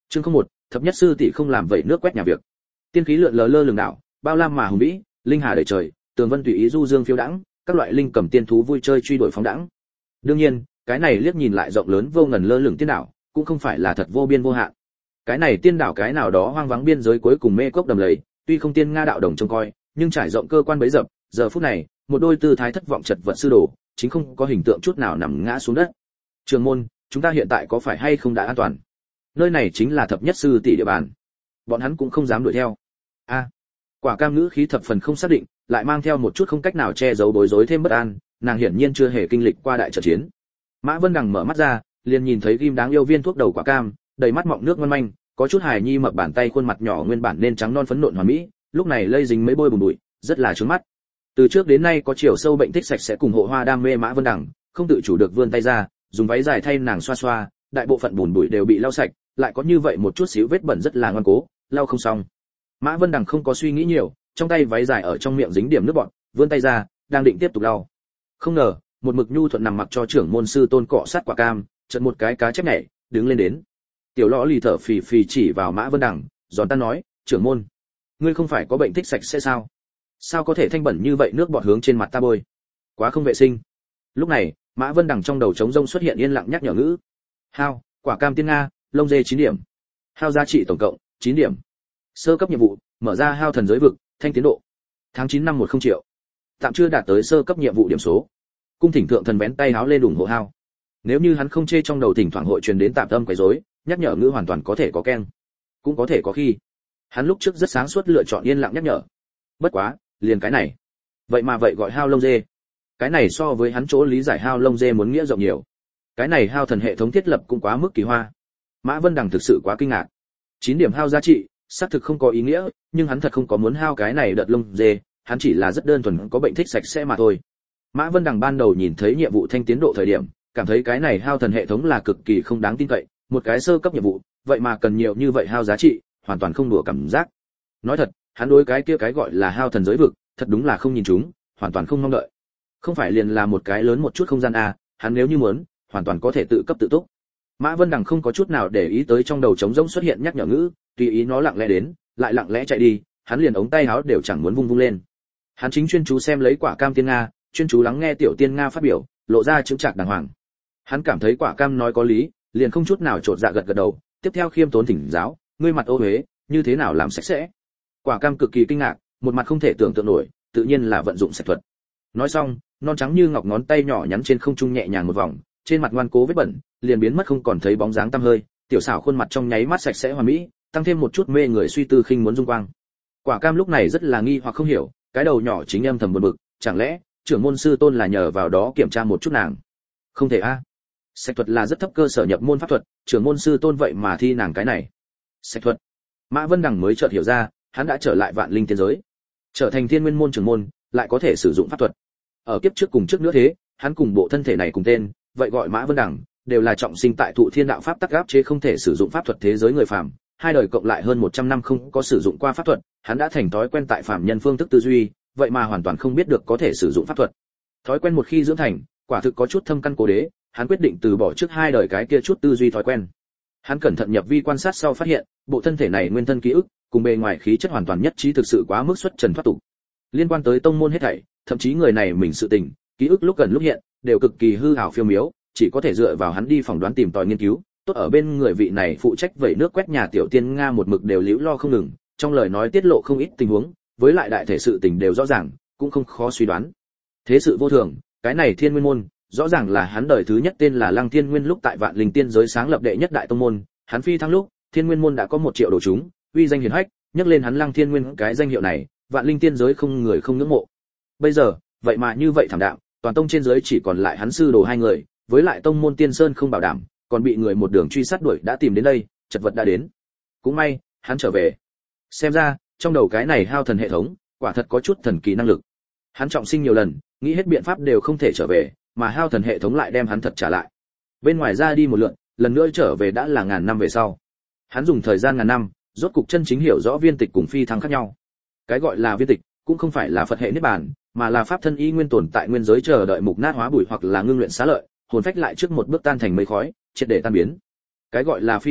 Chương 01, thập nhất sư tỷ không làm vậy nước quét nhà việc. Tiên khí lượn lờ lơ lửng đảo, bao lam mà hùng vĩ, linh hà đầy trời, tường vân tùy ý du dương phiêu đãng, các loại linh cầm tiên thú vui chơi truy đuổi phóng đãng. Đương nhiên, cái này liếc nhìn lại rộng lớn vô ngần lơ lửng tiên đảo, cũng không phải là thật vô biên vô hạn. Cái này tiên đảo cái nào đó hoang vắng biên giới cuối cùng mê cốc đầm lầy, tuy không tiên nga đạo đồng trông coi, nhưng trải rộng cơ quan bấy dập, giờ phút này, một đôi tư thái thất vọng chật vật sư đồ, chính không có hình tượng chút nào nằm ngã xuống đất. Trường môn, chúng ta hiện tại có phải hay không đã an toàn? Nơi này chính là thập nhất sư tỷ địa bàn. Bọn hắn cũng không dám đuổi theo. Quả Cam ngữ khí thập phần không xác định, lại mang theo một chút không cách nào che giấu bối rối thêm bất an, nàng hiển nhiên chưa hề kinh lịch qua đại trận chiến. Mã Vân Đằng mở mắt ra, liền nhìn thấy ghim đáng yêu viên thuốc đầu Quả Cam, đầy mắt mọng nước ngoan manh, có chút hài nhi mập bàn tay khuôn mặt nhỏ nguyên bản nên trắng non phấn nộn hoàn mỹ, lúc này lây dính mấy bôi bùn bụi, rất là chướng mắt. Từ trước đến nay có chiều sâu bệnh thích sạch sẽ cùng hộ hoa đam mê Mã Vân Đằng, không tự chủ được vươn tay ra, dùng váy dài thay nàng xoa xoa, đại bộ phận bùn bụi đều bị lau sạch, lại có như vậy một chút xíu vết bẩn rất là ngoan cố, lau không xong. Mã Vân Đằng không có suy nghĩ nhiều, trong tay váy dài ở trong miệng dính điểm nước bọt, vươn tay ra, đang định tiếp tục lau. Không ngờ, một mực nhu thuận nằm mặc cho trưởng môn sư tôn cọ sát Quả Cam, chợt một cái cá chép nhảy, đứng lên đến. Tiểu Lõ lì thở phì phì chỉ vào Mã Vân Đằng, giòn tan nói, trưởng môn, ngươi không phải có bệnh thích sạch sẽ sao? Sao có thể thanh bẩn như vậy nước bọt hướng trên mặt ta bôi? Quá không vệ sinh. Lúc này, Mã Vân Đằng trong đầu trống rỗng xuất hiện yên lặng nhắc nhở ngữ. Hao, Quả Cam tiên nga, lông dê 9 điểm. Hao giá trị tổng cộng 9 điểm. Sơ cấp nhiệm vụ, mở ra Hao thần giới vực, thanh tiến độ. Tháng 9 năm 10 triệu. Tạm chưa đạt tới sơ cấp nhiệm vụ điểm số. Cung thỉnh thượng thần vén tay háo lên ủng hộ Hao. Nếu như hắn không chê trong đầu thỉnh thoảng hội truyền đến tạm âm quấy rối, nhắc nhở ngữ hoàn toàn có thể có keng, cũng có thể có khi. Hắn lúc trước rất sáng suốt lựa chọn yên lặng nhắc nhở. Bất quá, liền cái này. Vậy mà vậy gọi Hao lông dê. Cái này so với hắn chỗ lý giải Hao lông dê muốn nghĩa rộng nhiều. Cái này Hao thần hệ thống thiết lập cũng quá mức kỳ hoa. Mã Vân Đằng thực sự quá kinh ngạc. 9 điểm Hao giá trị, xác thực không có ý nghĩa, nhưng hắn thật không có muốn Hao cái này đợt lông dê, hắn chỉ là rất đơn thuần có bệnh thích sạch sẽ mà thôi. Mã Vân Đằng ban đầu nhìn thấy nhiệm vụ thanh tiến độ thời điểm, cảm thấy cái này Hao thần hệ thống là cực kỳ không đáng tin cậy, một cái sơ cấp nhiệm vụ, vậy mà cần nhiều như vậy Hao giá trị, hoàn toàn không đùa cảm giác. Nói thật, hắn đối cái kia cái gọi là Hao thần giới vực, thật đúng là không nhìn chúng, hoàn toàn không mong đợi. Không phải liền là một cái lớn một chút không gian a, hắn nếu như muốn, hoàn toàn có thể tự cấp tự túc. Mã Vân Đằng không có chút nào để ý tới trong đầu trống rỗng xuất hiện nhắc nhở ngữ, tùy ý nó lặng lẽ đến, lại lặng lẽ chạy đi, hắn liền ống tay áo đều chẳng muốn vung vung lên. Hắn chính chuyên chú xem lấy Quả Cam tiên nga, chuyên chú lắng nghe tiểu tiên nga phát biểu, lộ ra chững chạc đàng hoàng. Hắn cảm thấy Quả Cam nói có lý, liền không chút nào trột dạ gật gật đầu, tiếp theo khiêm tốn thỉnh giáo, ngươi mặt ô uế, như thế nào làm sạch sẽ? Quả Cam cực kỳ kinh ngạc, một mặt không thể tưởng tượng nổi, tự nhiên là vận dụng sạch thuật. Nói xong, non trắng như ngọc ngón tay nhỏ nhắn trên không trung nhẹ nhàng một vòng, trên mặt ngoan cố vết bẩn liền biến mất không còn thấy bóng dáng tăm hơi, tiểu xảo khuôn mặt trong nháy mắt sạch sẽ hoàn mỹ, tăng thêm một chút mê người suy tư khinh muốn dung quang. Quả Cam lúc này rất là nghi hoặc không hiểu, cái đầu nhỏ chính âm thầm buồn bực, chẳng lẽ trưởng môn sư tôn là nhờ vào đó kiểm tra một chút nàng? Không thể a. Sạch thuật là rất thấp cơ sở nhập môn pháp thuật, trưởng môn sư tôn vậy mà thi nàng cái này. Sạch thuật. Mã Vân Đằng mới chợt hiểu ra, hắn đã trở lại Vạn Linh tiên giới, trở thành Thiên Nguyên môn trưởng môn, lại có thể sử dụng pháp thuật. Ở kiếp trước cùng trước nữa thế, hắn cùng bộ thân thể này cùng tên, vậy gọi Mã Vân Đằng, đều là trọng sinh tại thụ thiên đạo pháp tắc áp chế không thể sử dụng pháp thuật thế giới người phàm, hai đời cộng lại hơn 100 năm không có sử dụng qua pháp thuật, hắn đã thành thói quen tại phàm nhân phương thức tư duy, vậy mà hoàn toàn không biết được có thể sử dụng pháp thuật. Thói quen một khi dưỡng thành, quả thực có chút thâm căn cố đế, hắn quyết định từ bỏ trước hai đời cái kia chút tư duy thói quen. Hắn cẩn thận nhập vi quan sát sau phát hiện, bộ thân thể này nguyên thân ký ức, cùng bề ngoài khí chất hoàn toàn nhất trí, thực sự quá mức xuất trần thoát tục. Liên quan tới tông môn hết thảy, thậm chí người này mình sự tình, ký ức lúc gần lúc hiện, đều cực kỳ hư ảo phiêu miếu, chỉ có thể dựa vào hắn đi phỏng đoán tìm tòi nghiên cứu. Tốt ở bên người vị này phụ trách vẩy nước quét nhà tiểu tiên nga một mực đều liễu lo không ngừng, trong lời nói tiết lộ không ít tình huống, với lại đại thể sự tình đều rõ ràng, cũng không khó suy đoán. Thế sự vô thường, cái này Thiên Nguyên môn, rõ ràng là hắn đời thứ nhất tên là Lăng Thiên Nguyên lúc tại Vạn Linh tiên giới sáng lập đệ nhất đại tông môn, hắn phi thăng lúc, Thiên Nguyên môn đã có 1 triệu đồ chúng, uy danh hiển hách, nhắc lên hắn Lăng Thiên Nguyên cái danh hiệu này, Vạn Linh tiên giới không người không ngưỡng mộ. Bây giờ, vậy mà như vậy thảm đạm, toàn tông trên giới chỉ còn lại hắn sư đồ 2 người, với lại tông môn Tiên Sơn không bảo đảm, còn bị người một đường truy sát đuổi đã tìm đến đây, chật vật đã đến. Cũng may, hắn trở về. Xem ra, trong đầu cái này Hao thần hệ thống, quả thật có chút thần kỳ năng lực. Hắn trọng sinh nhiều lần, nghĩ hết biện pháp đều không thể trở về, mà Hao thần hệ thống lại đem hắn thật trả lại. Bên ngoài ra đi một lượt, lần nữa trở về đã là ngàn năm về sau. Hắn dùng thời gian ngàn năm, rốt cục chân chính hiểu rõ viên tịch cùng phi thăng khác nhau. Cái gọi là viên tịch, cũng không phải là Phật hệ niết bàn, mà là pháp thân y nguyên tồn tại nguyên giới chờ đợi mục nát hóa bụi hoặc là ngưng luyện xá lợi, hồn phách lại trước một bước tan thành mây khói, triệt để tan biến. Cái gọi là phi thăng,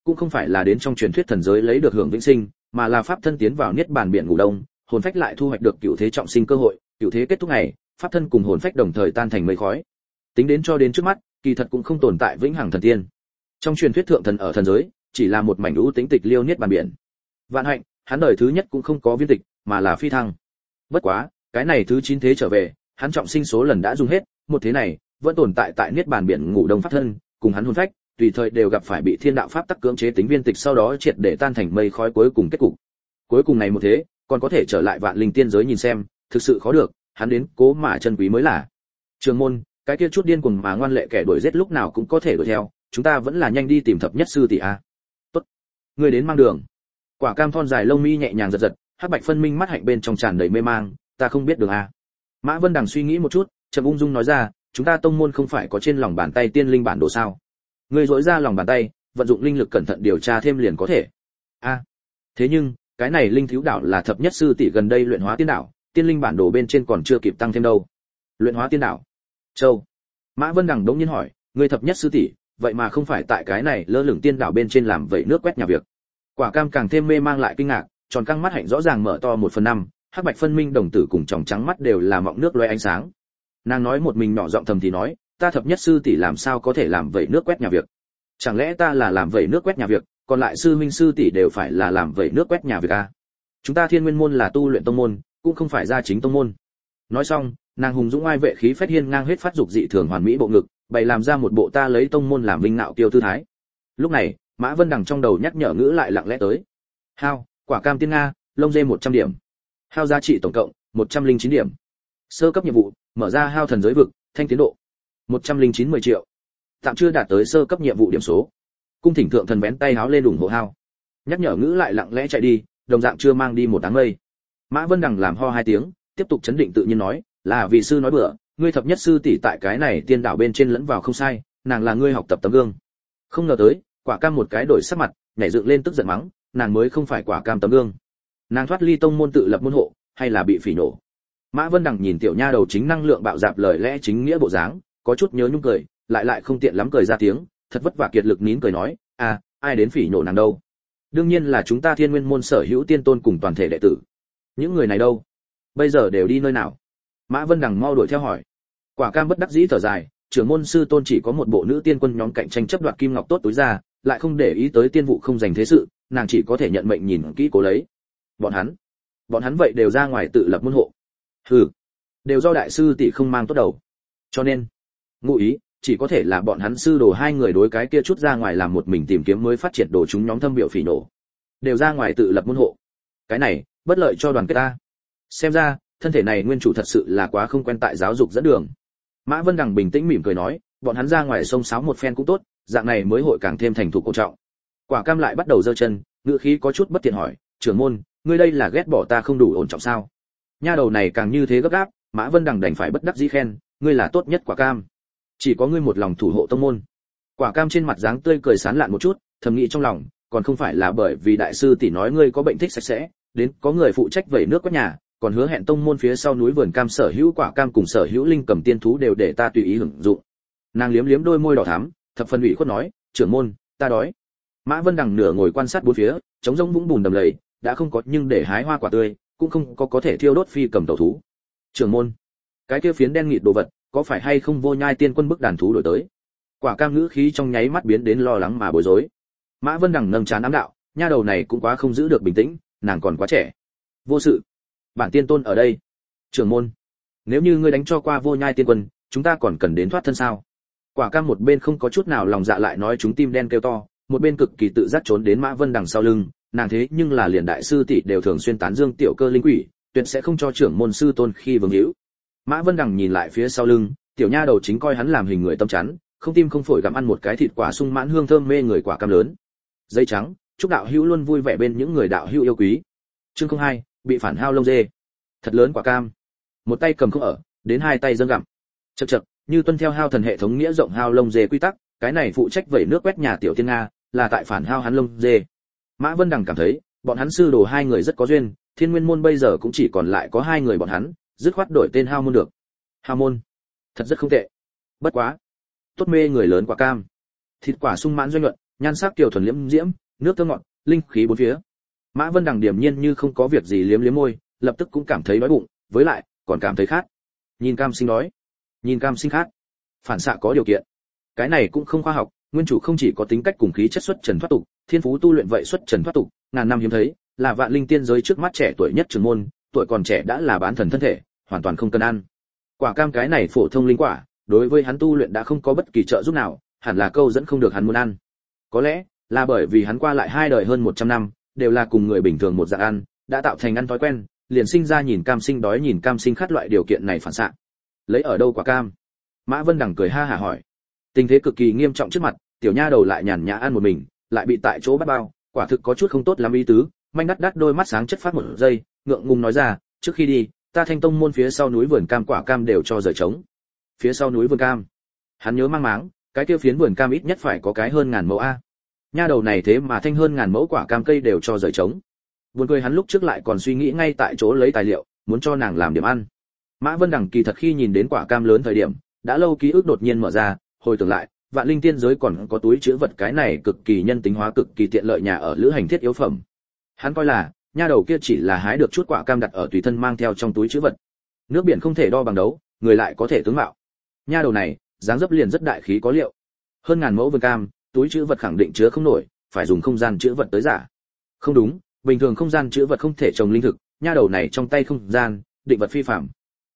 cũng không phải là đến trong truyền thuyết thần giới lấy được hưởng vĩnh sinh, mà là pháp thân tiến vào niết bàn biển ngủ đông, hồn phách lại thu hoạch được cựu thế trọng sinh cơ hội, cựu thế kết thúc ngày, pháp thân cùng hồn phách đồng thời tan thành mây khói. Tính đến cho đến trước mắt, kỳ thật cũng không tồn tại vĩnh hằng thần tiên. Trong truyền thuyết thượng thần ở thần giới, chỉ là một mảnh u tĩnh tịch liêu niết bàn biển. Vạn hạnh, hắn đời thứ nhất cũng không có viên tịch, mà là phi thăng. Bất quá, cái này thứ 9 thế trở về, hắn trọng sinh số lần đã dùng hết, một thế này vẫn tồn tại tại niết bàn biển ngủ đông pháp thân, cùng hắn hồn phách, tùy thời đều gặp phải bị thiên đạo pháp tắc cưỡng chế tính viên tịch, sau đó triệt để tan thành mây khói, cuối cùng kết cục. Cuối cùng này một thế, còn có thể trở lại vạn linh tiên giới nhìn xem, thực sự khó được, hắn đến cố mà chân quý mới là. Trường môn, cái kia chút điên cuồng mà ngoan lệ kẻ đuổi giết lúc nào cũng có thể đuổi theo, chúng ta vẫn là nhanh đi tìm thập nhất sư tỷ a. Tốt, ngươi đến mang đường. Quả cam thon dài lông mi nhẹ nhàng giật giật, hắc bạch phân minh mắt hạnh bên trong tràn đầy mê mang, ta không biết đường a. Mã Vân Đằng suy nghĩ một chút, trầm ung dung nói ra, chúng ta tông môn không phải có trên lòng bàn tay tiên linh bản đồ sao? Ngươi dỗi ra lòng bàn tay, vận dụng linh lực cẩn thận điều tra thêm liền có thể. A, thế nhưng, cái này linh thiếu đảo là thập nhất sư tỷ gần đây luyện hóa tiên đảo, tiên linh bản đồ bên trên còn chưa kịp tăng thêm đâu. Luyện hóa tiên đảo? Châu. Mã Vân Đằng đống nhiên hỏi, ngươi thập nhất sư tỷ, vậy mà không phải tại cái này lơ lửng tiên đảo bên trên làm vậy nước quét nhà việc. Quả cam càng thêm mê mang lại kinh ngạc, tròn căng mắt hạnh rõ ràng mở to 1/5, hắc bạch phân minh đồng tử cùng tròng trắng mắt đều là mọng nước loé ánh sáng. Nàng nói một mình nhỏ giọng thầm thì nói, ta thập nhất sư tỷ làm sao có thể làm vậy nước quét nhà việc? Chẳng lẽ ta là làm vậy nước quét nhà việc, còn lại sư minh sư tỷ đều phải là làm vậy nước quét nhà việc à? Chúng ta Thiên Nguyên môn là tu luyện tông môn, cũng không phải gia chính tông môn. Nói xong, nàng hùng dũng oai vệ khí phách hiên ngang hết phát dục dị thường hoàn mỹ bộ ngực, bày làm ra một bộ ta lấy tông môn làm vinh nạo kiêu tư thái. Lúc này, Mã Vân Đằng trong đầu nhắc nhở ngữ lại lặng lẽ tới. Hao, quả cam tiên nga, lông dê 100 điểm. Hao giá trị tổng cộng 109 điểm. Sơ cấp nhiệm vụ, mở ra hao thần giới vực, thanh tiến độ 109 10 triệu. Tạm chưa đạt tới sơ cấp nhiệm vụ điểm số. Cung thỉnh thượng thần bén tay háo lên ủng hộ hao. Nhắc nhở ngữ lại lặng lẽ chạy đi, đồng dạng chưa mang đi một áng mây. Mã Vân Đằng làm ho 2 tiếng, tiếp tục chấn định tự nhiên nói, là vị sư nói bữa, ngươi thập nhất sư tỷ tại cái này tiên đảo bên trên lẫn vào không sai, nàng là ngươi học tập tấm gương. Không ngờ tới, quả cam một cái đổi sắc mặt, nhảy dựng lên tức giận mắng, nàng mới không phải quả cam tấm gương. Nàng thoát ly tông môn tự lập môn hộ, hay là bị phỉ nổ? Mã Vân Đằng nhìn tiểu nha đầu chính năng lượng bạo dạp lời lẽ chính nghĩa bộ dáng, có chút nhớ nhung cười, lại không tiện lắm cười ra tiếng, thật vất vả kiệt lực nín cười nói, ai đến phỉ nổ nàng đâu? Đương nhiên là chúng ta Thiên Nguyên môn sở hữu tiên tôn cùng toàn thể đệ tử. Những người này đâu? Bây giờ đều đi nơi nào? Mã Vân Đằng mau đuổi theo hỏi. Quả cam bất đắc dĩ thở dài, trưởng môn sư tôn chỉ có một bộ nữ tiên quân nhóm cạnh tranh chấp đoạt kim ngọc tốt túi ra, lại không để ý tới tiên vụ không dành thế sự, nàng chỉ có thể nhận mệnh nhìn kỹ cố lấy. Bọn hắn vậy đều ra ngoài tự lập môn hộ. Hừ, đều do đại sư tỷ không mang tốt đầu. Cho nên, ngụ ý chỉ có thể là bọn hắn sư đồ hai người đối cái kia chút ra ngoài làm một mình tìm kiếm mới phát triển đồ chúng nhóm thâm biểu phỉ nổ. Đều ra ngoài tự lập môn hộ. Cái này, bất lợi cho đoàn kết ta. Xem ra, thân thể này nguyên chủ thật sự là quá không quen tại giáo dục dẫn đường. Mã Vân Đằng bình tĩnh mỉm cười nói, bọn hắn ra ngoài sông sáo một phen cũng tốt, dạng này mới hội càng thêm thành thục cổ trọng. Quả cam lại bắt đầu giơ chân, ngữ khí có chút bất tiện hỏi, trưởng môn, ngươi đây là ghét bỏ ta không đủ ổn trọng sao? Nha đầu này càng như thế gấp gáp, Mã Vân Đằng đành phải bất đắc dĩ khen, ngươi là tốt nhất quả cam. Chỉ có ngươi một lòng thủ hộ tông môn. Quả cam trên mặt dáng tươi cười sán lạn một chút, thầm nghĩ trong lòng, còn không phải là bởi vì đại sư tỷ nói ngươi có bệnh thích sạch sẽ, đến có người phụ trách vẩy nước quét nhà, còn hứa hẹn tông môn phía sau núi vườn cam sở hữu quả cam cùng sở hữu linh cầm tiên thú đều để ta tùy ý hưởng dụng. Nàng liếm liếm đôi môi đỏ thắm, thập phần ủy khuất nói, trưởng môn, ta đói. Mã Vân Đằng nửa ngồi quan sát bốn phía, trống rỗng vũng bùn đầm lầy, đã không có nhưng để hái hoa quả tươi, cũng không có thể thiêu đốt phi cầm tẩu thú. Trưởng môn, cái kia phiến đen nghịt đồ vật, có phải hay không vô nhai tiên quân bức đàn thú đổi tới? Quả cam ngữ khí trong nháy mắt biến đến lo lắng mà bối rối. Mã Vân Đằng nâng trán ám đạo, nha đầu này cũng quá không giữ được bình tĩnh, nàng còn quá trẻ. Vô sự, bản tiên tôn ở đây. Trưởng môn, nếu như ngươi đánh cho qua vô nhai tiên quân, chúng ta còn cần đến thoát thân sao? Quả cam một bên không có chút nào lòng dạ lại nói chúng tim đen kêu to, một bên cực kỳ tự giác trốn đến Mã Vân Đằng sau lưng, nàng thế nhưng là liền đại sư tỷ đều thường xuyên tán dương tiểu cơ linh quỷ, tuyệt sẽ không cho trưởng môn sư tôn khi vương hữu. Mã Vân Đằng nhìn lại phía sau lưng, tiểu nha đầu chính coi hắn làm hình người tâm chắn, không tim không phổi gặm ăn một cái thịt quả sung mãn hương thơm mê người quả cam lớn. Dây trắng, chúc đạo hữu luôn vui vẻ bên những người đạo hữu yêu quý. Chương 02, bị phản hao lông dê. Thật lớn quả cam. Một tay cầm không ở, đến hai tay dâng gặm. Chậc chậc, như tuân theo hao thần hệ thống nghĩa rộng hao lông dê quy tắc, cái này phụ trách vẩy nước quét nhà tiểu tiên nga, là tại phản hao hắn lông dê. Mã Vân Đằng cảm thấy, bọn hắn sư đồ hai người rất có duyên, Thiên Nguyên môn bây giờ cũng chỉ còn lại có hai người bọn hắn, dứt khoát đổi tên hao môn được. Hao môn, thật rất không tệ. Bất quá, tốt mê người lớn quả cam. Thịt quả sung mãn doanh nhuận, nhan sắc kiều thuần liễm diễm, nước thơm ngọt, linh khí bốn phía. Mã Vân Đằng điềm nhiên như không có việc gì liếm liếm môi, lập tức cũng cảm thấy đói bụng, với lại còn cảm thấy khát. Nhìn cam sinh đói, nhìn cam sinh khát, phản xạ có điều kiện. Cái này cũng không khoa học, nguyên chủ không chỉ có tính cách cùng khí chất xuất trần thoát tục, thiên phú tu luyện vậy xuất trần thoát tục, ngàn năm hiếm thấy, là vạn linh tiên giới trước mắt trẻ tuổi nhất trưởng môn, tuổi còn trẻ đã là bán thần thân thể, hoàn toàn không cần ăn. Quả cam cái này phổ thông linh quả, đối với hắn tu luyện đã không có bất kỳ trợ giúp nào, hẳn là câu dẫn không được hắn muốn ăn. Có lẽ là bởi vì hắn qua lại hai đời hơn 100 năm, đều là cùng người bình thường một dạng ăn, đã tạo thành ăn thói quen, liền sinh ra nhìn cam sinh đói nhìn cam sinh khát loại điều kiện này phản xạ. Lấy ở đâu quả cam? Mã Vân Đằng cười ha hả hỏi. Tình thế cực kỳ nghiêm trọng trước mặt, tiểu nha đầu lại nhàn nhã ăn một mình, lại bị tại chỗ bắt bao, quả thực có chút không tốt lắm ý tứ. Manh đắt đắt đôi mắt sáng chất phát một giây, ngượng ngùng nói ra, trước khi đi, ta Thanh Tông môn phía sau núi vườn cam quả cam đều cho rời trống. Phía sau núi vườn cam? Hắn nhớ mang máng, cái kia phiến vườn cam ít nhất phải có cái hơn 1000 mẫu a. Nha đầu này thế mà thanh hơn 1000 mẫu quả cam cây đều cho rời trống. Buồn cười hắn lúc trước lại còn suy nghĩ ngay tại chỗ lấy tài liệu, muốn cho nàng làm điểm ăn. Mã Vân Đằng kỳ thật khi nhìn đến quả cam lớn thời điểm, đã lâu ký ức đột nhiên mở ra, hồi tưởng lại, vạn linh tiên giới còn có túi trữ vật cái này cực kỳ nhân tính hóa cực kỳ tiện lợi nhà ở lữ hành thiết yếu phẩm. Hắn coi là, nha đầu kia chỉ là hái được chút quả cam đặt ở tùy thân mang theo trong túi trữ vật. Nước biển không thể đo bằng đấu, người lại có thể tướng mạo. Nha đầu này, dáng dấp liền rất đại khí có liệu. Hơn 1000 mẫu vườn cam, túi trữ vật khẳng định chứa không nổi, phải dùng không gian trữ vật tới giả. Không đúng, bình thường không gian trữ vật không thể trồng linh thực, nha đầu này trong tay không gian, định vật phi phàm.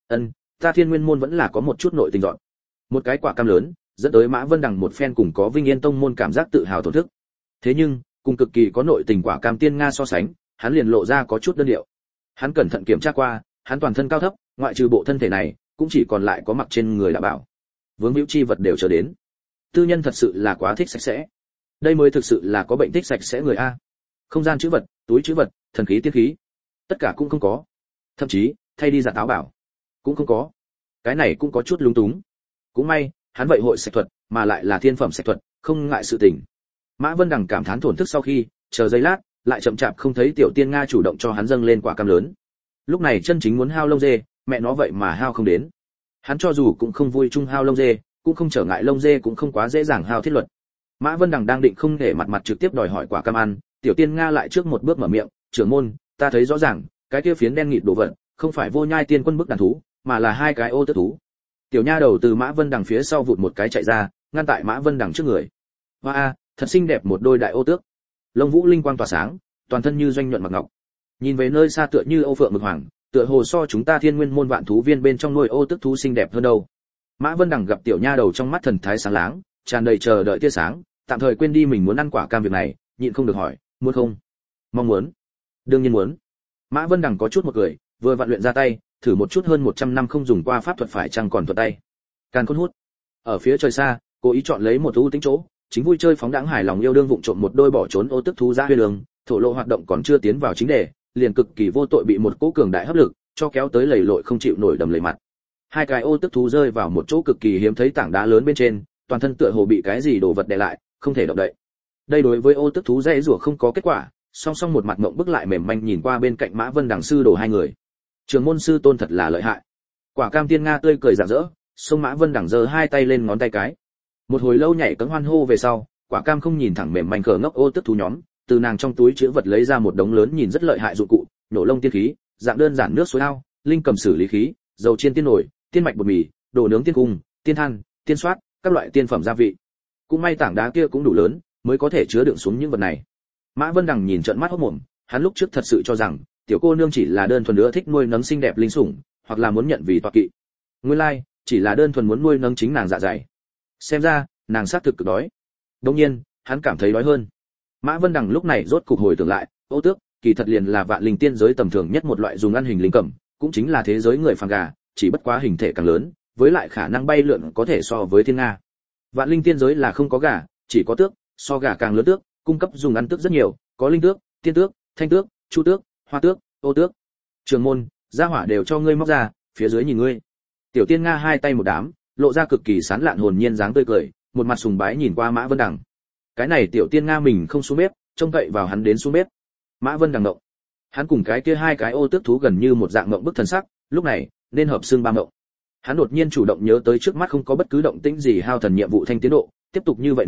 Ta Thiên Nguyên môn vẫn là có một chút nội tình dọn. Một cái quả cam lớn, dẫn tới Mã Vân Đằng một phen cùng có Vinh Yên tông môn cảm giác tự hào thổn thức. Thế nhưng, cùng cực kỳ có nội tình quả cam tiên Nga so sánh, hắn liền lộ ra có chút đơn điệu. Hắn cẩn thận kiểm tra qua, hắn toàn thân cao thấp, ngoại trừ bộ thân thể này, cũng chỉ còn lại có mặc trên người đã bảo. Vướng hữu chi vật đều trở đến. Tư nhân thật sự là quá thích sạch sẽ. Đây mới thực sự là có bệnh thích sạch sẽ người a. Không gian trữ vật, túi trữ vật, thần khí tiên khí, tất cả cũng không có. Thậm chí, thay đi giả táo bảo, cũng không có. Cái này cũng có chút lúng túng. Cũng may, hắn vậy hội sạch thuật, mà lại là thiên phẩm sạch thuật, không ngại sự tình. Mã Vân Đằng cảm thán thổn thức sau khi, chờ giây lát, lại chậm chạp không thấy tiểu tiên Nga chủ động cho hắn dâng lên quả cam lớn. Lúc này chân chính muốn hao lông dê, mẹ nó vậy mà hao không đến. Hắn cho dù cũng không vui chung hao lông dê, cũng không trở ngại lông dê cũng không quá dễ dàng hao thiết luật. Mã Vân Đằng đang định không để mặt trực tiếp đòi hỏi quả cam ăn, tiểu tiên Nga lại trước một bước mở miệng, trưởng môn, ta thấy rõ ràng, cái kia phiến đen nghịt đồ vật, không phải vô nhai tiên quân bức đàn thú, mà là hai cái ô tước thú. Tiểu nha đầu từ Mã Vân Đằng phía sau vụt một cái chạy ra, ngăn tại Mã Vân Đằng trước người. Hoa, thật xinh đẹp một đôi đại ô tước. Lông vũ linh quang tỏa sáng, toàn thân như doanh nhuận mặc ngọc. Nhìn về nơi xa tựa như Âu Phượng mực hoàng, tựa hồ so chúng ta Thiên Nguyên môn vạn thú viên bên trong nuôi ô tước thú xinh đẹp hơn đâu. Mã Vân Đằng gặp tiểu nha đầu trong mắt thần thái sáng láng, tràn đầy chờ đợi tia sáng, tạm thời quên đi mình muốn ăn quả cam việc này, nhịn không được hỏi, muốn không? Mong muốn. Đương nhiên muốn. Mã Vân Đằng có chút một cười, vừa vặn luyện ra tay, thử một chút hơn 100 năm không dùng qua pháp thuật phải chăng còn thuận tay. Càn khôn hút. Ở phía trời xa, cố ý chọn lấy một ưu tính chỗ, chính vui chơi phóng đãng hài lòng yêu đương vụng trộm một đôi bỏ trốn ô tước thú ra huyên đường, thổ lộ hoạt động còn chưa tiến vào chính đề, liền cực kỳ vô tội bị một cỗ cường đại hấp lực cho kéo tới lầy lội không chịu nổi đầm lầy mặt. Hai cái ô tước thú rơi vào một chỗ cực kỳ hiếm thấy tảng đá lớn bên trên, toàn thân tựa hồ bị cái gì đổ vật đè lại, không thể động đậy. Đây đối với ô tước thú dễ rủa không có kết quả, song song một mặt ngậm bức lại mềm manh nhìn qua bên cạnh Mã Vân Đằng sư đồ hai người. Trường môn sư tôn thật là lợi hại. Quả cam tiên Nga tươi cười rạng rỡ, xông Mã Vân Đằng giơ hai tay lên ngón tay cái. Một hồi lâu nhảy cẫng hoan hô về sau, quả cam không nhìn thẳng mềm manh khờ ngốc ô tước thú nhóm, từ nàng trong túi chứa vật lấy ra một đống lớn nhìn rất lợi hại dụng cụ, nổ lông tiên khí, dạng đơn giản nước suối ao, linh cầm xử lý khí, dầu chiên tiên nổi, tiên mạch bột mì, đồ nướng tiên cung, tiên than, tiên xoát, các loại tiên phẩm gia vị. Cũng may tảng đá kia cũng đủ lớn, mới có thể chứa đựng xuống những vật này. Mã Vân Đằng nhìn trợn mắt hốt mồm, hắn lúc trước thật sự cho rằng tiểu cô nương chỉ là đơn thuần ưa thích nuôi nấng xinh đẹp linh sủng, hoặc là muốn nhận vì tọa kỵ. Nguyên lai, chỉ là đơn thuần muốn nuôi nấng chính nàng dạ dày. Xem ra, nàng xác thực cực đói. Đương nhiên, hắn cảm thấy đói hơn. Mã Vân Đằng lúc này rốt cục hồi tưởng lại, ô tước, kỳ thật liền là vạn linh tiên giới tầm thường nhất một loại dùng ăn hình linh cẩm, cũng chính là thế giới người phàm gà, chỉ bất quá hình thể càng lớn, với lại khả năng bay lượn có thể so với thiên nga. Vạn linh tiên giới là không có gà, chỉ có tước, so gà càng lớn tước, cung cấp dùng ăn tước rất nhiều, có linh tước, tiên tước, thanh tước, chu tước, hoa tước, ô tước. Trường môn, gia hỏa đều cho ngươi móc ra, phía dưới nhìn ngươi. Tiểu tiên nga hai tay một đám, lộ ra cực kỳ sán lạn hồn nhiên dáng tươi cười, một mặt sùng bái nhìn qua Mã Vân Đằng. Cái này tiểu tiên nga mình không xuống bếp, trông cậy vào hắn đến xuống bếp. Mã Vân Đằng động. Hắn cùng cái kia hai cái ô tước thú gần như một dạng ngộng bức thần sắc, lúc này nên hợp xương ba ngộng. Hắn đột nhiên chủ động nhớ tới trước mắt không có bất cứ động tĩnh gì hao thần nhiệm vụ thanh tiến độ, tiếp tục như vậy nữa,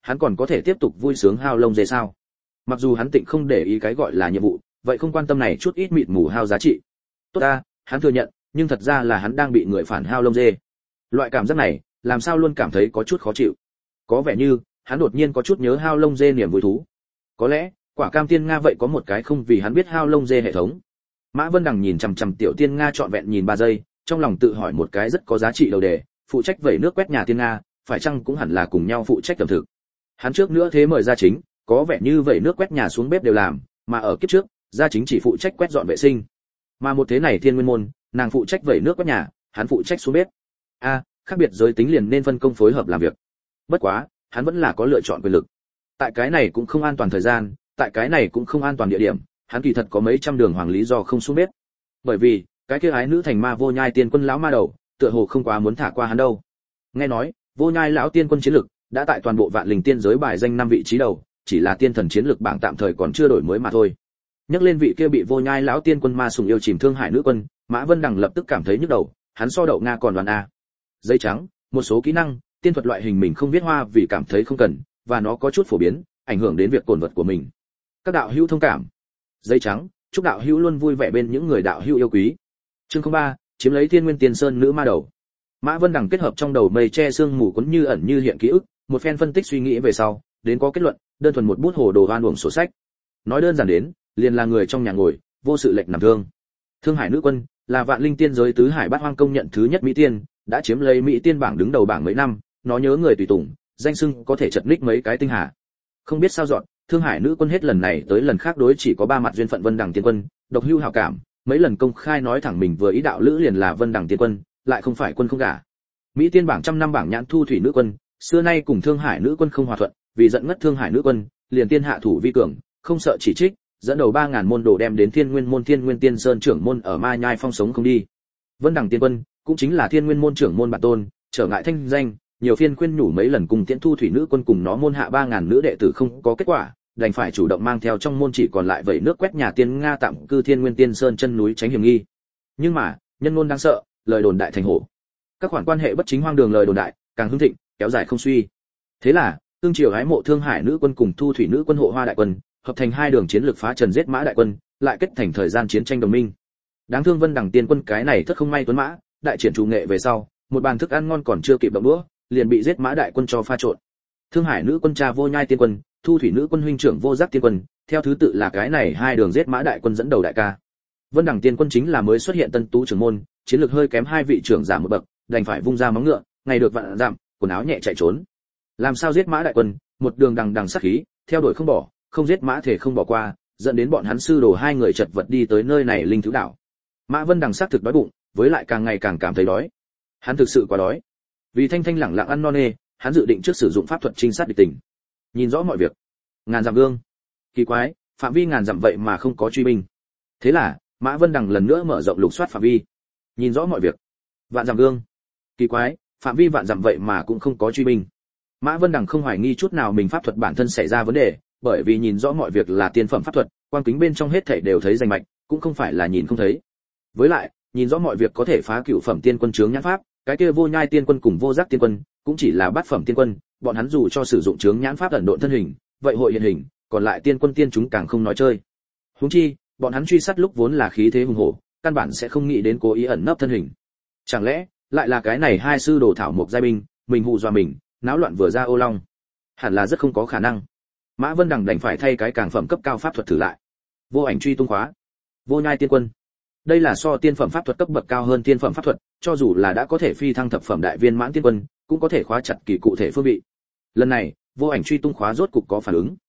hắn còn có thể tiếp tục vui sướng hao lông dê sao? Mặc dù hắn tịnh không để ý cái gọi là nhiệm vụ, vậy không quan tâm này chút ít mịt mù hao giá trị. Tốt ta, hắn thừa nhận, nhưng thật ra là hắn đang bị người phản hao lông dê. Loại cảm giác này, làm sao luôn cảm thấy có chút khó chịu. Có vẻ như, hắn đột nhiên có chút nhớ hao lông dê niềm vui thú. Có lẽ, quả cam tiên nga vậy có một cái không vì hắn biết hao lông dê hệ thống. Mã Vân Đằng nhìn chằm chằm tiểu tiên nga trọn vẹn nhìn 3 giây, trong lòng tự hỏi một cái rất có giá trị đầu đề, phụ trách vẩy nước quét nhà tiên nga, phải chăng cũng hẳn là cùng nhau phụ trách ẩm thực. Hắn trước nữa thế mời gia chính, có vẻ như vẩy nước quét nhà xuống bếp đều làm, mà ở kiếp trước, gia chính chỉ phụ trách quét dọn vệ sinh. Mà một thế này Thiên Nguyên môn, nàng phụ trách vẩy nước quét nhà, hắn phụ trách xuống bếp. Khác biệt giới tính liền nên phân công phối hợp làm việc. Bất quá, hắn vẫn là có lựa chọn quyền lực. Tại cái này cũng không an toàn thời gian, tại cái này cũng không an toàn địa điểm, hắn kỳ thật có mấy trăm đường hoàng lý do không xuống bếp. Bởi vì, cái kia ái nữ thành ma Vô Nhai tiên quân lão ma đầu, tựa hồ không quá muốn thả qua hắn đâu. Nghe nói, Vô Nhai lão tiên quân chiến lực đã tại toàn bộ Vạn Linh tiên giới bài danh 5 vị trí đầu, chỉ là tiên thần chiến lực bảng tạm thời còn chưa đổi mới mà thôi. Nhắc lên vị kia bị Vô Nhai lão tiên quân ma sủng yêu chìm thương hại nữ quân, Mã Vân Đằng lập tức cảm thấy nhức đầu, hắn so đậu nga còn đoán a. Giấy trắng, một số kỹ năng, tiên thuật loại hình mình không viết hoa vì cảm thấy không cần, và nó có chút phổ biến, ảnh hưởng đến việc cồn vật của mình. Các đạo hữu thông cảm. Giấy trắng, chúc đạo hữu luôn vui vẻ bên những người đạo hữu yêu quý. Chương 03, chiếm lấy Thiên Nguyên Tiên Sơn nữ ma đầu. Mã Vân Đằng kết hợp trong đầu mây che sương mù cuốn như ẩn như hiện ký ức, một phen phân tích suy nghĩ về sau, đến có kết luận, đơn thuần một bút hồ đồ oan uổng sổ sách. Nói đơn giản đến, liền là người trong nhà ngồi, vô sự lệch nằm thương. Thương Hải nữ quân là Vạn Linh tiên giới tứ hải bát hoang công nhận thứ nhất mỹ tiên, đã chiếm lấy mỹ tiên bảng đứng đầu bảng mấy năm, nó nhớ người tùy tùng, danh xưng có thể chật ních mấy cái tinh hà. Không biết sao dọn, Thương Hải nữ quân hết lần này tới lần khác đối chỉ có 3 mặt duyên phận Vân Đằng tiên quân, độc hưu hảo cảm, mấy lần công khai nói thẳng mình vừa ý đạo lữ liền là Vân Đằng tiên quân, lại không phải quân không gả. Mỹ tiên bảng trăm năm bảng nhãn thu thủy nữ quân, xưa nay cùng Thương Hải nữ quân không hòa thuận, vì giận ngất Thương Hải nữ quân, liền tiên hạ thủ vi cường, không sợ chỉ trích, dẫn đầu 3000 môn đồ đem đến Thiên Nguyên môn Thiên Nguyên Tiên Sơn trưởng môn ở Ma Nhai phong sống không đi. Vân Đằng tiên quân, cũng chính là Thiên Nguyên môn trưởng môn bản tôn, trở ngại thanh danh, nhiều phiên khuyên nhủ mấy lần cùng tiễn thu thủy nữ quân cùng nó môn hạ 3000 nữ đệ tử không có kết quả, đành phải chủ động mang theo trong môn chỉ còn lại vẩy nước quét nhà tiên nga tạm cư Thiên Nguyên Tiên Sơn chân núi tránh hiểm nghi. Nhưng mà, nhân ngôn đáng sợ, lời đồn đại thành hổ. Các khoản quan hệ bất chính hoang đường lời đồn đại, càng hưng thịnh, kéo dài không suy. Thế là, tương triều hái mộ Thương Hải nữ quân cùng thu thủy nữ quân hộ hoa đại quân, hợp thành hai đường chiến lược phá trần giết mã đại quân, lại kết thành thời gian chiến tranh đồng minh. Đáng thương Vân Đằng tiên quân cái này thất không may tuấn mã, đại triển chủ nghệ về sau, một bàn thức ăn ngon còn chưa kịp động đũa, liền bị giết mã đại quân cho pha trộn. Thương Hải nữ quân cha Vô Nhai tiên quân, thu thủy nữ quân huynh trưởng Vô Giác tiên quân, theo thứ tự là cái này hai đường giết mã đại quân dẫn đầu đại ca. Vân Đằng tiên quân chính là mới xuất hiện tân tú trưởng môn, chiến lược hơi kém hai vị trưởng giả một bậc, đành phải vung ra móng ngựa, ngày được vạn dặm, quần áo nhẹ chạy trốn. Làm sao giết mã đại quân, một đường đằng đằng sát khí, theo đuổi không bỏ, không giết mã thể không bỏ qua, dẫn đến bọn hắn sư đồ hai người chật vật đi tới nơi này linh thứ đảo. Mã Vân Đằng xác thực đói bụng, với lại càng ngày càng cảm thấy đói. Hắn thực sự quá đói. Vì thanh thanh lẳng lặng ăn no nê, hắn dự định trước sử dụng pháp thuật trinh sát địch tình, nhìn rõ mọi việc. Ngàn dặm gương. Kỳ quái, phạm vi ngàn dặm vậy mà không có truy binh. Thế là, Mã Vân Đằng lần nữa mở rộng lục soát phạm vi, nhìn rõ mọi việc. Vạn dặm gương. Kỳ quái, phạm vi vạn dặm vậy mà cũng không có truy binh. Mã Vân Đằng không hoài nghi chút nào mình pháp thuật bản thân xảy ra vấn đề, bởi vì nhìn rõ mọi việc là tiên phẩm pháp thuật, quang kính bên trong hết thảy đều thấy rành mạch, cũng không phải là nhìn không thấy. Với lại, nhìn rõ mọi việc có thể phá cửu phẩm tiên quân chướng nhãn pháp, cái kia Vô Nhai tiên quân cùng Vô Giác tiên quân, cũng chỉ là bát phẩm tiên quân, bọn hắn dù cho sử dụng chướng nhãn pháp ẩn độn thân hình, vậy hội hiện hình, còn lại tiên quân tiên chúng càng không nói chơi. Huống chi, bọn hắn truy sát lúc vốn là khí thế hùng hổ, căn bản sẽ không nghĩ đến cố ý ẩn nấp thân hình. Chẳng lẽ, lại là cái này hai sư đồ thảo mộc giai binh, mình hù dọa mình, náo loạn vừa ra ô long. Hẳn là rất không có khả năng. Mã Vân Đằng đành phải thay cái càng phẩm cấp cao pháp thuật thử lại. Vô ảnh truy tung khóa. Vô Nhai tiên quân. Đây là so tiên phẩm pháp thuật cấp bậc cao hơn tiên phẩm pháp thuật, cho dù là đã có thể phi thăng thập phẩm đại viên mãn tiên quân, cũng có thể khóa chặt kỳ cụ thể phương vị. Lần này, vô ảnh truy tung khóa rốt cục có phản ứng.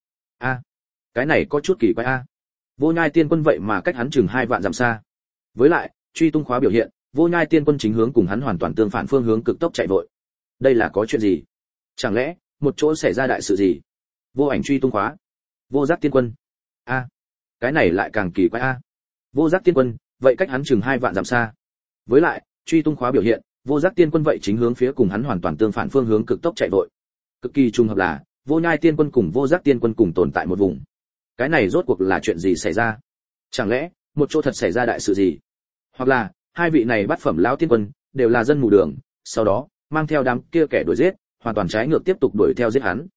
Cái này có chút kỳ quái a. Vô Nhai tiên quân vậy mà cách hắn chừng 2 vạn dặm xa. Với lại, truy tung khóa biểu hiện, Vô Nhai tiên quân chính hướng cùng hắn hoàn toàn tương phản phương hướng cực tốc chạy vội. Đây là có chuyện gì? Chẳng lẽ một chỗ xảy ra đại sự gì? Vô ảnh truy tung khóa. Vô Giác tiên quân. Cái này lại càng kỳ quái a. Vô Giác tiên quân, vậy cách hắn chừng 2 vạn dặm xa. Với lại, truy tung khóa biểu hiện, Vô Giác tiên quân vậy chính hướng phía cùng hắn hoàn toàn tương phản phương hướng cực tốc chạy vội. Cực kỳ trùng hợp là, Vô Nhai tiên quân cùng Vô Giác tiên quân cùng tồn tại một vùng. Cái này rốt cuộc là chuyện gì xảy ra? Chẳng lẽ một chỗ thật xảy ra đại sự gì? Hoặc là hai vị này bát phẩm lão tiên quân đều là dân mù đường, sau đó mang theo đám kia kẻ đuổi giết, hoàn toàn trái ngược tiếp tục đuổi theo giết hắn.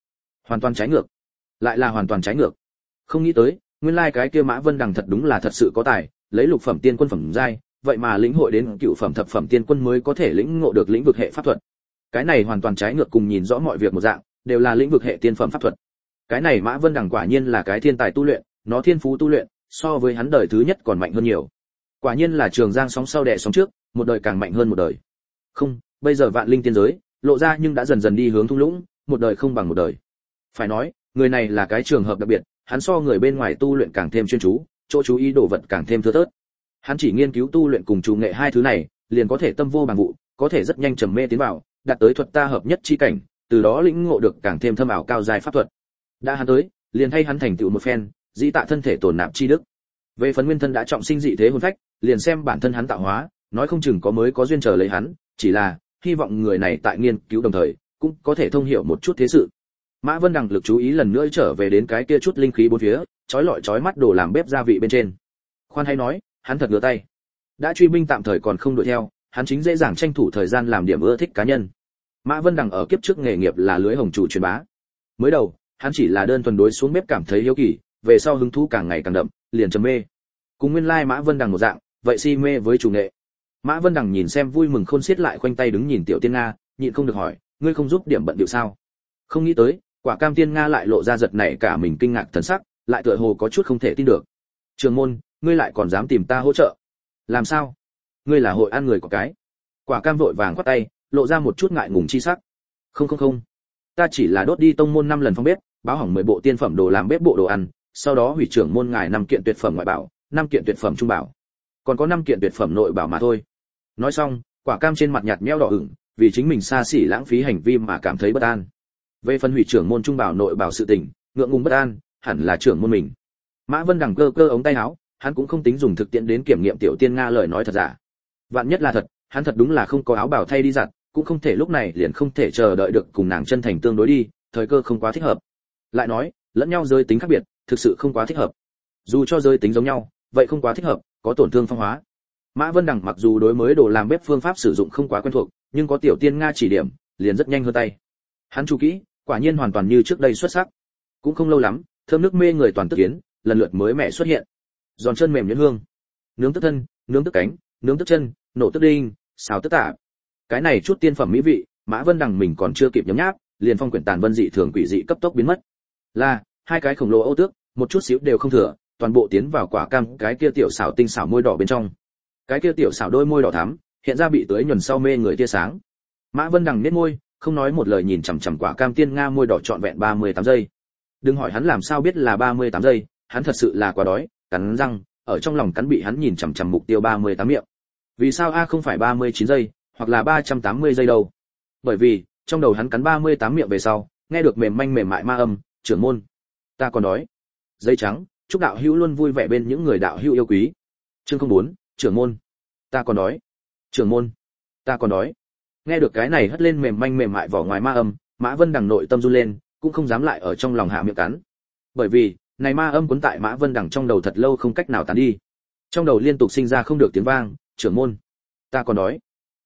Hoàn toàn trái ngược. Lại là hoàn toàn trái ngược. Không nghĩ tới, nguyên lai cái kia Mã Vân Đằng thật đúng là thật sự có tài, lấy lục phẩm tiên quân phẩm giai, vậy mà lĩnh hội đến cựu phẩm thập phẩm tiên quân mới có thể lĩnh ngộ được lĩnh vực hệ pháp thuật. Cái này hoàn toàn trái ngược cùng nhìn rõ mọi việc một dạng, đều là lĩnh vực hệ tiên phẩm pháp thuật. Cái này Mã Vân Đằng quả nhiên là cái thiên tài tu luyện, nó thiên phú tu luyện, so với hắn đời thứ nhất còn mạnh hơn nhiều. Quả nhiên là trường giang sóng sau đẻ sóng trước, một đời càng mạnh hơn một đời. Không, bây giờ vạn linh tiên giới, lộ ra nhưng đã dần dần đi hướng thung lũng, một đời không bằng một đời. Phải nói, người này là cái trường hợp đặc biệt, hắn so người bên ngoài tu luyện càng thêm chuyên chú, chỗ chú ý đồ vật càng thêm thưa thớt. Hắn chỉ nghiên cứu tu luyện cùng chủ nghệ hai thứ này, liền có thể tâm vô bằng vụ, có thể rất nhanh trầm mê tiến vào, đạt tới thuật ta hợp nhất chi cảnh, từ đó lĩnh ngộ được càng thêm thâm ảo cao dài pháp thuật. Đã hắn tới, liền thay hắn thành tựu một phen, dĩ tạ thân thể tổn nạp chi đức. Về phần nguyên thân đã trọng sinh dị thế hồn phách, liền xem bản thân hắn tạo hóa, nói không chừng có mới có duyên chờ lấy hắn, chỉ là hy vọng người này tại nghiên cứu đồng thời, cũng có thể thông hiểu một chút thế sự. Mã Vân Đằng lực chú ý lần nữa trở về đến cái kia chút linh khí bốn phía, chói lọi chói mắt đồ làm bếp gia vị bên trên. Khoan hay nói, hắn thật ngửa tay. Đã truy binh tạm thời còn không đuổi theo, hắn chính dễ dàng tranh thủ thời gian làm điểm ưa thích cá nhân. Mã Vân Đằng ở kiếp trước nghề nghiệp là lưới hồng chủ truyền bá. Mới đầu, hắn chỉ là đơn thuần đối xuống bếp cảm thấy hiếu kỳ, về sau hứng thú càng ngày càng đậm, liền trầm mê. Cùng nguyên lai Mã Vân Đằng một dạng, vậy si mê với chủ nghệ. Mã Vân Đằng nhìn xem vui mừng khôn xiết lại khoanh tay đứng nhìn Tiểu Tiên Nga, nhịn không được hỏi, ngươi không giúp điểm bận điệu sao? Không nghĩ tới, Quả Cam Tiên Nga lại lộ ra giật nảy cả mình kinh ngạc thần sắc, lại tựa hồ có chút không thể tin được. Trường môn, ngươi lại còn dám tìm ta hỗ trợ? Làm sao? Ngươi là hội ăn người của cái? Quả Cam vội vàng quát tay, lộ ra một chút ngại ngùng chi sắc. Không, ta chỉ là đốt đi tông môn 5 lần phong bếp, báo hỏng 10 bộ tiên phẩm đồ làm bếp bộ đồ ăn, sau đó hủy trưởng môn ngài 5 kiện tuyệt phẩm ngoại bảo, 5 kiện tuyệt phẩm trung bảo, còn có 5 kiện tuyệt phẩm nội bảo mà thôi. Nói xong, Quả Cam trên mặt nhạt nhẽo đỏ ửng, vì chính mình xa xỉ lãng phí hành vi mà cảm thấy bất an. Về phần hủy trưởng môn trung bảo nội bảo sự tình, ngượng ngùng bất an, hẳn là trưởng môn mình. Mã Vân Đằng cơ ống tay áo, hắn cũng không tính dùng thực tiễn đến kiểm nghiệm Tiểu Tiên Nga lời nói thật giả. Vạn nhất là thật, hắn thật đúng là không có áo bảo thay đi giặt, cũng không thể lúc này liền không thể chờ đợi được cùng nàng chân thành tương đối đi, thời cơ không quá thích hợp. Lại nói, lẫn nhau giới tính khác biệt, thực sự không quá thích hợp. Dù cho giới tính giống nhau, vậy không quá thích hợp, có tổn thương phong hóa. Mã Vân Đằng mặc dù đối mới đồ làm bếp phương pháp sử dụng không quá quen thuộc, nhưng có Tiểu Tiên Nga chỉ điểm, liền rất nhanh hơn tay. Hắn chú kỹ, quả nhiên hoàn toàn như trước đây xuất sắc. Cũng không lâu lắm, thơm nước mê người toàn tức kiến, lần lượt mới mẻ xuất hiện. Giòn chân mềm nhuyễn hương, nướng tức thân, nướng tức cánh, nướng tức chân, nổ tức đinh, xào tức tả. Cái này chút tiên phẩm mỹ vị, Mã Vân Đằng mình còn chưa kịp nhấm nháp, liền phong quyển tàn vân dị thường quỷ dị cấp tốc biến mất. Là, hai cái khổng lồ Âu tước, một chút xíu đều không thừa, toàn bộ tiến vào Quả Cam cái kia tiểu xảo tinh xảo môi đỏ bên trong. Cái kia tiểu xảo đôi môi đỏ thắm, hiện ra bị tưới nhuần sau mê người tia sáng. Mã Vân Đằng nhếch môi, không nói một lời nhìn chằm chằm Quả Cam Tiên Nga môi đỏ trọn vẹn 38 giây. Đừng hỏi hắn làm sao biết là 38 giây, hắn thật sự là quá đói, cắn răng, ở trong lòng cắn bị hắn nhìn chằm chằm mục tiêu 38 miệng. Vì sao a không phải 39 giây, hoặc là 380 giây đâu? Bởi vì, trong đầu hắn cắn 38 miệng về sau, nghe được mềm mại ma âm, trưởng môn, ta còn đói. Giấy trắng, chúc đạo hữu luôn vui vẻ bên những người đạo hữu yêu quý. Chương 04, trưởng môn, ta còn đói. Trưởng môn, ta còn đói. Nghe được cái này hất lên mềm mại vỏ ngoài ma âm, Mã Vân Đằng nội tâm run lên, cũng không dám lại ở trong lòng hạ miệng cắn. Bởi vì, này ma âm cuốn tại Mã Vân Đằng trong đầu thật lâu không cách nào tán đi. Trong đầu liên tục sinh ra không được tiếng vang, trưởng môn, ta còn đói.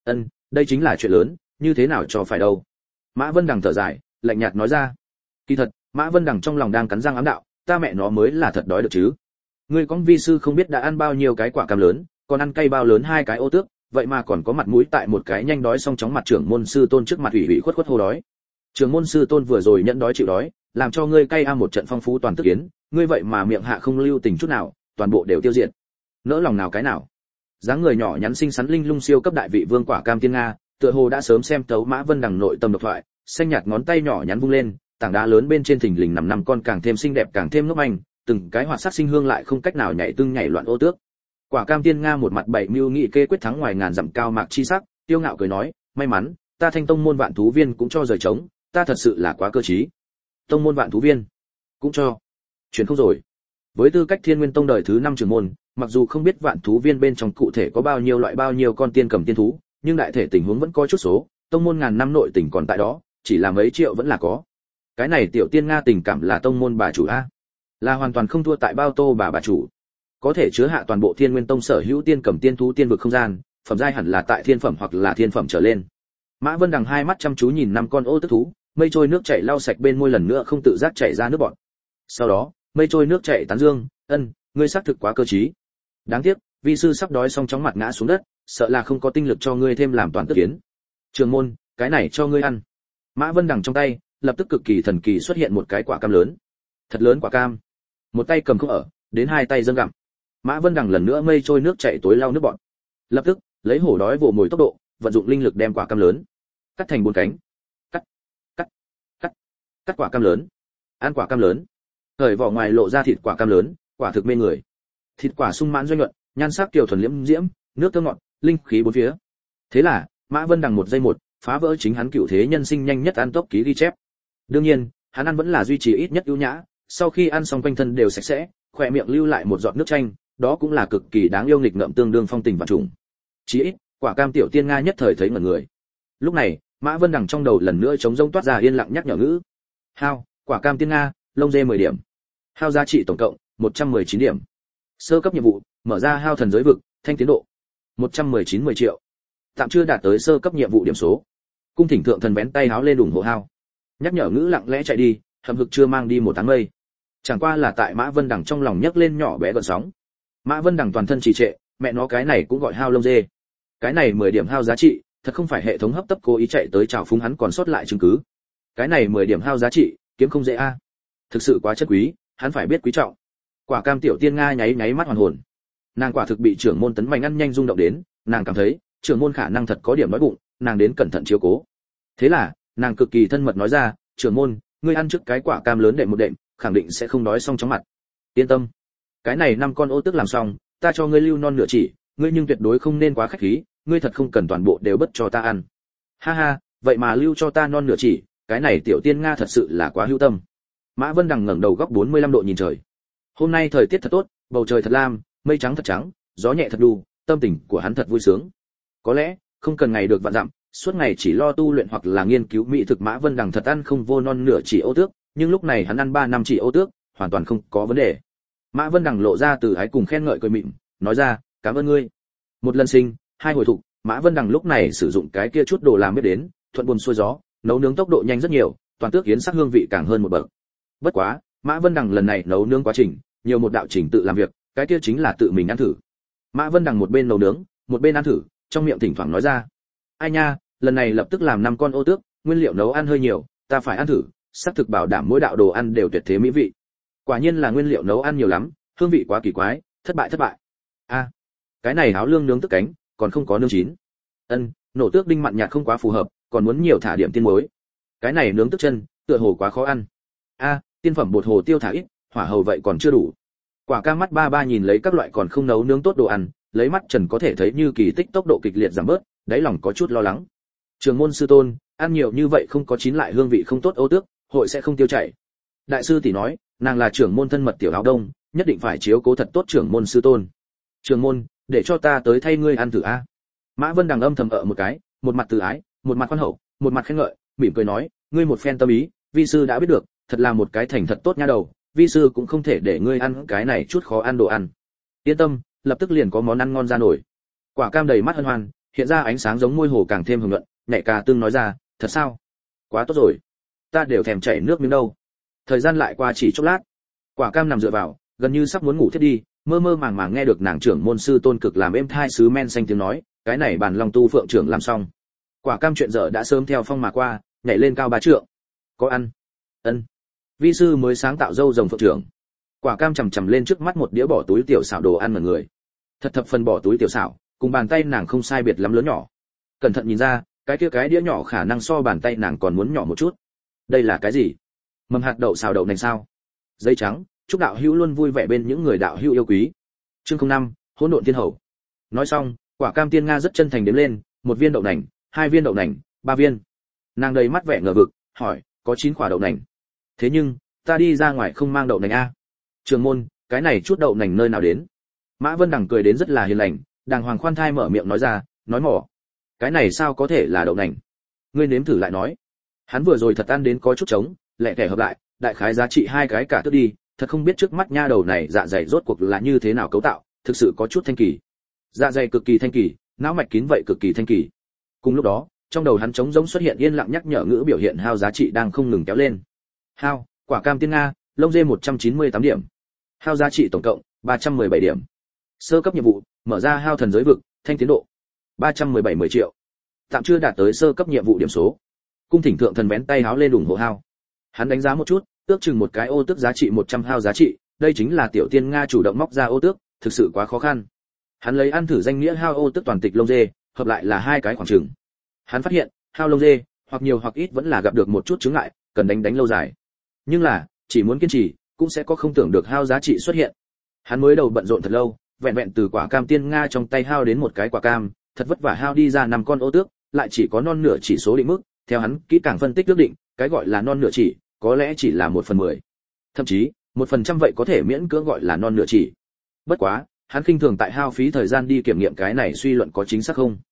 Đây chính là chuyện lớn, như thế nào cho phải đâu. Mã Vân Đằng thở dài, lạnh nhạt nói ra. Kỳ thật, Mã Vân Đằng trong lòng đang cắn răng ám đạo, ta mẹ nó mới là thật đói được chứ. Ngươi con vi sư không biết đã ăn bao nhiêu cái quả cam lớn, còn ăn cay bao lớn 2 cái ô tước, vậy mà còn có mặt mũi tại một cái nhanh đói xong chóng mặt trưởng môn sư tôn trước mặt ủy khuất hô đói. Trưởng môn sư tôn vừa rồi nhẫn đói chịu đói, làm cho ngươi cay ăn một trận phong phú toàn tức yến, ngươi vậy mà miệng hạ không lưu tình chút nào, toàn bộ đều tiêu diệt. Nỡ lòng nào cái nào. Dáng người nhỏ nhắn xinh xắn linh lung siêu cấp đại vị vương Quả Cam Tiên Nga, tựa hồ đã sớm xem tấu Mã Vân Đằng nội tâm độc thoại, xanh nhạt ngón tay nhỏ nhắn vung lên, tảng đá lớn bên trên thình lình nằm 5 con càng thêm xinh đẹp càng thêm ngốc anh, từng cái hoạt sắc sinh hương lại không cách nào nhảy loạn ô tước. Quả Cam Tiên Nga một mặt bảy mưu nghị kê quyết thắng ngoài ngàn dặm cao mạc chi sắc, tiêu ngạo cười nói, may mắn, ta Thanh tông môn vạn thú viên cũng cho rời trống, ta thật sự là quá cơ trí. Tông môn vạn thú viên cũng cho. Chuyển không rồi. Với tư cách Thiên Nguyên tông đời thứ 5 trưởng môn, mặc dù không biết vạn thú viên bên trong cụ thể có bao nhiêu loại bao nhiêu con tiên cầm tiên thú, nhưng đại thể tình huống vẫn có chút số, tông môn ngàn năm nội tình còn tại đó, chỉ là mấy triệu vẫn là có. Cái này Tiểu Tiên Nga tình cảm là tông môn bà chủ a, là hoàn toàn không thua tại bao tô bà chủ. Có thể chứa hạ toàn bộ Thiên Nguyên tông sở hữu tiên cầm tiên thú tiên vực không gian, phẩm giai hẳn là tại thiên phẩm hoặc là thiên phẩm trở lên. Mã Vân Đằng hai mắt chăm chú nhìn 5 con ô tước thú, mây trôi nước chảy lau sạch bên môi lần nữa không tự giác chảy ra nước bọt. Sau đó, mây trôi nước chảy tán dương, ngươi xác thực quá cơ trí. Đáng tiếc, vi sư sắp đói xong chóng mặt ngã xuống đất, sợ là không có tinh lực cho ngươi thêm làm toàn tức kiến. Trường môn, cái này cho ngươi ăn. Mã Vân Đằng trong tay, lập tức cực kỳ thần kỳ xuất hiện một cái quả cam lớn. Thật lớn quả cam. Một tay cầm không ở, đến hai tay dâng gặm. Mã Vân Đằng lần nữa mây trôi nước chảy tối lau nước bọt. Lập tức, lấy hổ đói vồ mồi tốc độ, vận dụng linh lực đem quả cam lớn cắt thành 4 cánh. Cắt quả cam lớn. Ăn quả cam lớn. Cởi vỏ ngoài lộ ra thịt quả cam lớn, quả thực mê người. Thịt quả sung mãn doanh nhuận, nhan sắc kiều thuần liễm diễm, nước thơm ngọt, linh khí bốn phía. Thế là, Mã Vân Đằng một giây một, phá vỡ chính hắn cựu thế nhân sinh nhanh nhất ăn tốc ký ghi chép. Đương nhiên, hắn ăn vẫn là duy trì ít nhất ưu nhã, sau khi ăn xong quanh thân đều sạch sẽ, khỏe miệng lưu lại một giọt nước chanh, đó cũng là cực kỳ đáng yêu nghịch ngợm tương đương phong tình và trùng. Chỉ ít, quả cam tiểu tiên nga nhất thời thấy ngẩn người. Lúc này, Mã Vân Đằng trong đầu lần nữa trống rỗng toát ra yên lặng nhắc nhở ngữ. Hao, quả cam tiên nga, lông dê 10 điểm. Hao giá trị tổng cộng 119 điểm. Sơ cấp nhiệm vụ, mở ra hao thần giới vực, thanh tiến độ 119 triệu. Tạm chưa đạt tới sơ cấp nhiệm vụ điểm số. Cung thỉnh thượng thần bén tay háo lên ủng hộ hao. Nhắc nhở ngữ lặng lẽ chạy đi, hậm hực chưa mang đi một tháng mây. Chẳng qua là tại Mã Vân Đằng trong lòng nhấc lên nhỏ bé gợn sóng. Mã Vân Đằng toàn thân trì trệ, mẹ nó cái này cũng gọi hao lông dê. Cái này 10 điểm hao giá trị, thật không phải hệ thống hấp tấp cố ý chạy tới chào phúng hắn còn sót lại chứng cứ. Cái này 10 điểm hao giá trị, kiếm không dễ a. Thực sự quá chất quý, hắn phải biết quý trọng. Quả cam tiểu tiên nga nháy nháy mắt hoàn hồn. Nàng quả thực bị trưởng môn Tấn Mạnh ăn nhanh rung động đến, nàng cảm thấy, trưởng môn khả năng thật có điểm đói bụng, nàng đến cẩn thận chiếu cố. Thế là, nàng cực kỳ thân mật nói ra, trưởng môn, ngươi ăn trước cái quả cam lớn đệm một đệm, khẳng định sẽ không đói xong chóng mặt. Yên tâm, cái này 5 con ô tước làm xong, ta cho ngươi lưu non nửa chỉ, ngươi nhưng tuyệt đối không nên quá khách khí, ngươi thật không cần toàn bộ đều bất cho ta ăn. Ha ha, vậy mà lưu cho ta non nửa chỉ, cái này tiểu tiên nga thật sự là quá hữu tâm. Mã Vân Đằng ngẩng đầu góc 45 độ nhìn trời. Hôm nay thời tiết thật tốt, bầu trời thật lam, mây trắng thật trắng, gió nhẹ thật đu, tâm tình của hắn thật vui sướng. Có lẽ, không cần ngày được vạn dặm, suốt ngày chỉ lo tu luyện hoặc là nghiên cứu mỹ thực, Mã Vân Đằng thật ăn không vô non nửa chỉ ô tước, nhưng lúc này hắn ăn 3 năm chỉ ô tước, hoàn toàn không có vấn đề. Mã Vân Đằng lộ ra từ ái cùng khen ngợi cười mịn, nói ra, cảm ơn ngươi. Một lần sinh, 2 hồi thục, Mã Vân Đằng lúc này sử dụng cái kia chút đồ làm bếp đến, thuận buồm xuôi gió, nấu nướng tốc độ nhanh rất nhiều, toàn tước yến sắc hương vị càng hơn một bậc. Bất quá, Mã Vân Đằng lần này nấu nướng quá trình, nhiều một đạo trình tự làm việc, cái kia chính là tự mình ăn thử. Mã Vân Đằng một bên nấu nướng, một bên ăn thử, trong miệng thỉnh thoảng nói ra: "Ai nha, lần này lập tức làm 5 con ô tước, nguyên liệu nấu ăn hơi nhiều, ta phải ăn thử, sắp thực bảo đảm mỗi đạo đồ ăn đều tuyệt thế mỹ vị." Quả nhiên là nguyên liệu nấu ăn nhiều lắm, hương vị quá kỳ quái, thất bại. A, cái này háo lương nướng tức cánh, còn không có nướng chín. Nổ tước đinh mặn nhạt không quá phù hợp, còn muốn nhiều thả điểm tiên muối. Cái này nướng tức chân, tựa hồ quá khó ăn. A, tiên phẩm bột hồ tiêu thả ít, hỏa hầu vậy còn chưa đủ. Quả cam mắt ba nhìn lấy các loại còn không nấu nướng tốt đồ ăn, lấy mắt trần có thể thấy như kỳ tích tốc độ kịch liệt giảm bớt, đáy lòng có chút lo lắng. Trường môn sư tôn, ăn nhiều như vậy không có chín lại hương vị không tốt ô tước, hội sẽ không tiêu chảy. Đại sư tỷ nói, nàng là trưởng môn thân mật tiểu áo đông, nhất định phải chiếu cố thật tốt trưởng môn sư tôn. Trưởng môn, để cho ta tới thay ngươi ăn thử a. Mã Vân Đằng âm thầm một cái, một mặt từ ái, một mặt khoan hậu, một mặt khen ngợi, mỉm cười nói, ngươi một phen tâm ý, vi sư đã biết được, thật là một cái thành thật tốt nha đầu, vi sư cũng không thể để ngươi ăn cái này chút khó ăn đồ ăn. Yên tâm, lập tức liền có món ăn ngon ra nổi. Quả cam đầy mắt hân hoan, hiện ra ánh sáng giống môi hồ càng thêm hồng nhuận, nhẹ cà tương nói ra, thật sao? Quá tốt rồi, ta đều thèm chảy nước miếng đâu. Thời gian lại qua chỉ chốc lát, quả cam nằm dựa vào, gần như sắp muốn ngủ thiết đi, mơ màng nghe được nàng trưởng môn sư tôn cực làm êm thai sứ men xanh tiếng nói, cái này bàn long tu phượng trưởng làm xong. Quả cam chuyện dở đã sớm theo phong mà qua, nhảy lên cao 3 trượng. Có ăn? Vi sư mới sáng tạo dâu rồng phượng trưởng. Quả cam chầm lên trước mắt một đĩa bỏ túi tiểu xảo đồ ăn mọi người. Thật thập phần bỏ túi tiểu xảo, cùng bàn tay nàng không sai biệt lắm lớn nhỏ. Cẩn thận nhìn ra, cái đĩa nhỏ khả năng so bàn tay nàng còn muốn nhỏ một chút. Đây là cái gì? Mầm hạt đậu xào đậu nành sao? Giấy trắng, chúc đạo hữu luôn vui vẻ bên những người đạo hữu yêu quý. Chương 05, hỗn độn thiên hầu. Nói xong, quả cam tiên nga rất chân thành đếm lên, 1 viên đậu nành, 2 viên đậu nành, 3 viên. Nàng đầy mắt vẻ ngờ vực, hỏi, có 9 quả đậu nành. Thế nhưng, ta đi ra ngoài không mang đậu nành a. Trường môn, cái này chút đậu nành nơi nào đến? Mã Vân Đằng cười đến rất là hiền lành, đàng hoàng khoan thai mở miệng nói ra, nói mỏ. Cái này sao có thể là đậu nành? Ngươi nếm thử lại nói. Hắn vừa rồi thật ăn đến có chút trống, lẹ tẻ hợp lại, đại khái giá trị 2 cái cả tước đi, thật không biết trước mắt nha đầu này dạ dày rốt cuộc là như thế nào cấu tạo, thực sự có chút thanh kỳ. Dạ dày cực kỳ thanh kỳ, não mạch kín vậy cực kỳ thanh kỳ. Cùng lúc đó, Trong đầu hắn trống rỗng xuất hiện yên lặng nhắc nhở ngữ biểu hiện hao giá trị đang không ngừng kéo lên. Hao, quả cam tiên Nga, lông dê 198 điểm. Hao giá trị tổng cộng 317 điểm. Sơ cấp nhiệm vụ, mở ra hao thần giới vực, thanh tiến độ 317 triệu. Tạm chưa đạt tới sơ cấp nhiệm vụ điểm số. Cung thỉnh thượng thần vén tay háo lên ủng hộ hao. Hắn đánh giá một chút, ước chừng một cái ô tước giá trị 100 hao giá trị, đây chính là tiểu tiên Nga chủ động móc ra ô tước, thực sự quá khó khăn. Hắn lấy ăn thử danh nghĩa hao ô tước toàn tịch lông dê, hợp lại là hai cái khoảng chừng. Hắn phát hiện, hao lông dê, hoặc nhiều hoặc ít vẫn là gặp được một chút chướng ngại, cần đánh lâu dài. Nhưng là, chỉ muốn kiên trì, cũng sẽ có không tưởng được hao giá trị xuất hiện. Hắn mới đầu bận rộn thật lâu, vẹn vẹn từ quả cam tiên Nga trong tay hao đến một cái quả cam, thật vất vả hao đi ra 5 con ô tước, lại chỉ có non nửa chỉ số định mức, theo hắn kỹ càng phân tích ước định, cái gọi là non nửa chỉ, có lẽ chỉ là 1/10. Thậm chí, 1% vậy có thể miễn cưỡng gọi là non nửa chỉ. Bất quá, hắn khinh thường tại hao phí thời gian đi kiểm nghiệm cái này suy luận có chính xác không.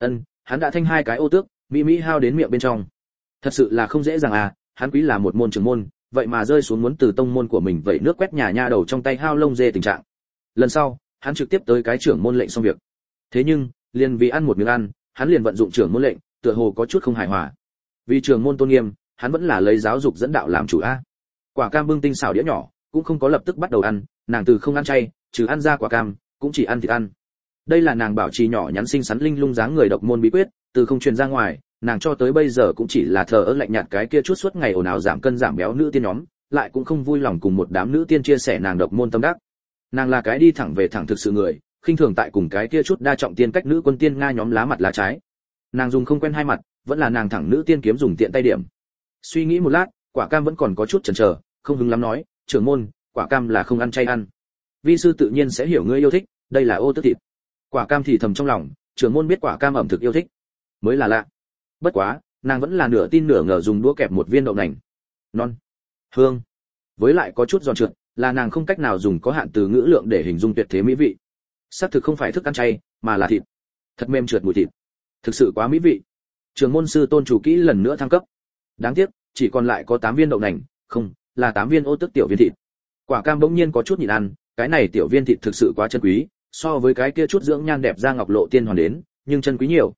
Hắn đã thanh hai cái ô tước, mỹ hao đến miệng bên trong. Thật sự là không dễ dàng à, hắn quý là một môn trưởng môn, vậy mà rơi xuống muốn từ tông môn của mình vậy nước quét nhà nha đầu trong tay hao lông dê tình trạng. Lần sau, hắn trực tiếp tới cái trưởng môn lệnh xong việc. Thế nhưng, liền vì ăn một miếng ăn, hắn liền vận dụng trưởng môn lệnh, tựa hồ có chút không hài hòa. Vì trưởng môn tôn nghiêm, hắn vẫn là lấy giáo dục dẫn đạo làm chủ a. Quả cam bưng tinh xảo đĩa nhỏ, cũng không có lập tức bắt đầu ăn, nàng từ không ăn chay, trừ ăn ra quả cam, cũng chỉ ăn thịt ăn. Đây là nàng bảo trì nhỏ nhắn xinh xắn linh lung dáng người độc môn bí quyết, từ không truyền ra ngoài, nàng cho tới bây giờ cũng chỉ là thờ ơ lạnh nhạt cái kia chút suốt ngày ồn ào giảm cân giảm béo nữ tiên nhóm, lại cũng không vui lòng cùng một đám nữ tiên chia sẻ nàng độc môn tâm đắc. Nàng là cái đi thẳng về thẳng thực sự người, khinh thường tại cùng cái kia chút đa trọng tiên cách nữ quân tiên nga nhóm lá mặt lá trái. Nàng dùng không quen hai mặt, vẫn là nàng thẳng nữ tiên kiếm dùng tiện tay điểm. Suy nghĩ một lát, quả cam vẫn còn có chút chần chờ, không hứng lắm nói, trưởng môn, quả cam là không ăn chay ăn. Vi sư tự nhiên sẽ hiểu ngươi yêu thích, đây là ô tước thịt. Quả cam thì thầm trong lòng, trưởng môn biết quả cam ẩm thực yêu thích, mới là lạ. Bất quá, nàng vẫn là nửa tin nửa ngờ dùng đũa kẹp một viên đậu nành. Non, hương, với lại có chút giòn trượt, là nàng không cách nào dùng có hạn từ ngữ lượng để hình dung tuyệt thế mỹ vị. Xác thực không phải thức ăn chay, mà là thịt. Thật mềm trượt mùi thịt. Thực sự quá mỹ vị. Trường môn sư tôn chủ kỹ lần nữa thăng cấp. Đáng tiếc, chỉ còn lại có 8 viên đậu nành, không, là 8 viên ô tước tiểu viên thịt. Quả cam bỗng nhiên có chút nhịn ăn, cái này tiểu viên thịt thực sự quá chân quý, so với cái kia chút dưỡng nhan đẹp da ngọc lộ tiên hoàn đến, nhưng chân quý nhiều.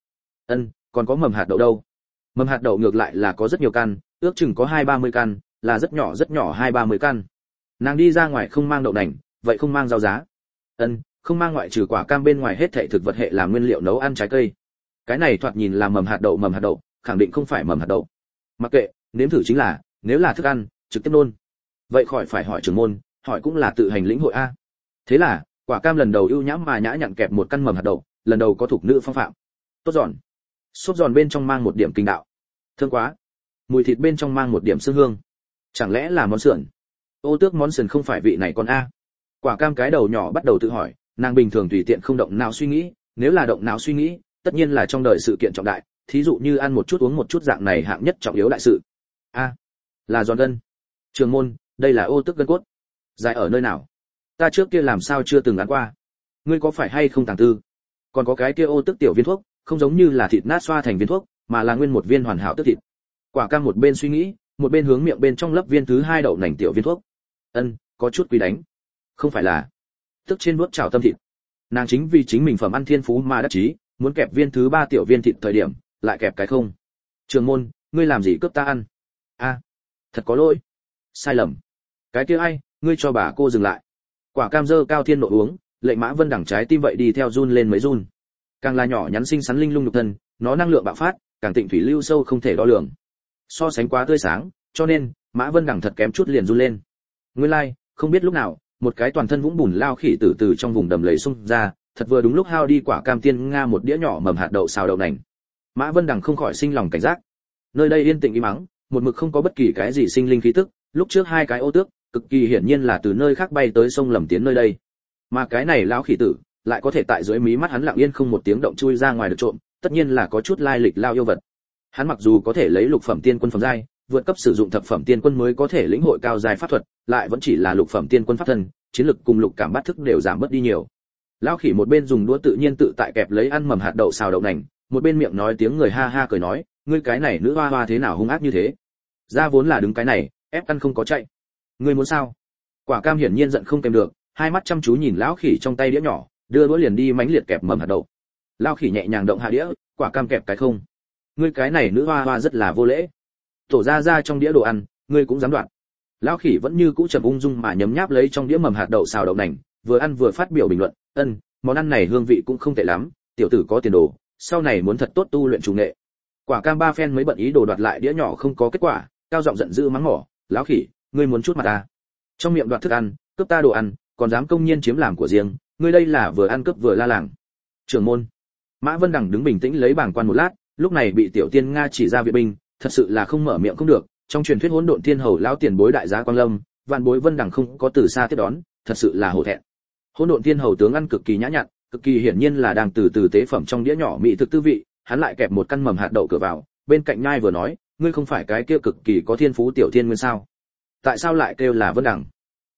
Còn có mầm hạt đậu đâu? Mầm hạt đậu ngược lại là có rất nhiều căn, ước chừng có 20-30 căn, là rất nhỏ 20-30 căn. Nàng đi ra ngoài không mang đậu nành, vậy không mang rau giá. Không mang ngoại trừ quả cam bên ngoài hết thảy thực vật hệ làm nguyên liệu nấu ăn trái cây. Cái này thoạt nhìn là mầm hạt đậu, khẳng định không phải mầm hạt đậu. Mặc kệ, nếm thử chính là, nếu là thức ăn, trực tiếp nôn. Vậy khỏi phải hỏi trưởng môn, hỏi cũng là tự hành lĩnh hội a. Thế là, quả cam lần đầu ưu nhã mà nhã nhặn kẹp một căn mầm hạt đậu, lần đầu có thuộc nữ phong phạm. Tốt giòn. Xốp giòn bên trong mang một điểm kinh đạo. Thơm quá. Mùi thịt bên trong mang một điểm sương hương. Chẳng lẽ là món sườn? Ô tước món sườn không phải vị này con a. Quả cam cái đầu nhỏ bắt đầu tự hỏi, nàng bình thường tùy tiện không động não suy nghĩ, nếu là động não suy nghĩ, tất nhiên là trong đời sự kiện trọng đại, thí dụ như ăn một chút uống một chút dạng này hạng nhất trọng yếu đại sự. Là giòn gân. Trường môn, đây là ô tước gân cốt. Dài ở nơi nào? Ta trước kia làm sao chưa từng ăn qua? Ngươi có phải hay không tàng tư? Còn có cái kia ô tước tiểu viên thuốc, không giống như là thịt nát xoa thành viên thuốc, mà là nguyên một viên hoàn hảo tước thịt. Quả cam một bên suy nghĩ, một bên hướng miệng bên trong lấp viên thứ 2 đậu nành tiểu viên thuốc. Có chút quý đánh. Không phải là tức trên nuốt chảo tâm thịt. Nàng chính vì chính mình phẩm ăn thiên phú mà đắc chí, muốn kẹp viên thứ 3 tiểu viên thịt thời điểm, lại kẹp cái không. Trường môn, ngươi làm gì cướp ta ăn? Thật có lỗi. Sai lầm. Cái kia ai, ngươi cho bà cô dừng lại. Quả cam dơ cao thiên nội uống, lệnh Mã Vân đẳng trái tim vậy đi theo run lên mấy run. Càng là nhỏ nhắn xinh xắn linh lung nhục thân, nó năng lượng bạo phát, càng tịnh thủy lưu sâu không thể đo lường. So sánh quá tươi sáng, cho nên Mã Vân đẳng thật kém chút liền run lên. Nguyên lai, không biết lúc nào, một cái toàn thân vũng bùn lao khỉ từ trong vùng đầm lầy xung ra, thật vừa đúng lúc hao đi quả cam tiên nga một đĩa nhỏ mầm hạt đậu xào đậu nành. Mã Vân đẳng không khỏi sinh lòng cảnh giác. Nơi đây yên tĩnh im mắng, một mực không có bất kỳ cái gì sinh linh khí tức, lúc trước 2 cái ô tước, cực kỳ hiển nhiên là từ nơi khác bay tới sông lầm tiến nơi đây. Mà cái này lão khỉ tử, lại có thể tại dưới mí mắt hắn lặng yên không một tiếng động chui ra ngoài được trộm, tất nhiên là có chút lai lịch lao yêu vật. Hắn mặc dù có thể lấy lục phẩm tiên quân phẩm giai, vượt cấp sử dụng thập phẩm tiên quân mới có thể lĩnh hội cao giai pháp thuật, lại vẫn chỉ là lục phẩm tiên quân pháp thân, chiến lực cùng lục cảm bát thức đều giảm bớt đi nhiều. Lão khỉ một bên dùng đũa tự nhiên tự tại kẹp lấy ăn mầm hạt đậu xào đậu nành, một bên miệng nói tiếng người ha ha cười nói, ngươi cái này nữ hoa hoa thế nào hung ác như thế? Ra vốn là đứng cái này, ép ăn không có chạy. Ngươi muốn sao? Quả cam hiển nhiên giận không kèm được, hai mắt chăm chú nhìn lão khỉ trong tay đĩa nhỏ, đưa đũa liền đi mánh liệt kẹp mầm hạt đậu. Lão khỉ nhẹ nhàng động hạ đĩa, quả cam kẹp cái không. Ngươi cái này nữ hoa hoa rất là vô lễ. Tổ ra ra trong đĩa đồ ăn, ngươi cũng dám đoạt. Lão khỉ vẫn như cũ trầm ung dung mà nhấm nháp lấy trong đĩa mầm hạt đậu xào đậu nành, vừa ăn vừa phát biểu bình luận, món ăn này hương vị cũng không tệ lắm, tiểu tử có tiền đồ, sau này muốn thật tốt tu luyện chủ nghệ. Quả cam ba phen mới bận ý đồ đoạt lại đĩa nhỏ không có kết quả, cao giọng giận dữ mắng mỏ, lão khỉ, ngươi muốn chút mặt ta? Trong miệng đoạt thức ăn, cướp ta đồ ăn, còn dám công nhiên chiếm làm của riêng, ngươi đây là vừa ăn cướp vừa la làng. Trưởng môn. Mã Vân Đằng đứng bình tĩnh lấy bảng quan một lát, lúc này bị Tiểu Tiên Nga chỉ ra viện binh, thật sự là không mở miệng không được, trong truyền thuyết Hỗn Độn Thiên Hầu lão tiền bối đại giá Quang Lâm, vạn bối Vân Đằng không có từ xa tiếp đón, thật sự là hổ thẹn. Hỗn Độn Thiên Hầu tướng ăn cực kỳ nhã nhặn, cực kỳ hiển nhiên là đang từ từ tế phẩm trong đĩa nhỏ mỹ thực tư vị, hắn lại kẹp một căn mầm hạt đậu cửa vào, bên cạnh nhai vừa nói, ngươi không phải cái kia cực kỳ có thiên phú tiểu thiên nguyên sao? Tại sao lại kêu là Vân Đằng?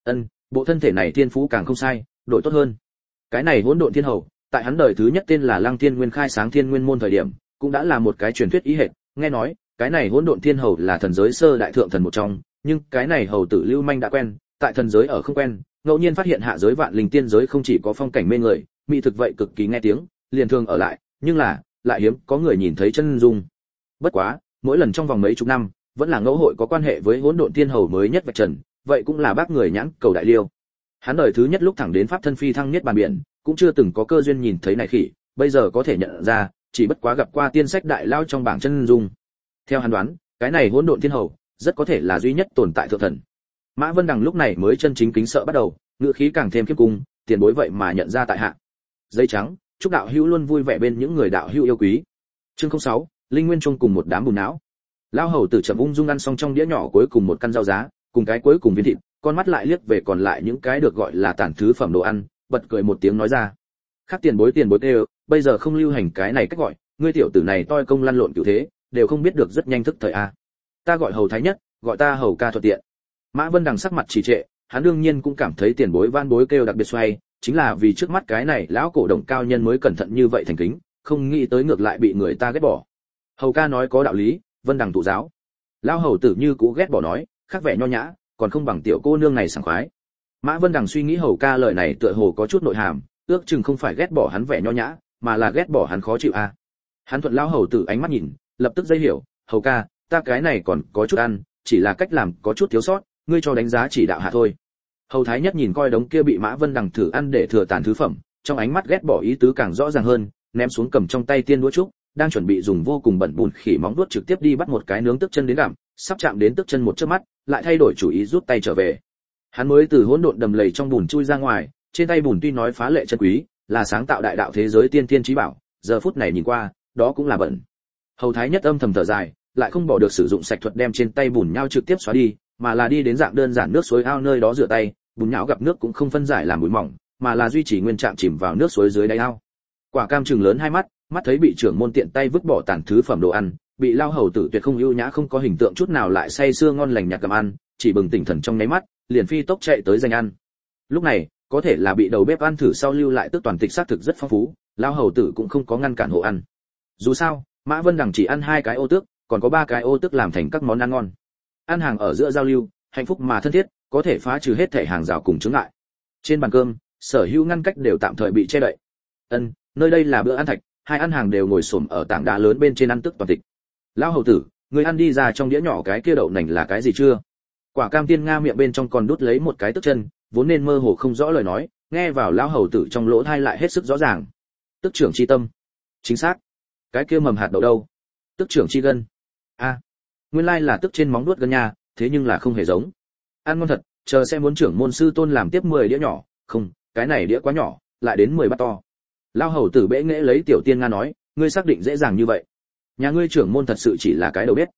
Bộ thân thể này thiên phú càng không sai, đổi tốt hơn. Cái này Hỗn Độn Thiên Hầu, tại hắn đời thứ nhất tên là Lăng Thiên Nguyên khai sáng Thiên Nguyên môn thời điểm, cũng đã là một cái truyền thuyết ý hệt, nghe nói, cái này Hỗn Độn Thiên Hầu là thần giới sơ đại thượng thần một trong, nhưng cái này hầu tử Lưu Manh đã quen, tại thần giới ở không quen, ngẫu nhiên phát hiện hạ giới vạn linh tiên giới không chỉ có phong cảnh mê người, mỹ thực vậy cực kỳ nghe tiếng, liền thường ở lại, nhưng là, lại hiếm có người nhìn thấy chân dung. Bất quá, mỗi lần trong vòng mấy chục năm, vẫn là ngẫu hội có quan hệ với Hỗn Độn Thiên Hầu mới nhất vạch trần, vậy cũng là bác người nhãn cầu đại liêu. Hắn đời thứ nhất lúc thẳng đến pháp thân phi thăng niết bàn biển, cũng chưa từng có cơ duyên nhìn thấy này khỉ, bây giờ có thể nhận ra, chỉ bất quá gặp qua tiên sách đại lao trong bảng chân dung. Theo hắn đoán, cái này Hỗn Độn Thiên Hầu rất có thể là duy nhất tồn tại thượng thần. Mã Vân Đằng lúc này mới chân chính kính sợ bắt đầu, ngữ khí càng thêm kiếp cung, tiền bối vậy mà nhận ra tại hạ. Giấy trắng, chúc đạo hữu luôn vui vẻ bên những người đạo hữu yêu quý. Chương 06, Linh Nguyên Trung cùng một đám bùn não. Lao hầu tử chậm ung dung ăn xong trong đĩa nhỏ cuối cùng một căn rau giá, cùng cái cuối cùng viên thịt, con mắt lại liếc về còn lại những cái được gọi là tản thứ phẩm đồ ăn, bật cười một tiếng nói ra: "Khác tiền bối đều, bây giờ không lưu hành cái này cách gọi, ngươi tiểu tử này toi công lăn lộn cửu thế, đều không biết được rất nhanh thức thời a. Ta gọi hầu thái nhất, gọi ta hầu ca thuận tiện." Mã Vân Đằng sắc mặt trì trệ, hắn đương nhiên cũng cảm thấy tiền bối van bối kêu đặc biệt xoay, chính là vì trước mắt cái này lão cổ đồng cao nhân mới cẩn thận như vậy thành kính, không nghĩ tới ngược lại bị người ta ghét bỏ. Hầu ca nói có đạo lý, Vân Đằng tụ giáo. Lão hầu tử như cũ ghét bỏ nói, khác vẻ nho nhã, còn không bằng tiểu cô nương này sảng khoái. Mã Vân Đằng suy nghĩ hầu ca lời này tựa hồ có chút nội hàm, ước chừng không phải ghét bỏ hắn vẻ nho nhã, mà là ghét bỏ hắn khó chịu a. Hắn thuận lão hầu tử ánh mắt nhìn, lập tức dây hiểu, hầu ca, ta cái này còn có chút ăn, chỉ là cách làm có chút thiếu sót, ngươi cho đánh giá chỉ đạo hạ thôi. Hầu thái nhất nhìn coi đống kia bị Mã Vân Đằng thử ăn để thừa tàn thứ phẩm, trong ánh mắt ghét bỏ ý tứ càng rõ ràng hơn, ném xuống cầm trong tay tiên đũa trúc, đang chuẩn bị dùng vô cùng bẩn bùn khỉ móng vuốt trực tiếp đi bắt một cái nướng tức chân đến gặm, sắp chạm đến tức chân một chớp mắt, lại thay đổi chủ ý rút tay trở về. Hắn mới từ hỗn độn đầm lầy trong bùn chui ra ngoài, trên tay bùn tuy nói phá lệ chân quý, là sáng tạo đại đạo thế giới tiên thiên chí bảo, giờ phút này nhìn qua, đó cũng là bẩn. Hầu thái nhất âm thầm thở dài, lại không bỏ được sử dụng sạch thuật đem trên tay bùn nhão trực tiếp xóa đi, mà là đi đến dạng đơn giản nước suối ao nơi đó rửa tay, bùn nhão gặp nước cũng không phân giải làm bụi mỏng, mà là duy trì nguyên trạng chìm vào nước suối dưới đáy ao. Quả cam trừng lớn hai mắt, mắt thấy bị trưởng môn tiện tay vứt bỏ tàn thứ phẩm đồ ăn, bị lao hầu tử tuyệt không ưu nhã không có hình tượng chút nào lại say sưa ngon lành nhạt cầm ăn, chỉ bừng tỉnh thần trong nháy mắt, liền phi tốc chạy tới giành ăn. Lúc này, có thể là bị đầu bếp ăn thử sau lưu lại tức toàn tịch xác thực rất phong phú, lao hầu tử cũng không có ngăn cản hộ ăn. Dù sao, Mã Vân Đằng chỉ ăn 2 cái ô tước, còn có 3 cái ô tước làm thành các món ăn ngon. Ăn hàng ở giữa giao lưu, hạnh phúc mà thân thiết, có thể phá trừ hết thể hàng rào cùng chướng ngại. Trên bàn cơm, sở hữu ngăn cách đều tạm thời bị che đậy. Nơi đây là bữa ăn thạch, hai ăn hàng đều ngồi xổm ở tảng đá lớn bên trên ăn tức toàn tịch. Lão hầu tử, người ăn đi ra trong đĩa nhỏ cái kia đậu nành là cái gì chưa? Quả cam tiên nga miệng bên trong còn đút lấy một cái tức chân, vốn nên mơ hồ không rõ lời nói, nghe vào lão hầu tử trong lỗ tai lại hết sức rõ ràng. Tức trưởng chi tâm. Chính xác. Cái kia mầm hạt đậu đâu? Tức trưởng chi gân. A, nguyên lai là tức trên móng vuốt gân nha, thế nhưng là không hề giống. Ăn ngon thật, chờ sẽ muốn trưởng môn sư tôn làm tiếp 10 đĩa nhỏ, không, cái này đĩa quá nhỏ, lại đến 10 bát to. Lão hầu tử bẽ nghệ lấy tiểu tiên nga nói, ngươi xác định dễ dàng như vậy? Nhà ngươi trưởng môn thật sự chỉ là cái đầu bếp.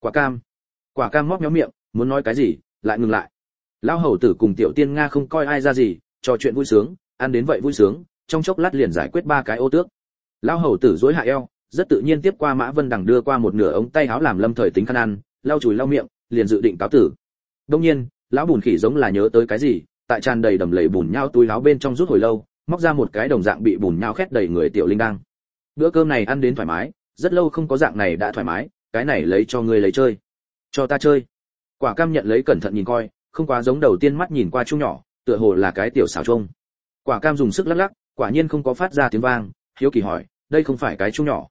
Quả cam móc méo miệng, muốn nói cái gì, lại ngừng lại. Lão hầu tử cùng tiểu tiên nga không coi ai ra gì, trò chuyện vui sướng, ăn đến vậy vui sướng, trong chốc lát liền giải quyết 3 cái ô tước. Lão hầu tử duỗi hạ eo, rất tự nhiên tiếp qua Mã Vân Đằng đưa qua một nửa ống tay áo làm lâm thời tính khăn ăn, lau chùi lau miệng, liền dự định cáo tử. Đương nhiên, lão bùn khỉ giống là nhớ tới cái gì, tại tràn đầy đầm lầy bùn nhão túi áo bên trong rút hồi lâu, móc ra một cái đồng dạng bị bùn nhão khét đầy người tiểu linh đăng. Bữa cơm này ăn đến thoải mái, rất lâu không có dạng này đã thoải mái, cái này lấy cho ngươi lấy chơi. Cho ta chơi. Quả cam nhận lấy cẩn thận nhìn coi, không quá giống đầu tiên mắt nhìn qua chung nhỏ, tựa hồ là cái tiểu xảo chung. Quả cam dùng sức lắc lắc, quả nhiên không có phát ra tiếng vang, hiếu kỳ hỏi, đây không phải cái chung nhỏ.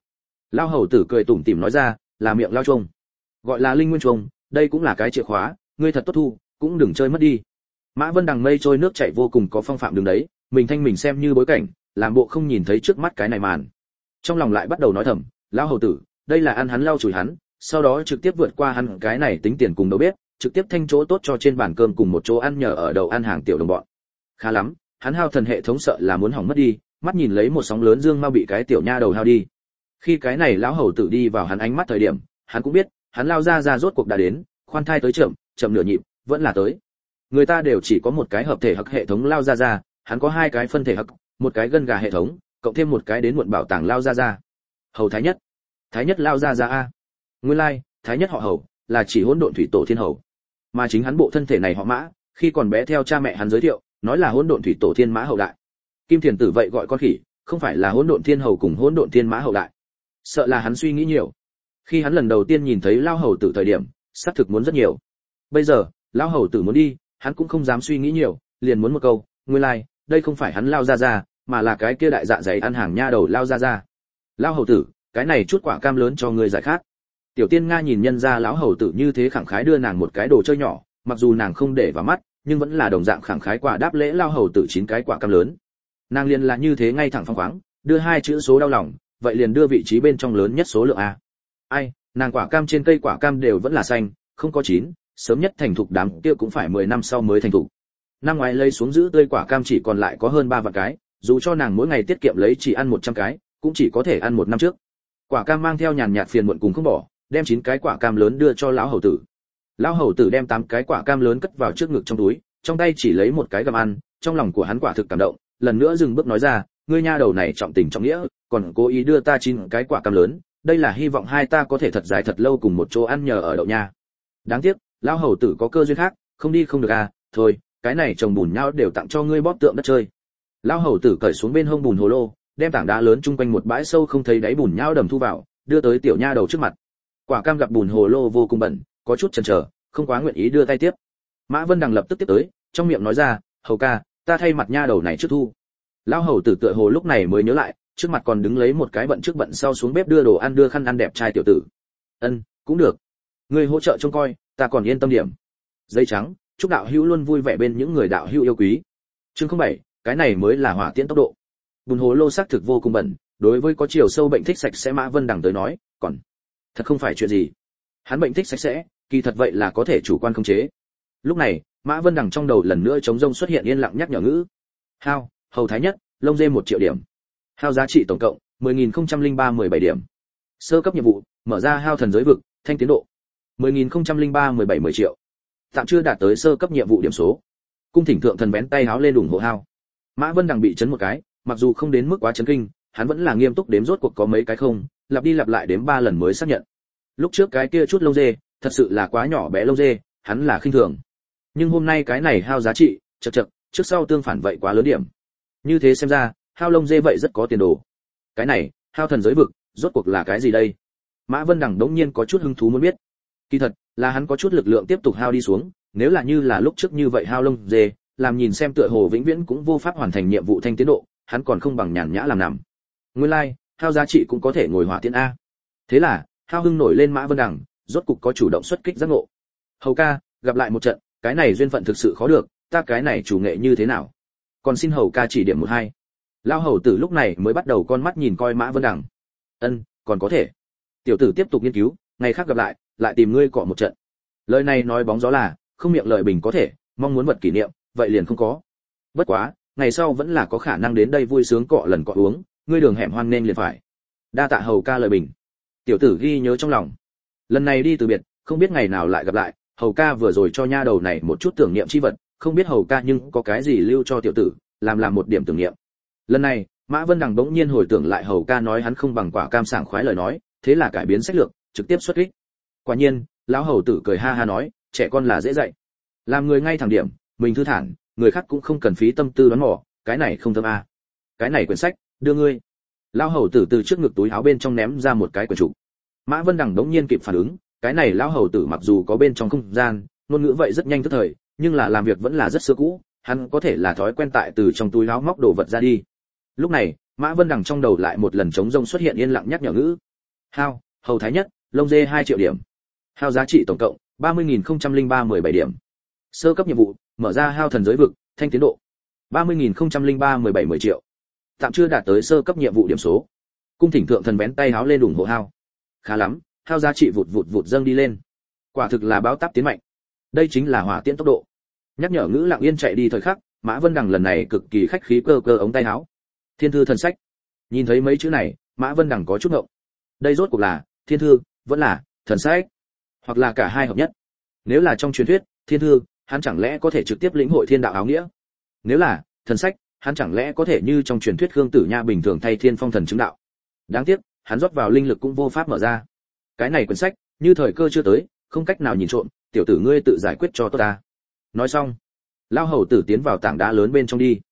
Lão hầu tử cười tủm tỉm nói ra, là miệng lao chuông, gọi là linh nguyên chuông, đây cũng là cái chìa khóa, ngươi thật tốt thu, cũng đừng chơi mất đi. Mã Vân Đằng mây trôi nước chảy vô cùng có phong phạm đứng đấy, mình thanh mình xem như bối cảnh, làm bộ không nhìn thấy trước mắt cái này màn. Trong lòng lại bắt đầu nói thầm, lão hầu tử, đây là ăn hắn lau chùi hắn, sau đó trực tiếp vượt qua hắn cái này tính tiền cùng đầu bếp, trực tiếp thanh chỗ tốt cho trên bàn cơm cùng một chỗ ăn nhờ ở đầu ăn hàng tiểu đồng bọn. Khá lắm, hắn hao thần hệ thống sợ là muốn hỏng mất đi, mắt nhìn lấy một sóng lớn dương mau bị cái tiểu nha đầu hao đi. Khi cái này lão hầu tử đi vào hắn ánh mắt thời điểm, hắn cũng biết, hắn lao ra rốt cuộc đã đến, khoan thai tới chậm, chậm nửa nhịp, vẫn là tới. Người ta đều chỉ có một cái hợp thể hắc hệ thống lao ra, hắn có hai cái phân thể hắc, một cái gân gà hệ thống, cộng thêm một cái đến muộn bảo tàng lao ra. Hầu thái nhất lao ra a. Nguyên lai, thái nhất họ Hầu, là chỉ hỗn độn thủy tổ thiên hầu. Mà chính hắn bộ thân thể này họ Mã, khi còn bé theo cha mẹ hắn giới thiệu, nói là hỗn độn thủy tổ thiên Mã hậu đại. Kim Thiền Tử vậy gọi con khỉ, không phải là hỗn độn thiên hầu cùng hỗn độn thiên Mã hậu đại. Sợ là hắn suy nghĩ nhiều. Khi hắn lần đầu tiên nhìn thấy lao hầu tử thời điểm, xác thực muốn rất nhiều. Bây giờ, lao hầu tử muốn đi, hắn cũng không dám suy nghĩ nhiều, liền muốn một câu, nguyên lai, đây không phải hắn lao ra, mà là cái kia đại dạ dày ăn hàng nha đầu lao ra. Lao hầu tử, cái này chút quả cam lớn cho người giải khát. Tiểu Tiên Nga nhìn nhân ra lão hầu tử như thế khẳng khái đưa nàng một cái đồ chơi nhỏ, mặc dù nàng không để vào mắt, nhưng vẫn là đồng dạng khẳng khái quả đáp lễ lao hầu tử 9 cái quả cam lớn. Nàng liền là như thế ngay thẳng phóng khoáng, đưa 2 chữ số đau lòng, vậy liền đưa vị trí bên trong lớn nhất số lượng a. Ai, nàng quả cam trên cây quả cam đều vẫn là xanh, không có chín, sớm nhất thành thục đám kia cũng phải 10 năm sau mới thành thục. Năm ngoái lấy xuống giữ tươi quả cam chỉ còn lại có hơn 3 vạn cái, dù cho nàng mỗi ngày tiết kiệm lấy chỉ ăn 100 cái, cũng chỉ có thể ăn 1 năm trước. Quả cam mang theo nhàn nhạt phiền muộn cùng không bỏ, đem 9 cái quả cam lớn đưa cho lão hầu tử. Lão hầu tử đem 8 cái quả cam lớn cất vào trước ngực trong túi, trong tay chỉ lấy một cái gặm ăn, trong lòng của hắn quả thực cảm động, lần nữa dừng bước nói ra, ngươi nha đầu này trọng tình trọng nghĩa, còn cố ý đưa ta 9 cái quả cam lớn, đây là hy vọng hai ta có thể thật dài thật lâu cùng một chỗ ăn nhờ ở đậu nha. Đáng tiếc, lão hầu tử có cơ duyên khác, không đi không được à, thôi, cái này trồng bùn nhau đều tặng cho ngươi bóp tượng đất chơi. Lão hầu tử cởi xuống bên hông bùn hồ lô, đem tảng đá lớn chung quanh một bãi sâu không thấy đáy bùn nhau đầm thu vào, đưa tới tiểu nha đầu trước mặt. Quả cam gặp bùn hồ lô vô cùng bẩn, có chút chần chờ, không quá nguyện ý đưa tay tiếp. Mã Vân Đằng lập tức tiếp tới, trong miệng nói ra, hầu ca, ta thay mặt nha đầu này trước thu. Lão hầu tử tựa hồ lúc này mới nhớ lại, trước mặt còn đứng lấy một cái bận trước bận sau xuống bếp đưa đồ ăn đưa khăn ăn đẹp trai tiểu tử. Ân, cũng được. Ngươi hỗ trợ trông coi, ta còn yên tâm điểm. Dây trắng, chúc đạo hữu luôn vui vẻ bên những người đạo hữu yêu quý. Chương 07, cái này mới là hỏa tiễn tốc độ. Bùn hồ lô xác thực vô cùng bẩn, đối với có chiều sâu bệnh thích sạch sẽ Mã Vân Đằng tới nói, còn thật không phải chuyện gì. Hắn bệnh thích sạch sẽ, kỳ thật vậy là có thể chủ quan khống chế. Lúc này, Mã Vân Đằng trong đầu lần nữa trống rông xuất hiện yên lặng nhắc nhở ngữ. Hao, hầu thái nhất, lông dê 1 triệu điểm. Hao giá trị tổng cộng 10.003-17 điểm. Sơ cấp nhiệm vụ, mở ra hao thần giới vực, thanh tiến độ 10.003-17-10 triệu. Tạm chưa đạt tới sơ cấp nhiệm vụ điểm số. Cung thỉnh thượng thần bén tay háo lên ủng hộ hao. Mã Vân Đằng bị chấn một cái, mặc dù không đến mức quá chấn kinh, hắn vẫn là nghiêm túc đếm rốt cuộc có mấy cái không, lặp đi lặp lại đếm 3 lần mới xác nhận. Lúc trước cái kia chút lông dê, thật sự là quá nhỏ bé lông dê, hắn là khinh thường. Nhưng hôm nay cái này hao giá trị, chậc, trước sau tương phản vậy quá lớn điểm. Như thế xem ra, hao lông dê vậy rất có tiền đồ. Cái này, hao thần giới vực, rốt cuộc là cái gì đây? Mã Vân Đằng đống nhiên có chút hứng thú muốn biết. Kỳ thật, là hắn có chút lực lượng tiếp tục hao đi xuống, nếu là như là lúc trước như vậy hao lông dê, làm nhìn xem tựa hồ vĩnh viễn cũng vô pháp hoàn thành nhiệm vụ thanh tiến độ, hắn còn không bằng nhàn nhã làm nằm. Nguyên lai, like, hao giá trị cũng có thể ngồi hỏa tiễn a. Thế là, hao hưng nổi lên Mã Vân Đằng, rốt cục có chủ động xuất kích giác ngộ. Hầu ca, gặp lại một trận, cái này duyên phận thực sự khó được, ta cái này chủ nghệ như thế nào? Còn xin hầu ca chỉ điểm 1-2. Lão hầu tử lúc này mới bắt đầu con mắt nhìn coi Mã Vân Đằng. Ân, còn có thể. Tiểu tử tiếp tục nghiên cứu, ngày khác gặp lại, lại tìm ngươi cọ một trận. Lời này nói bóng gió là, không miệng lời bình có thể, mong muốn vật kỷ niệm, vậy liền không có. Bất quá, ngày sau vẫn là có khả năng đến đây vui sướng cọ lần cọ uống, ngươi đường hẻm hoan nên liền phải. Đa tạ hầu ca lời bình. Tiểu tử ghi nhớ trong lòng. Lần này đi từ biệt, không biết ngày nào lại gặp lại, hầu ca vừa rồi cho nha đầu này một chút tưởng niệm chi vật, không biết hầu ca nhưng có cái gì lưu cho tiểu tử, làm một điểm tưởng niệm. Lần này, Mã Vân Đằng bỗng nhiên hồi tưởng lại hầu ca nói hắn không bằng quả cam sảng khoái lời nói, thế là cải biến sách lược, trực tiếp xuất kích. Quả nhiên, lão hầu tử cười ha ha nói, trẻ con là dễ dạy. Làm người ngay thẳng điểm, mình thư thản, người khác cũng không cần phí tâm tư đoán mò, cái này không thơm a. Cái này quyển sách, đưa ngươi. Lão hầu tử từ trước ngực túi áo bên trong ném ra một cái quyển trục. Mã Vân Đằng đống nhiên kịp phản ứng, cái này lão hầu tử mặc dù có bên trong không gian, ngôn ngữ vậy rất nhanh tức thời, nhưng là làm việc vẫn là rất xưa cũ, hắn có thể là thói quen tại từ trong túi áo móc đồ vật ra đi. Lúc này, Mã Vân Đằng trong đầu lại một lần trống rông xuất hiện yên lặng nhắc nhở ngữ. Hao, hầu thái nhất, lông dê 2 triệu điểm. Hao giá trị tổng cộng 30.003 điểm. Sơ cấp nhiệm vụ, mở ra hao thần giới vực, thanh tiến độ 30.003 10 triệu. Tạm chưa đạt tới sơ cấp nhiệm vụ điểm số. Cung thỉnh thượng thần vén tay háo lên ủng hộ Hao. Khá lắm, Hao giá trị vụt dâng đi lên. Quả thực là báo táp tiến mạnh. Đây chính là hỏa tiễn tốc độ. Nhắc nhở ngữ lặng yên chạy đi thời khắc, Mã Vân Đằng lần này cực kỳ khách khí cơ ống tay áo. Thiên thư thần sách. Nhìn thấy mấy chữ này, Mã Vân Đằng có chút ngộng. Đây rốt cuộc là thiên thư, vẫn là thần sách, hoặc là cả hai hợp nhất. Nếu là trong truyền thuyết, thiên thư, hắn chẳng lẽ có thể trực tiếp lĩnh hội thiên đạo áo nghĩa? Nếu là thần sách, hắn chẳng lẽ có thể như trong truyền thuyết Khương Tử Nha bình thường thay thiên phong thần chứng đạo? Đáng tiếc, hắn rót vào linh lực cũng vô pháp mở ra. Cái này quyển sách, như thời cơ chưa tới, không cách nào nhìn trộm, tiểu tử ngươi tự giải quyết cho tốt ta. Nói xong, lao hầu tử tiến vào tảng đá lớn bên trong đi.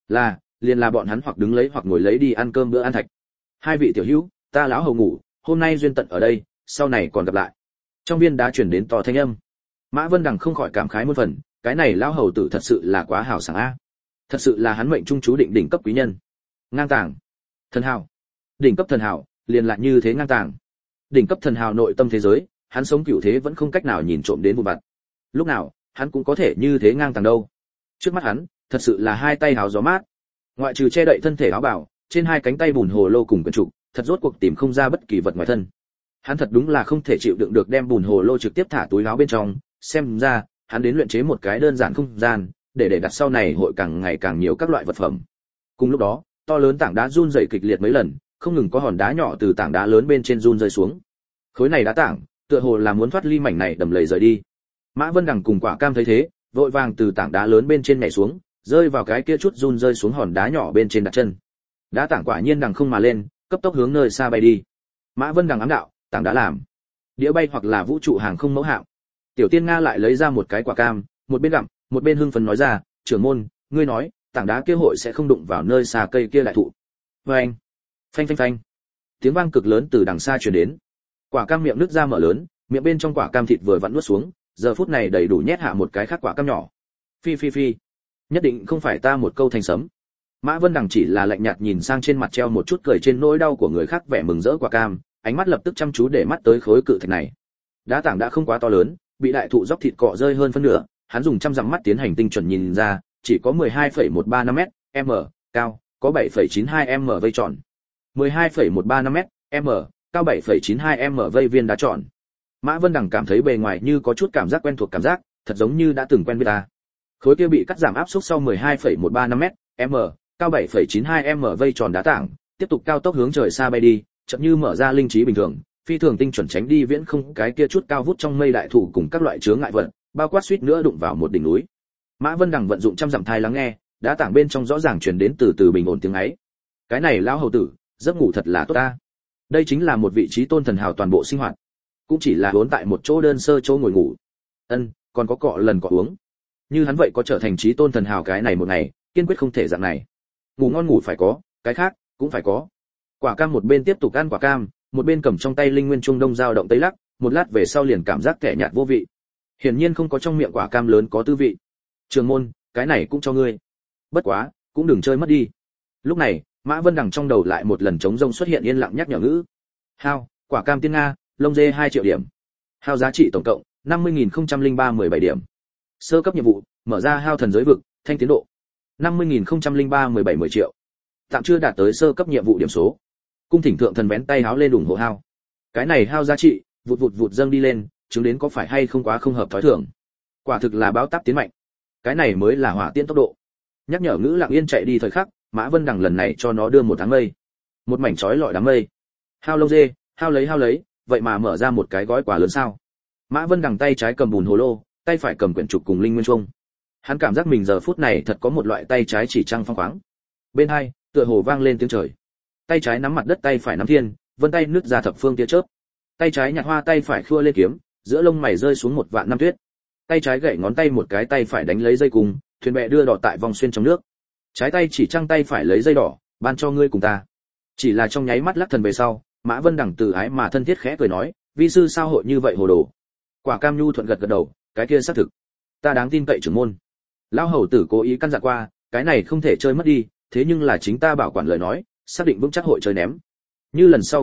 Liền là bọn hắn hoặc đứng lấy hoặc ngồi lấy đi ăn cơm bữa ăn thạch. Hai vị tiểu hữu, ta lão hầu ngủ, hôm nay duyên tận ở đây, sau này còn gặp lại. Trong viên đá truyền đến to thanh âm. Mã Vân Đằng không khỏi cảm khái muôn phần, cái này lão hầu tử thật sự là quá hào sảng a. Thật sự là hắn mệnh trung chú định đỉnh cấp quý nhân. Ngang tàng, thần hào, đỉnh cấp thần hào, liền lại như thế ngang tàng. Đỉnh cấp thần hào nội tâm thế giới, hắn sống cửu thế vẫn không cách nào nhìn trộm đến vụn vặt. Lúc nào, hắn cũng có thể như thế ngang tàng đâu. Trước mắt hắn, thật sự là hai tay hào gió mát. Ngoại trừ che đậy thân thể áo bào, trên hai cánh tay bùn hồ lô cùng quyển trục, thật rốt cuộc tìm không ra bất kỳ vật ngoài thân. Hắn thật đúng là không thể chịu đựng được đem bùn hồ lô trực tiếp thả túi áo bên trong, xem ra, hắn đến luyện chế một cái đơn giản không gian, để đặt sau này hội càng ngày càng nhiều các loại vật phẩm. Cùng lúc đó, to lớn tảng đá run rẩy kịch liệt mấy lần, không ngừng có hòn đá nhỏ từ tảng đá lớn bên trên run rơi xuống. Khối này đá tảng, tựa hồ là muốn thoát ly mảnh này đầm lầy rời đi. Mã Vân Đằng cùng Quả Cam thấy thế, vội vàng từ tảng đá lớn bên trên nhảy xuống, rơi vào cái kia chút run rơi xuống hòn đá nhỏ bên trên đặt chân. Đá tảng quả nhiên đằng không mà lên, cấp tốc hướng nơi xa bay đi. Mã Vân Đằng ám đạo, tảng đá làm đĩa bay hoặc là vũ trụ hàng không mẫu hạm. Tiểu Tiên Nga lại lấy ra một cái quả cam, một bên gặm, một bên hưng phấn nói ra, trưởng môn, ngươi nói, tảng đá kia hội sẽ không đụng vào nơi xa cây kia đại thụ. Phanh, phanh phanh phanh. Tiếng vang cực lớn từ đằng xa truyền đến. Quả cam miệng nứt ra mở lớn, miệng bên trong quả cam thịt vừa vặn nuốt xuống, giờ phút này đầy đủ nhét hạ một cái khác quả cam nhỏ. Phi phi phi, nhất định không phải ta một câu thành sấm. Mã Vân Đằng chỉ là lạnh nhạt nhìn sang trên mặt treo một chút cười trên nỗi đau của người khác vẻ mừng rỡ quả cam, ánh mắt lập tức chăm chú để mắt tới khối cự thạch này. Đá tảng đã không quá to lớn, bị đại thụ dốc thịt cọ rơi hơn phân nửa, hắn dùng trăm dặm mắt tiến hành tinh chuẩn nhìn ra, chỉ có 12,135 m, cao, có 7,92 m vây tròn. 12,135 m, cao 7,92 m vây viên đá tròn. Mã Vân Đằng cảm thấy bề ngoài như có chút cảm giác quen thuộc cảm giác, thật giống như đã từng quen biết ta. Khối kia bị cắt giảm áp suất sau 12,135 m, cao 7,92 m vây tròn đá tảng, tiếp tục cao tốc hướng trời xa bay đi, chậm như mở ra linh trí bình thường, phi thường tinh chuẩn tránh đi viễn không cái kia chút cao vút trong mây đại thụ cùng các loại chướng ngại vật, bao quát suýt nữa đụng vào một đỉnh núi. Mã Vân Đằng vận dụng trăm dặm thai lắng nghe, đá tảng bên trong rõ ràng truyền đến từ từ bình ổn tiếng ấy. Cái này lão hầu tử, giấc ngủ thật là tốt ta. Đây chính là một vị trí tôn thần hào toàn bộ sinh hoạt, cũng chỉ là vốn tại một chỗ đơn sơ chỗ ngồi ngủ. Còn có cọ lần cọ uống. Như hắn vậy có trở thành trí tôn thần hào cái này một ngày, kiên quyết không thể dạng này. Ngủ ngon ngủ phải có, cái khác cũng phải có. Quả cam một bên tiếp tục ăn quả cam, một bên cầm trong tay linh nguyên trung đông dao động tây lắc, một lát về sau liền cảm giác kẻ nhạt vô vị. Hiển nhiên không có trong miệng quả cam lớn có tư vị. Trường môn, cái này cũng cho ngươi. Bất quá, cũng đừng chơi mất đi. Lúc này, Mã Vân Đằng trong đầu lại một lần trống rông xuất hiện yên lặng nhắc nhở ngữ. Hao, quả cam tiên Nga, lông dê 2 triệu điểm. Hao giá trị tổng cộng 50.003 điểm. Sơ cấp nhiệm vụ, mở ra hao thần giới vực, thanh tiến độ 50.003 10 triệu. Tạm chưa đạt tới sơ cấp nhiệm vụ điểm số. Cung thỉnh thượng thần vén tay háo lên ủng hộ hao. Cái này hao giá trị, vụt dâng đi lên, chứng đến có phải hay không quá không hợp thói thường. Quả thực là báo táp tiến mạnh. Cái này mới là hỏa tiên tốc độ. Nhắc nhở ngữ lặng yên chạy đi thời khắc, Mã Vân Đằng lần này cho nó đưa một tháng mây. Một mảnh chói lọi đám mây. Hao lông dê, hao lấy, vậy mà mở ra một cái gói quà lớn sao? Mã Vân Đằng tay trái cầm bùn hồ lô, tay phải cầm quyển trục cùng linh nguyên trung. Hắn cảm giác mình giờ phút này thật có một loại tay trái chỉ trăng phong khoáng. Bên hai, tựa hồ vang lên tiếng trời. Tay trái nắm mặt đất, tay phải nắm thiên, vân tay nứt ra thập phương tia chớp. Tay trái nhặt hoa, tay phải khua lên kiếm, giữa lông mày rơi xuống một vạn năm tuyết. Tay trái gậy ngón tay một cái, tay phải đánh lấy dây cùng, thuyền bè đưa đỏ tại vòng xuyên trong nước. Trái tay chỉ trăng, tay phải lấy dây đỏ, ban cho ngươi cùng ta. Chỉ là trong nháy mắt lắc thần về sau, Mã Vân Đằng từ ái mà thân thiết khẽ cười nói, vi sư sao hội như vậy hồ đồ. Quả cam nhu thuận gật đầu, cái kia xác thực, ta đáng tin cậy trưởng môn. Lão hầu tử cố ý căn dặn qua, cái này không thể chơi mất đi, thế nhưng là chính ta bảo quản lời nói, xác định vững chắc hội chơi ném. Như lần sau gặp mặt,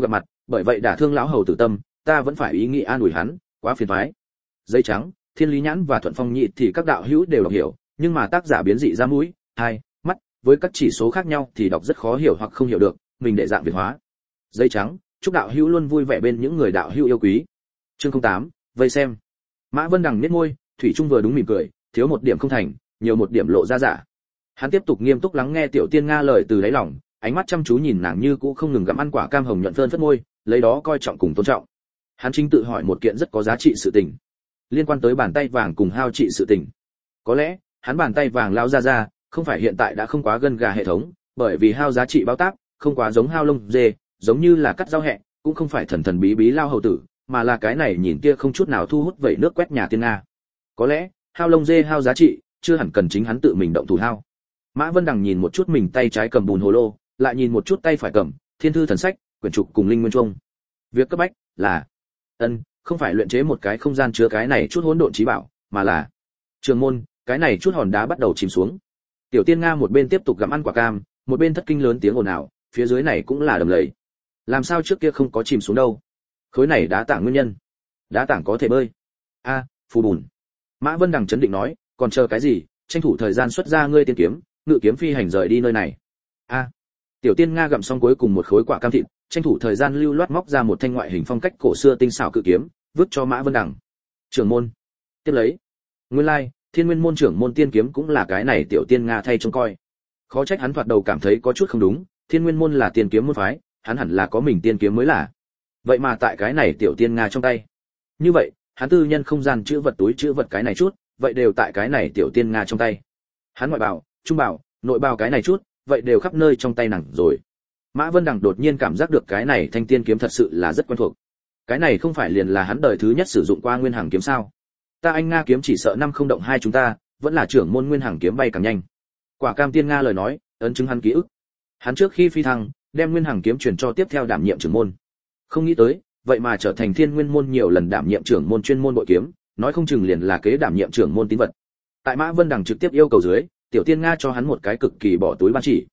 bởi vậy đả thương lão hầu tử tâm, ta vẫn phải ý nghĩ an ủi hắn, quá phiền toái. Giấy trắng, Thiên Lý Nhãn và Thuận Phong Nhị thì các đạo hữu đều đọc hiểu, nhưng mà tác giả biến dị ra mũi, hai, mắt, với các chỉ số khác nhau thì đọc rất khó hiểu hoặc không hiểu được, mình để dạng Việt hóa. Giấy trắng, chúc đạo hữu luôn vui vẻ bên những người đạo hữu yêu quý. Chương 08, vây xem. Mã Vân Đằng nhếch môi, thủy trung vừa đúng mỉm cười, thiếu một điểm không thành, nhiều một điểm lộ ra giả. Hắn tiếp tục nghiêm túc lắng nghe Tiểu Tiên Nga lời từ đáy lòng, ánh mắt chăm chú nhìn nàng như cũ không ngừng gặm ăn quả cam hồng nhuận phơn phất môi, lấy đó coi trọng cùng tôn trọng. Hắn chính tự hỏi một kiện rất có giá trị sự tình, liên quan tới bàn tay vàng cùng hao trị sự tình. Có lẽ, hắn bàn tay vàng lao ra, không phải hiện tại đã không quá gân gà hệ thống, bởi vì hao giá trị báo táp, không quá giống hao lông dê, giống như là cắt rau hẹ, cũng không phải thần thần bí bí lao hầu tử, mà là cái này nhìn kia không chút nào thu hút vậy nước quét nhà tiên Nga. Có lẽ, hao lông dê hao giá trị, chưa hẳn cần chính hắn tự mình động thủ hao. Mã Vân Đằng nhìn một chút mình tay trái cầm bùn hồ lô, lại nhìn một chút tay phải cầm thiên thư thần sách, quyển trục cùng linh nguyên trung. Việc cấp bách là không phải luyện chế một cái không gian chứa cái này chút hỗn độn trí bảo, mà là trường môn, cái này chút hòn đá bắt đầu chìm xuống. Tiểu Tiên Nga một bên tiếp tục gặm ăn quả cam, một bên thất kinh lớn tiếng ồn ào, phía dưới này cũng là đầm lầy. Làm sao trước kia không có chìm xuống đâu? Khối này đá tảng nguyên nhân. Đá tảng có thể bơi. Phù bùn. Mã Vân Đằng chấn định nói, còn chờ cái gì, tranh thủ thời gian xuất ra ngươi tiên kiếm, ngự kiếm phi hành rời đi nơi này. Tiểu Tiên Nga gặm xong cuối cùng một khối quả cam thịt, tranh thủ thời gian lưu loát móc ra một thanh ngoại hình phong cách cổ xưa tinh xảo cự kiếm, vứt cho Mã Vân Đằng. Trưởng môn, tiếp lấy. Nguyên lai, Thiên Nguyên môn trưởng môn tiên kiếm cũng là cái này Tiểu Tiên Nga thay trông coi. Khó trách hắn thoạt đầu cảm thấy có chút không đúng, Thiên Nguyên môn là tiên kiếm môn phái, hắn hẳn là có mình tiên kiếm mới là. Vậy mà tại cái này Tiểu Tiên Nga trong tay. Như vậy, hắn tư nhân không gian chữ vật túi chữ vật cái này chút, vậy đều tại cái này Tiểu Tiên Nga trong tay. Hắn ngoại bảo, trung bảo, nội bảo cái này chút, vậy đều khắp nơi trong tay nàng rồi. Mã Vân Đằng đột nhiên cảm giác được cái này thanh tiên kiếm thật sự là rất quen thuộc. Cái này không phải liền là hắn đời thứ nhất sử dụng qua nguyên hằng kiếm sao? Ta anh Nga kiếm chỉ sợ năm không động hai chúng ta, vẫn là trưởng môn nguyên hằng kiếm bay càng nhanh. Quả cam tiên Nga lời nói, ấn chứng hắn ký ức. Hắn trước khi phi thăng, đem nguyên hằng kiếm truyền cho tiếp theo đảm nhiệm trưởng môn. Không nghĩ tới, vậy mà trở thành Thiên Nguyên môn nhiều lần đảm nhiệm trưởng môn chuyên môn bội kiếm, nói không chừng liền là kế đảm nhiệm trưởng môn tín vật. Tại Mã Vân Đằng trực tiếp yêu cầu dưới, Tiểu Tiên Nga cho hắn một cái cực kỳ bỏ túi ban chỉ.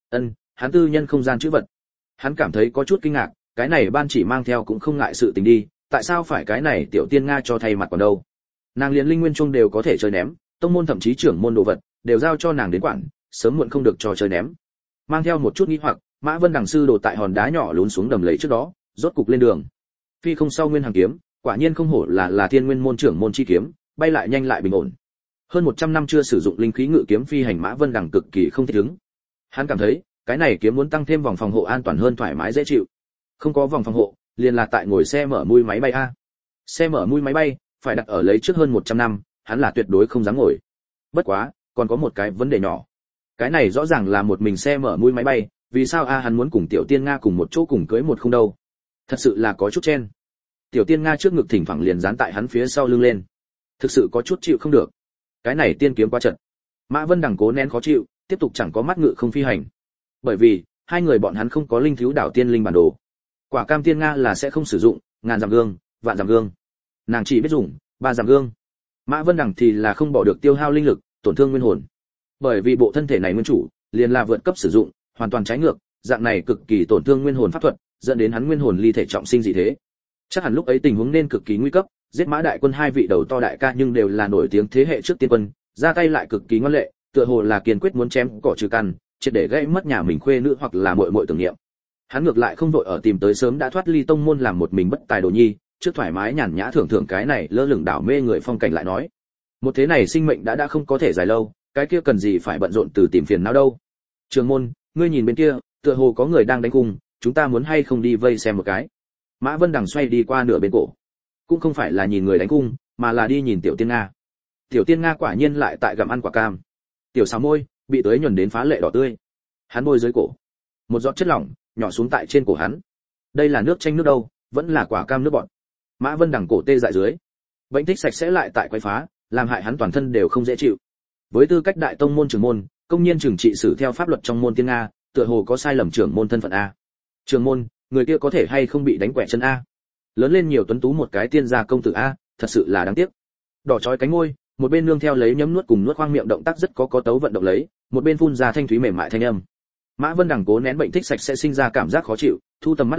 Hắn tư nhân không gian chữ vật. Hắn cảm thấy có chút kinh ngạc, cái này ban chỉ mang theo cũng không ngại sự tình đi, tại sao phải cái này Tiểu Tiên Nga cho thay mặt còn đâu? Nàng liền linh nguyên chung đều có thể chơi ném, tông môn thậm chí trưởng môn đồ vật đều giao cho nàng đến quản, sớm muộn không được cho chơi ném. Mang theo một chút nghi hoặc, Mã Vân Đằng sư đồ tại hòn đá nhỏ lún xuống đầm lầy trước đó, rốt cục lên đường. Phi không sau nguyên hằng kiếm, quả nhiên không hổ là Thiên Nguyên môn trưởng môn chi kiếm, bay lại nhanh lại bình ổn. Hơn 100 năm chưa sử dụng linh khí ngự kiếm phi hành, Mã Vân Đằng cực kỳ không thích ứng. Hắn cảm thấy, cái này kiếm muốn tăng thêm vòng phòng hộ an toàn hơn, thoải mái dễ chịu. Không có vòng phòng hộ, liền là tại ngồi xe mở mui máy bay a. Xe mở mui máy bay, phải đặt ở lấy trước hơn 100 năm, hắn là tuyệt đối không dám ngồi. Bất quá, còn có một cái vấn đề nhỏ. Cái này rõ ràng là một mình xe mở mui máy bay, vì sao hắn muốn cùng Tiểu Tiên Nga cùng một chỗ cùng cưới một không đâu? Thật sự là có chút chen. Tiểu Tiên Nga trước ngực thỉnh thoảng liền dán tại hắn phía sau lưng lên. Thực sự có chút chịu không được. Cái này tiên kiếm quá chật. Mã Vân Đằng cố nén khó chịu, tiếp tục chẳng có mắt ngự không phi hành. Bởi vì, hai người bọn hắn không có linh thiếu đảo tiên linh bản đồ. Quả cam tiên Nga là sẽ không sử dụng ngàn dặm gương, vạn dặm gương. Nàng chỉ biết dùng 3 dặm gương. Mã Vân Đằng thì là không bỏ được tiêu hao linh lực, tổn thương nguyên hồn. Bởi vì bộ thân thể này nguyên chủ liền là vượt cấp sử dụng, hoàn toàn trái ngược, dạng này cực kỳ tổn thương nguyên hồn pháp thuật, dẫn đến hắn nguyên hồn ly thể trọng sinh dị thế. Chắc hẳn lúc ấy tình huống nên cực kỳ nguy cấp, giết Mã đại quân hai vị đầu to đại ca nhưng đều là nổi tiếng thế hệ trước tiên quân, ra tay lại cực kỳ ngoan lệ, tựa hồ là kiên quyết muốn chém cỏ trừ căn, triệt để gây mất nhà mình khuê nữ hoặc là muội muội tưởng niệm. Hắn ngược lại không vội ở tìm tới sớm đã thoát ly tông môn làm một mình bất tài đồ nhi, trước thoải mái nhàn nhã thưởng thưởng cái này lơ lửng đảo mê người phong cảnh lại nói. Một thế này sinh mệnh đã không có thể dài lâu, cái kia cần gì phải bận rộn từ tìm phiền não đâu. Trường môn, ngươi nhìn bên kia, tựa hồ có người đang đánh cung, chúng ta muốn hay không đi vây xem một cái. Mã Vân Đằng xoay đi qua nửa bên cổ. Cũng không phải là nhìn người đánh cung, mà là đi nhìn Tiểu Tiên Nga. Tiểu Tiên Nga quả nhiên lại tại gặm ăn quả cam. Tiểu xào môi bị tưới nhuần đến phá lệ đỏ tươi. Hắn bôi dưới cổ, một giọt chất lỏng nhỏ xuống tại trên cổ hắn. Đây là nước chanh nước đâu, vẫn là quả cam nước bọt. Mã Vân Đằng cổ tê dại dưới. Bệnh thích sạch sẽ lại tại quấy phá, làm hại hắn toàn thân đều không dễ chịu. Với tư cách đại tông môn trưởng môn, công nhiên trừng trị xử theo pháp luật trong môn Tiên Nga, tựa hồ có sai lầm trưởng môn thân phận a. Trưởng môn, người kia có thể hay không bị đánh quẹt chân a? Lớn lên nhiều tuấn tú một cái tiên gia công tử a, thật sự là đáng tiếc. Đỏ chói cánh môi, một bên nương theo lấy nhấm nuốt cùng nuốt khoang miệng động tác rất có tấu vận động lấy, một bên phun ra thanh thúy mềm mại thanh âm. Mã Vân Đằng cố nén bệnh thích sạch sẽ sinh ra cảm giác khó chịu, thu tầm mắt lại,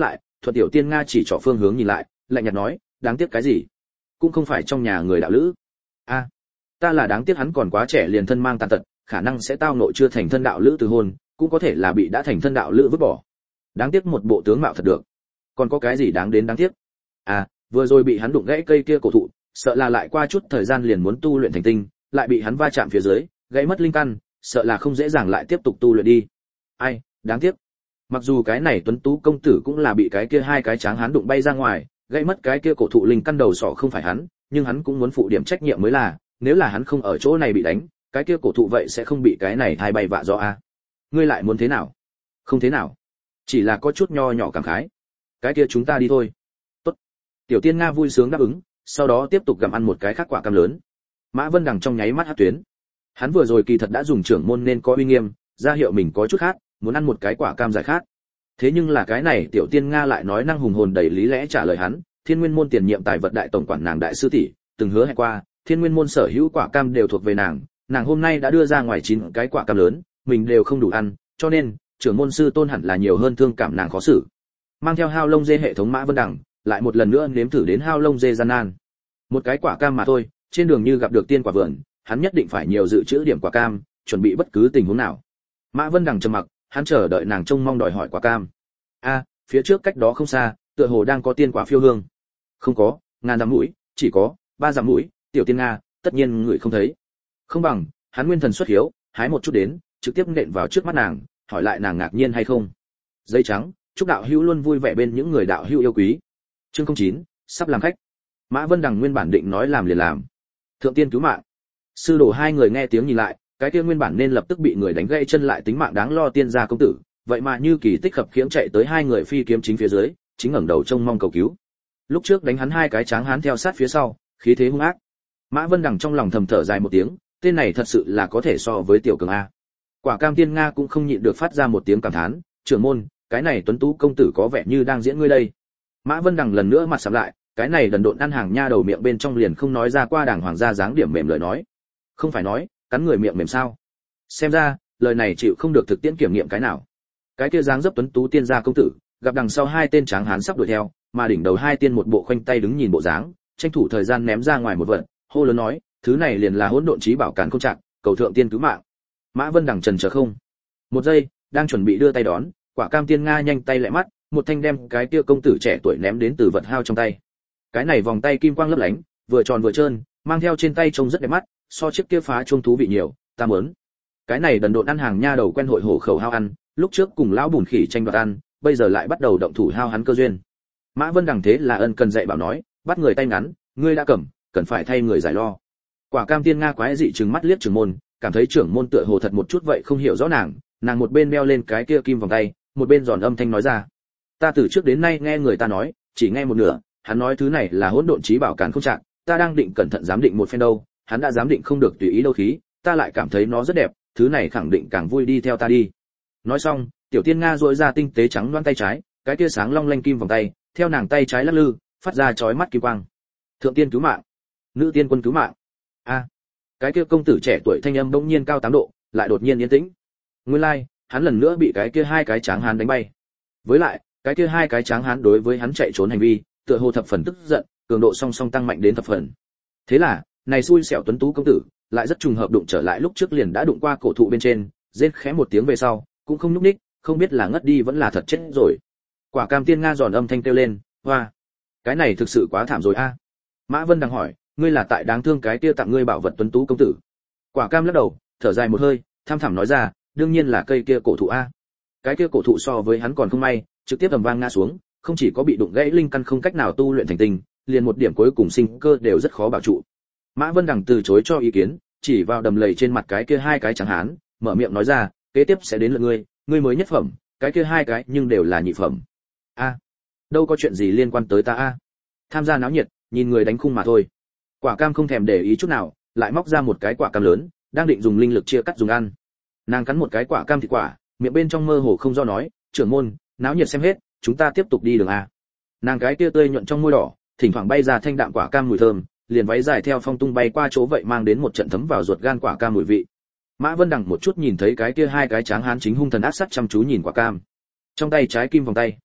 Thuận Tiểu Tiên Nga chỉ trỏ phương hướng nhìn lại, lạnh nhạt nói, đáng tiếc cái gì? Cũng không phải trong nhà người đạo lữ. A, ta là đáng tiếc hắn còn quá trẻ liền thân mang tàn tật, khả năng sẽ tao nội chưa thành thân đạo lữ từ hôn, cũng có thể là bị đã thành thân đạo lữ vứt bỏ. Đáng tiếc một bộ tướng mạo thật được. Còn có cái gì đáng đến đáng tiếc? À, vừa rồi bị hắn đụng gãy cây kia cổ thụ, sợ là lại qua chút thời gian liền muốn tu luyện thành tinh, lại bị hắn va chạm phía dưới, gãy mất linh căn, sợ là không dễ dàng lại tiếp tục tu luyện đi. Ai, đáng tiếc. Mặc dù cái này tuấn tú công tử cũng là bị cái kia hai cái tráng hắn đụng bay ra ngoài, gãy mất cái kia cổ thụ linh căn đầu sọ không phải hắn, nhưng hắn cũng muốn phụ điểm trách nhiệm mới là, nếu là hắn không ở chỗ này bị đánh, cái kia cổ thụ vậy sẽ không bị cái này thai bay vạ do a. Ngươi lại muốn thế nào? Không thế nào, chỉ là có chút nho nhỏ cảm khái. Cái kia chúng ta đi thôi. Tốt. Tiểu Tiên Nga vui sướng đáp ứng, sau đó tiếp tục gặm ăn một cái khác quả cam lớn. Mã Vân Đằng trong nháy mắt hất tuyến. Hắn vừa rồi kỳ thật đã dùng trưởng môn nên có uy nghiêm, ra hiệu mình có chút khát, muốn ăn một cái quả cam giải khát. Thế nhưng là cái này Tiểu Tiên Nga lại nói năng hùng hồn đầy lý lẽ trả lời hắn, Thiên Nguyên môn tiền nhiệm tài vật đại tổng quản nàng đại sư tỷ, từng hứa hẹn qua, Thiên Nguyên môn sở hữu quả cam đều thuộc về nàng, nàng hôm nay đã đưa ra ngoài 9 cái quả cam lớn, mình đều không đủ ăn, cho nên trưởng môn sư tôn hẳn là nhiều hơn thương cảm nàng khó xử. Mang theo hao lông dê hệ thống Mã Vân Đằng, lại một lần nữa nếm thử đến hao lông dê gian nan. Một cái quả cam mà thôi, trên đường như gặp được tiên quả vườn, hắn nhất định phải nhiều dự trữ điểm quả cam, chuẩn bị bất cứ tình huống nào. Mã Vân Đằng trầm mặc, hắn chờ đợi nàng trông mong đòi hỏi quả cam. A, phía trước cách đó không xa, tựa hồ đang có tiên quả phiêu hương. Không có, ngàn dặm mũi, chỉ có 3 dặm mũi, Tiểu Tiên Nga, tất nhiên người không thấy. Không bằng, hắn nguyên thần xuất hiếu, hái một chút đến, trực tiếp nện vào trước mắt nàng, hỏi lại nàng ngạc nhiên hay không. Giấy trắng, chúc đạo hữu luôn vui vẻ bên những người đạo hữu yêu quý. Chương 09, sắp làm khách. Mã Vân Đằng nguyên bản định nói làm liền làm. Thượng tiên cứu mạng. Sư đồ hai người nghe tiếng nhìn lại, cái kia nguyên bản nên lập tức bị người đánh gãy chân lại tính mạng đáng lo tiên gia công tử, vậy mà như kỳ tích khập khiễng chạy tới hai người phi kiếm chính phía dưới, chính ngẩng đầu trông mong cầu cứu. Lúc trước đánh hắn hai cái tráng hán theo sát phía sau, khí thế hung ác. Mã Vân Đằng trong lòng thầm thở dài một tiếng, tên này thật sự là có thể so với tiểu cường a. Quả Cam Tiên Nga cũng không nhịn được phát ra một tiếng cảm thán, trưởng môn, cái này tuấn tú công tử có vẻ như đang diễn ngươi đây. Mã Vân Đằng lần nữa mặt sạm lại, cái này đần độn ăn hàng nha đầu miệng bên trong liền không nói ra qua đàng hoàng gia dáng điểm mềm lời nói. Không phải nói, cắn người miệng mềm sao? Xem ra, lời này chịu không được thực tiễn kiểm nghiệm cái nào. Cái kia dáng dấp tuấn tú tiên gia công tử, gặp đằng sau hai tên tráng hán sắp đuổi theo, mà đỉnh đầu hai tiên một bộ khoanh tay đứng nhìn bộ dáng, tranh thủ thời gian ném ra ngoài một vật, hô lớn nói, thứ này liền là hỗn độn chí bảo càn không trạng, cầu thượng tiên cứu mạng. Mã Vân Đằng trần chờ không. Một giây, đang chuẩn bị đưa tay đón, Quả Cam Tiên Nga nhanh tay lẹ mắt, một thanh đem cái kia công tử trẻ tuổi ném đến từ vật hao trong tay. Cái này vòng tay kim quang lấp lánh, vừa tròn vừa trơn, mang theo trên tay trông rất đẹp mắt, so chiếc kia phá chuông thú vị nhiều, ta muốn. Cái này đần độn ăn hàng nha đầu quen hội hổ khẩu hao ăn, lúc trước cùng lão bùn khỉ tranh đoạt ăn, bây giờ lại bắt đầu động thủ hao hắn cơ duyên. Mã Vân Đằng thế là ân cần dạy bảo nói, bắt người tay ngắn, ngươi đã cầm, cần phải thay người giải lo. Quả Cam Tiên Nga quái dị trừng mắt liếc trưởng môn, cảm thấy trưởng môn tựa hồ thật một chút vậy không hiểu rõ nàng một bên đeo lên cái kia kim vòng tay, một bên giòn âm thanh nói ra, ta từ trước đến nay nghe người ta nói, chỉ nghe một nửa, hắn nói thứ này là hỗn độn chí bảo càn không trạng, ta đang định cẩn thận giám định một phen đâu, hắn đã giám định không được tùy ý đâu khí, ta lại cảm thấy nó rất đẹp, thứ này khẳng định càng vui đi theo ta đi. Nói xong, Tiểu Tiên Nga duỗi ra tinh tế trắng loáng tay trái, cái kia sáng long lanh kim vòng tay, theo nàng tay trái lắc lư, phát ra chói mắt kim quang. Thượng tiên cứu mạng, nữ tiên quân cứu mạng. A, cái kia công tử trẻ tuổi thanh âm bỗng nhiên cao 8 độ, lại đột nhiên yên tĩnh. Nguyên lai, hắn lần nữa bị cái kia hai cái tráng hán đánh bay. Với lại, cái kia hai cái tráng hán đối với hắn chạy trốn hành vi, tựa hồ thập phần tức giận, cường độ song song tăng mạnh đến thập phần. Thế là, này xui xẻo tuấn tú công tử, lại rất trùng hợp đụng trở lại lúc trước liền đã đụng qua cổ thụ bên trên, rên khẽ một tiếng về sau, cũng không nhúc nhích, không biết là ngất đi vẫn là thật chết rồi. Quả Cam Tiên Nga giòn âm thanh kêu lên, hoa, cái này thực sự quá thảm rồi a. Mã Vân đang hỏi, ngươi là tại đáng thương cái kia tặng ngươi bảo vật tuấn tú công tử. Quả Cam lắc đầu, thở dài một hơi, tham thẳm nói ra, đương nhiên là cây kia cổ thụ a. Cái kia cổ thụ so với hắn còn không may, trực tiếp ầm vang ngã xuống, không chỉ có bị đụng gãy linh căn không cách nào tu luyện thành tinh, liền một điểm cuối cùng sinh cơ đều rất khó bảo trụ. Mã Vân Đằng từ chối cho ý kiến, chỉ vào đầm lầy trên mặt cái kia hai cái trắng hán, mở miệng nói ra, kế tiếp sẽ đến lượt ngươi mới nhất phẩm, cái kia hai cái nhưng đều là nhị phẩm. A, đâu có chuyện gì liên quan tới ta a. Tham gia náo nhiệt, nhìn người đánh khung mà thôi. Quả Cam không thèm để ý chút nào, lại móc ra một cái quả cam lớn, đang định dùng linh lực chia cắt dùng ăn. Nàng cắn một cái quả cam thịt quả, miệng bên trong mơ hồ không do nói, trưởng môn, náo nhiệt xem hết, chúng ta tiếp tục đi đường a. Nàng cái kia tươi nhuận trong môi đỏ, thỉnh thoảng bay ra thanh đạm quả cam mùi thơm, liền váy dài theo phong tung bay qua chỗ vậy mang đến một trận thấm vào ruột gan quả cam mùi vị. Mã Vân Đằng một chút nhìn thấy cái kia hai cái tráng hán chính hung thần ác sát chăm chú nhìn quả cam. Trong tay trái kim vòng tay,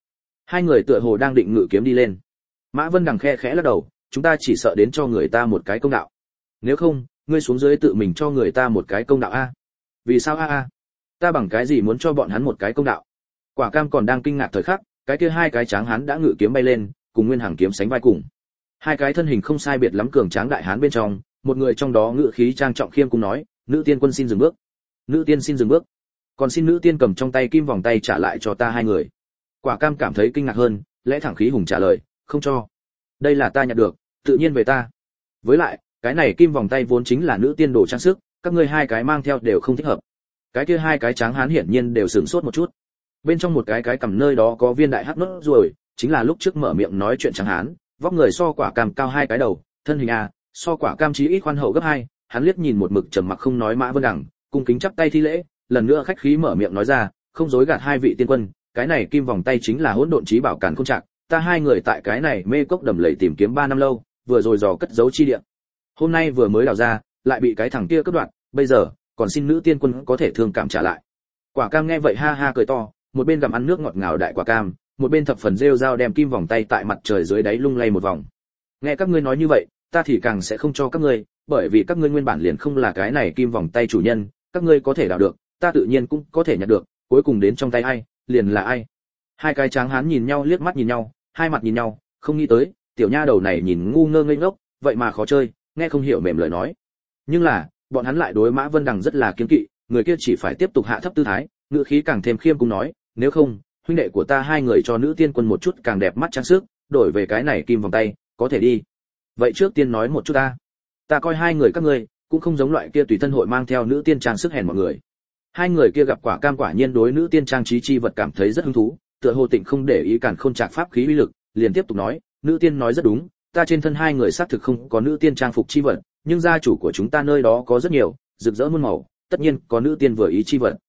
Hai người tựa hồ đang định ngự kiếm đi lên. Mã Vân Đằng khe khẽ lắc đầu, chúng ta chỉ sợ đến cho người ta một cái công đạo. Nếu không, ngươi xuống dưới tự mình cho người ta một cái công đạo a. Vì sao a? Ta bằng cái gì muốn cho bọn hắn một cái công đạo? Quả Cam còn đang kinh ngạc thời khắc, cái kia hai cái tráng hán đã ngự kiếm bay lên, cùng Nguyên Hằng kiếm sánh vai cùng. Hai cái thân hình không sai biệt lắm cường tráng đại hán bên trong, một người trong đó ngự khí trang trọng khiêm cung nói, nữ tiên quân xin dừng bước. Nữ tiên xin dừng bước. Còn xin nữ tiên cầm trong tay kim vòng tay trả lại cho ta hai người. Quả Cam cảm thấy kinh ngạc hơn, lẽ thẳng khí hùng trả lời, không cho. Đây là ta nhặt được, tự nhiên về ta. Với lại, cái này kim vòng tay vốn chính là nữ tiên đồ trang sức, các ngươi hai cái mang theo đều không thích hợp. Cái kia hai cái tráng hán hiển nhiên đều sửng sốt một chút. Bên trong một cái cầm nơi đó có viên đại hắc nốt ruồi, chính là lúc trước mở miệng nói chuyện tráng hán, vóc người so Quả Cam cao hai cái đầu, thân hình so Quả Cam chí ít khoan hậu gấp hai. Hắn liếc nhìn một mực trầm mặc không nói Mã Vân Đằng, cung kính chắp tay thi lễ, lần nữa khách khí mở miệng nói ra, không dối gạt hai vị tiên quân, cái này kim vòng tay chính là hỗn độn chí bảo càn không trạc, ta hai người tại cái này mê cốc đầm lầy tìm kiếm 3 năm lâu, vừa rồi dò cất giấu chi địa. Hôm nay vừa mới đào ra, lại bị cái thằng kia cướp đoạt, bây giờ còn xin nữ tiên quân có thể thương cảm trả lại. Quả Cam nghe vậy ha ha cười to, một bên gặm ăn nước ngọt ngào đại quả cam, một bên thập phần rêu rao đem kim vòng tay tại mặt trời dưới đáy lung lay một vòng. Nghe các ngươi nói như vậy, ta thì càng sẽ không cho các ngươi, bởi vì các ngươi nguyên bản liền không là cái này kim vòng tay chủ nhân, các ngươi có thể đào được, ta tự nhiên cũng có thể nhận được, cuối cùng đến trong tay ai, liền là ai. Hai cái tráng hán nhìn nhau liếc mắt nhìn nhau, hai mặt nhìn nhau, không nghĩ tới, tiểu nha đầu này nhìn ngu ngơ ngây ngốc, vậy mà khó chơi, nghe không hiểu mềm lời nói. Nhưng là, bọn hắn lại đối Mã Vân Đằng rất là kiêng kỵ, người kia chỉ phải tiếp tục hạ thấp tư thái, ngữ khí càng thêm khiêm cung nói, nếu không, huynh đệ của ta hai người cho nữ tiên quân một chút càng đẹp mắt trang sức, đổi về cái này kim vòng tay, có thể đi. Vậy trước tiên nói một chút ta coi hai người các ngươi cũng không giống loại kia tùy thân hội mang theo nữ tiên trang sức hèn mọi người. Hai người kia gặp Quả Cam quả nhiên đối nữ tiên trang trí chi vật cảm thấy rất hứng thú, tựa hồ Tịnh không để ý cản khôn trạc pháp khí uy lực, liền tiếp tục nói, nữ tiên nói rất đúng, ta trên thân hai người xác thực không có nữ tiên trang phục chi vật, nhưng gia chủ của chúng ta nơi đó có rất nhiều, rực rỡ muôn màu, tất nhiên có nữ tiên vừa ý chi vật.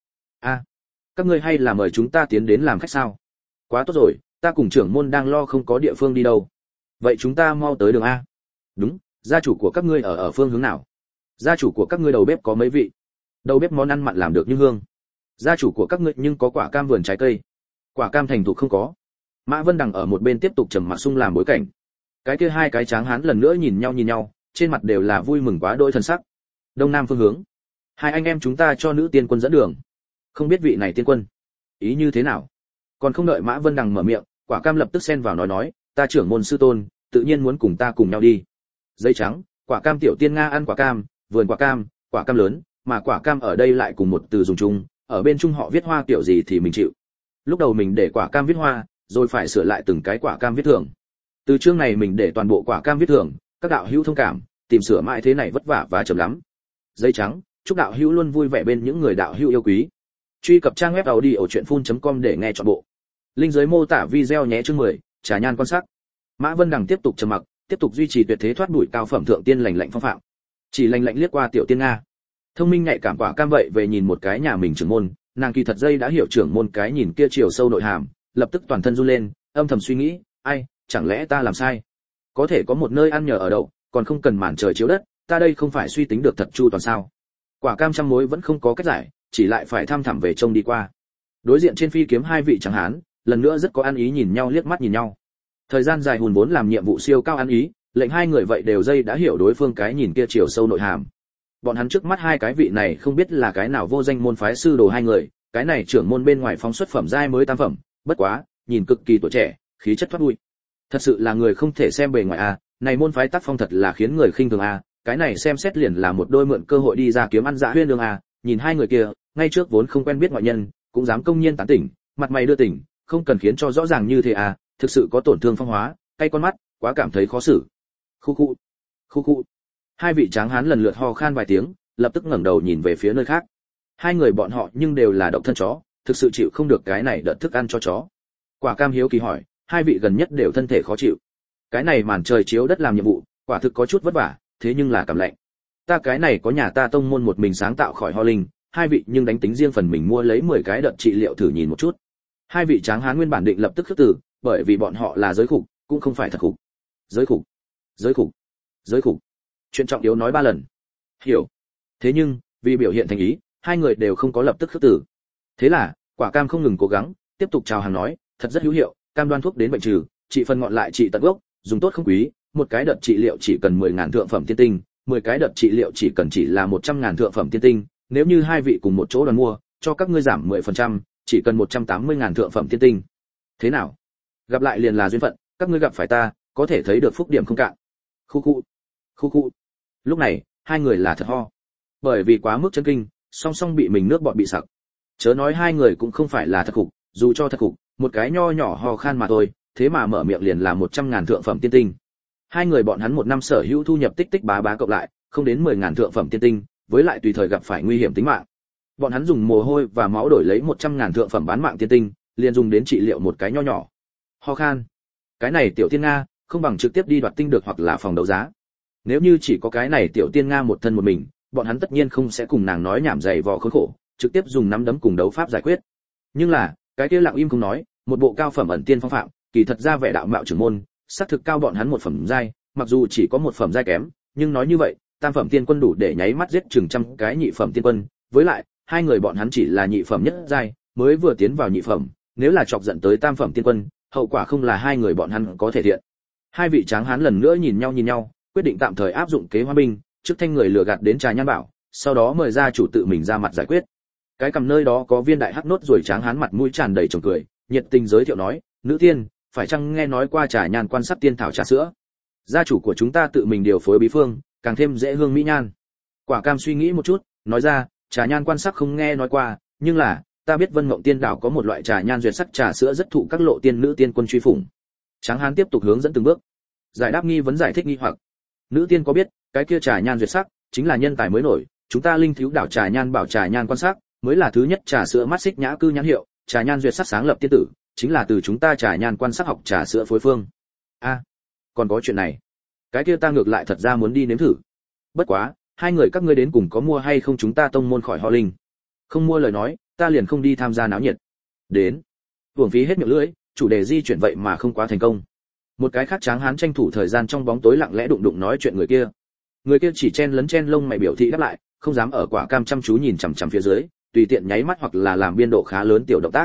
Các ngươi hay là mời chúng ta tiến đến làm khách sao? Quá tốt rồi, ta cùng trưởng môn đang lo không có địa phương đi đâu. Vậy chúng ta mau tới đường a. Đúng, gia chủ của các ngươi ở phương hướng nào? Gia chủ của các ngươi đầu bếp có mấy vị? Đầu bếp món ăn mặn làm được như hương. Gia chủ của các ngươi nhưng có quả cam vườn trái cây. Quả cam thành thục không có. Mã Vân Đằng ở một bên tiếp tục trầm mặc sung làm bối cảnh. Cái kia hai cái tráng hán lần nữa nhìn nhau, trên mặt đều là vui mừng quá đỗi thần sắc. Đông nam phương hướng. Hai anh em chúng ta cho nữ tiên quân dẫn đường. Không biết vị này tiên quân ý như thế nào. Còn không đợi Mã Vân Đằng mở miệng, Quả Cam lập tức xen vào nói, ta trưởng môn sư tôn, tự nhiên muốn cùng ta cùng nhau đi. Dây trắng, Quả Cam tiểu tiên nga ăn quả cam, vườn quả cam lớn, mà quả cam ở đây lại cùng một từ dùng chung, ở bên trung họ viết hoa kiểu gì thì mình chịu. Lúc đầu mình để quả cam viết hoa, rồi phải sửa lại từng cái quả cam viết thường. Từ chương này mình để toàn bộ quả cam viết thường, các đạo hữu thông cảm, tìm sửa mãi thế này vất vả và chậm lắm. Dây trắng, chúc đạo hữu luôn vui vẻ bên những người đạo hữu yêu quý. Truy cập trang web audiochuyenphun.com để nghe trọn bộ. Link dưới mô tả video nhé. Chương 10, trà nhan quan sát. Mã Vân Đằng tiếp tục trầm mặc, tiếp tục duy trì tuyệt thế thoát bụi cao phẩm thượng tiên lành lạnh phong phạm. Chỉ lành lạnh liếc qua tiểu tiên nga. Thông minh nhạy cảm quả cam vậy về nhìn một cái nhà mình trưởng môn, nàng kỳ thật dây đã hiểu trưởng môn cái nhìn kia chiều sâu nội hàm, lập tức toàn thân run lên, âm thầm suy nghĩ, ai, chẳng lẽ ta làm sai? Có thể có một nơi ăn nhờ ở đậu, còn không cần màn trời chiếu đất, ta đây không phải suy tính được thật chu toàn sao? Quả cam trăm mối vẫn không có cách giải, chỉ lại phải thăm thẳm về trông đi qua. Đối diện trên phi kiếm hai vị tráng hán, lần nữa rất có ăn ý nhìn nhau liếc mắt nhìn nhau. Thời gian dài hùn vốn làm nhiệm vụ siêu cao ăn ý, lệnh hai người vậy đều dây đã hiểu đối phương cái nhìn kia chiều sâu nội hàm. Bọn hắn trước mắt hai cái vị này không biết là cái nào vô danh môn phái sư đồ hai người, cái này trưởng môn bên ngoài phóng xuất phẩm giai mới tam phẩm, bất quá, nhìn cực kỳ tuổi trẻ, khí chất thoát bụi. Thật sự là người không thể xem bề ngoài a, này môn phái tác phong thật là khiến người khinh thường a, cái này xem xét liền là một đôi mượn cơ hội đi ra kiếm ăn dã huyên đường a, nhìn hai người kia, ngay trước vốn không quen biết ngoại nhân, cũng dám công nhiên tán tỉnh, mặt mày đưa tỉnh, không cần khiến cho rõ ràng như thế a, thực sự có tổn thương phong hóa, cay con mắt, quá cảm thấy khó xử. Khu khu. Hai vị tráng hán lần lượt ho khan vài tiếng, lập tức ngẩng đầu nhìn về phía nơi khác. Hai người bọn họ nhưng đều là độc thân chó, thực sự chịu không được cái này đợt thức ăn cho chó. Quả cam hiếu kỳ hỏi, hai vị gần nhất đều thân thể khó chịu. Cái này màn trời chiếu đất làm nhiệm vụ, quả thực có chút vất vả, thế nhưng là cảm lạnh. Ta cái này có nhà ta tông môn một mình sáng tạo khỏi ho linh, hai vị nhưng đánh tính riêng phần mình mua lấy 10 cái đợt trị liệu thử nhìn một chút. Hai vị tráng hán nguyên bản định lập tức khước từ, bởi vì bọn họ là giới khủng, cũng không phải thật khủng. Giới khủng. Chuyện trọng yếu nói 3 lần. Hiểu. Thế nhưng, vì biểu hiện thành ý, hai người đều không có lập tức khước từ. Thế là, Quả Cam không ngừng cố gắng, tiếp tục chào hàng nói, thật rất hữu hiệu, cam đoan thuốc đến bệnh trừ, trị phần ngọn lại trị tận gốc, dùng tốt không quý, một cái đợt trị liệu chỉ cần 10.000 thượng phẩm tiên tinh, 10 cái đợt trị liệu chỉ là 100.000 thượng phẩm tiên tinh, nếu như hai vị cùng một chỗ đoàn mua, cho các ngươi giảm 10%, chỉ cần 180.000 thượng phẩm tiên tinh. Thế nào? Gặp lại liền là duyên phận, các ngươi gặp phải ta, có thể thấy được phúc điểm không cạn. Khu khu. Lúc này, hai người là thật ho. Bởi vì quá mức chấn kinh, song song bị mình nước bọt bị sặc. Chớ nói hai người cũng không phải là thật cục, dù cho thật cục, một cái nho nhỏ ho khan mà thôi, thế mà mở miệng liền là 100.000 thượng phẩm tiên tinh. Hai người bọn hắn một năm sở hữu thu nhập tích tích bá cộng lại, không đến 10.000 thượng phẩm tiên tinh, với lại tùy thời gặp phải nguy hiểm tính mạng. Bọn hắn dùng mồ hôi và máu đổi lấy 100.000 thượng phẩm bán mạng tiên tinh, liền dùng đến trị liệu một cái nho nhỏ ho khan. Cái này tiểu tiên nga, không bằng trực tiếp đi đoạt tinh được hoặc là phòng đấu giá. Nếu như chỉ có cái này tiểu tiên nga một thân một mình, bọn hắn tất nhiên không sẽ cùng nàng nói nhảm dày vò khốn khổ, trực tiếp dùng nắm đấm cùng đấu pháp giải quyết. Nhưng là, cái kia lặng im không nói, một bộ cao phẩm ẩn tiên phong phạm, kỳ thật ra vẻ đạo mạo trưởng môn, xác thực cao bọn hắn một phẩm giai, mặc dù chỉ có một phẩm giai kém, nhưng nói như vậy, tam phẩm tiên quân đủ để nháy mắt giết chừng trăm cái nhị phẩm tiên quân, với lại, hai người bọn hắn chỉ là nhị phẩm nhất giai, mới vừa tiến vào nhị phẩm, nếu là chọc giận tới tam phẩm tiên quân, hậu quả không là hai người bọn hắn có thể thiện. Hai vị tráng hán lần nữa nhìn nhau, quyết định tạm thời áp dụng kế hoa binh, trước thanh người lừa gạt đến Trà Nhan Bảo, sau đó mời gia chủ tự mình ra mặt giải quyết. Cái cầm nơi đó có viên đại hắc nốt rồi tráng hán mặt mũi tràn đầy trồng cười, nhiệt tình giới thiệu nói, nữ tiên, phải chăng nghe nói qua Trà Nhan quan sát tiên thảo trà sữa? Gia chủ của chúng ta tự mình điều phối bí phương, càng thêm dễ hương mỹ nhan. Quả Cam suy nghĩ một chút, nói ra, Trà Nhan quan sát không nghe nói qua, nhưng là, ta biết Vân Mộng Tiên đảo có một loại trà nhan duyệt sắc trà sữa rất thụ các lộ tiên nữ tiên quân truy phủng. Tráng hán tiếp tục hướng dẫn từng bước, giải đáp nghi vấn giải thích nghi hoặc. Nữ tiên có biết, cái kia trà nhan duyệt sắc chính là nhân tài mới nổi, chúng ta linh thiếu đảo trà nhan bảo trà nhan quan sát, mới là thứ nhất trà sữa mắt xích nhã cư nhãn hiệu, trà nhan duyệt sắc sáng lập tiên tử, chính là từ chúng ta trà nhan quan sát học trà sữa phối phương. A, còn có chuyện này. Cái kia ta ngược lại thật ra muốn đi nếm thử. Bất quá, hai người các ngươi đến cùng có mua hay không chúng ta tông môn khỏi họ linh? Không mua lời nói, ta liền không đi tham gia náo nhiệt. Đến. Uổng phí hết miệng lưỡi, chủ đề di chuyển vậy mà không quá thành công. Một cái khác tráng hán tranh thủ thời gian trong bóng tối lặng lẽ đụng nói chuyện người kia. Người kia chỉ chen lấn lông mày biểu thị đáp lại, không dám ở Quả Cam chăm chú nhìn chằm chằm phía dưới, tùy tiện nháy mắt hoặc là làm biên độ khá lớn tiểu động tác.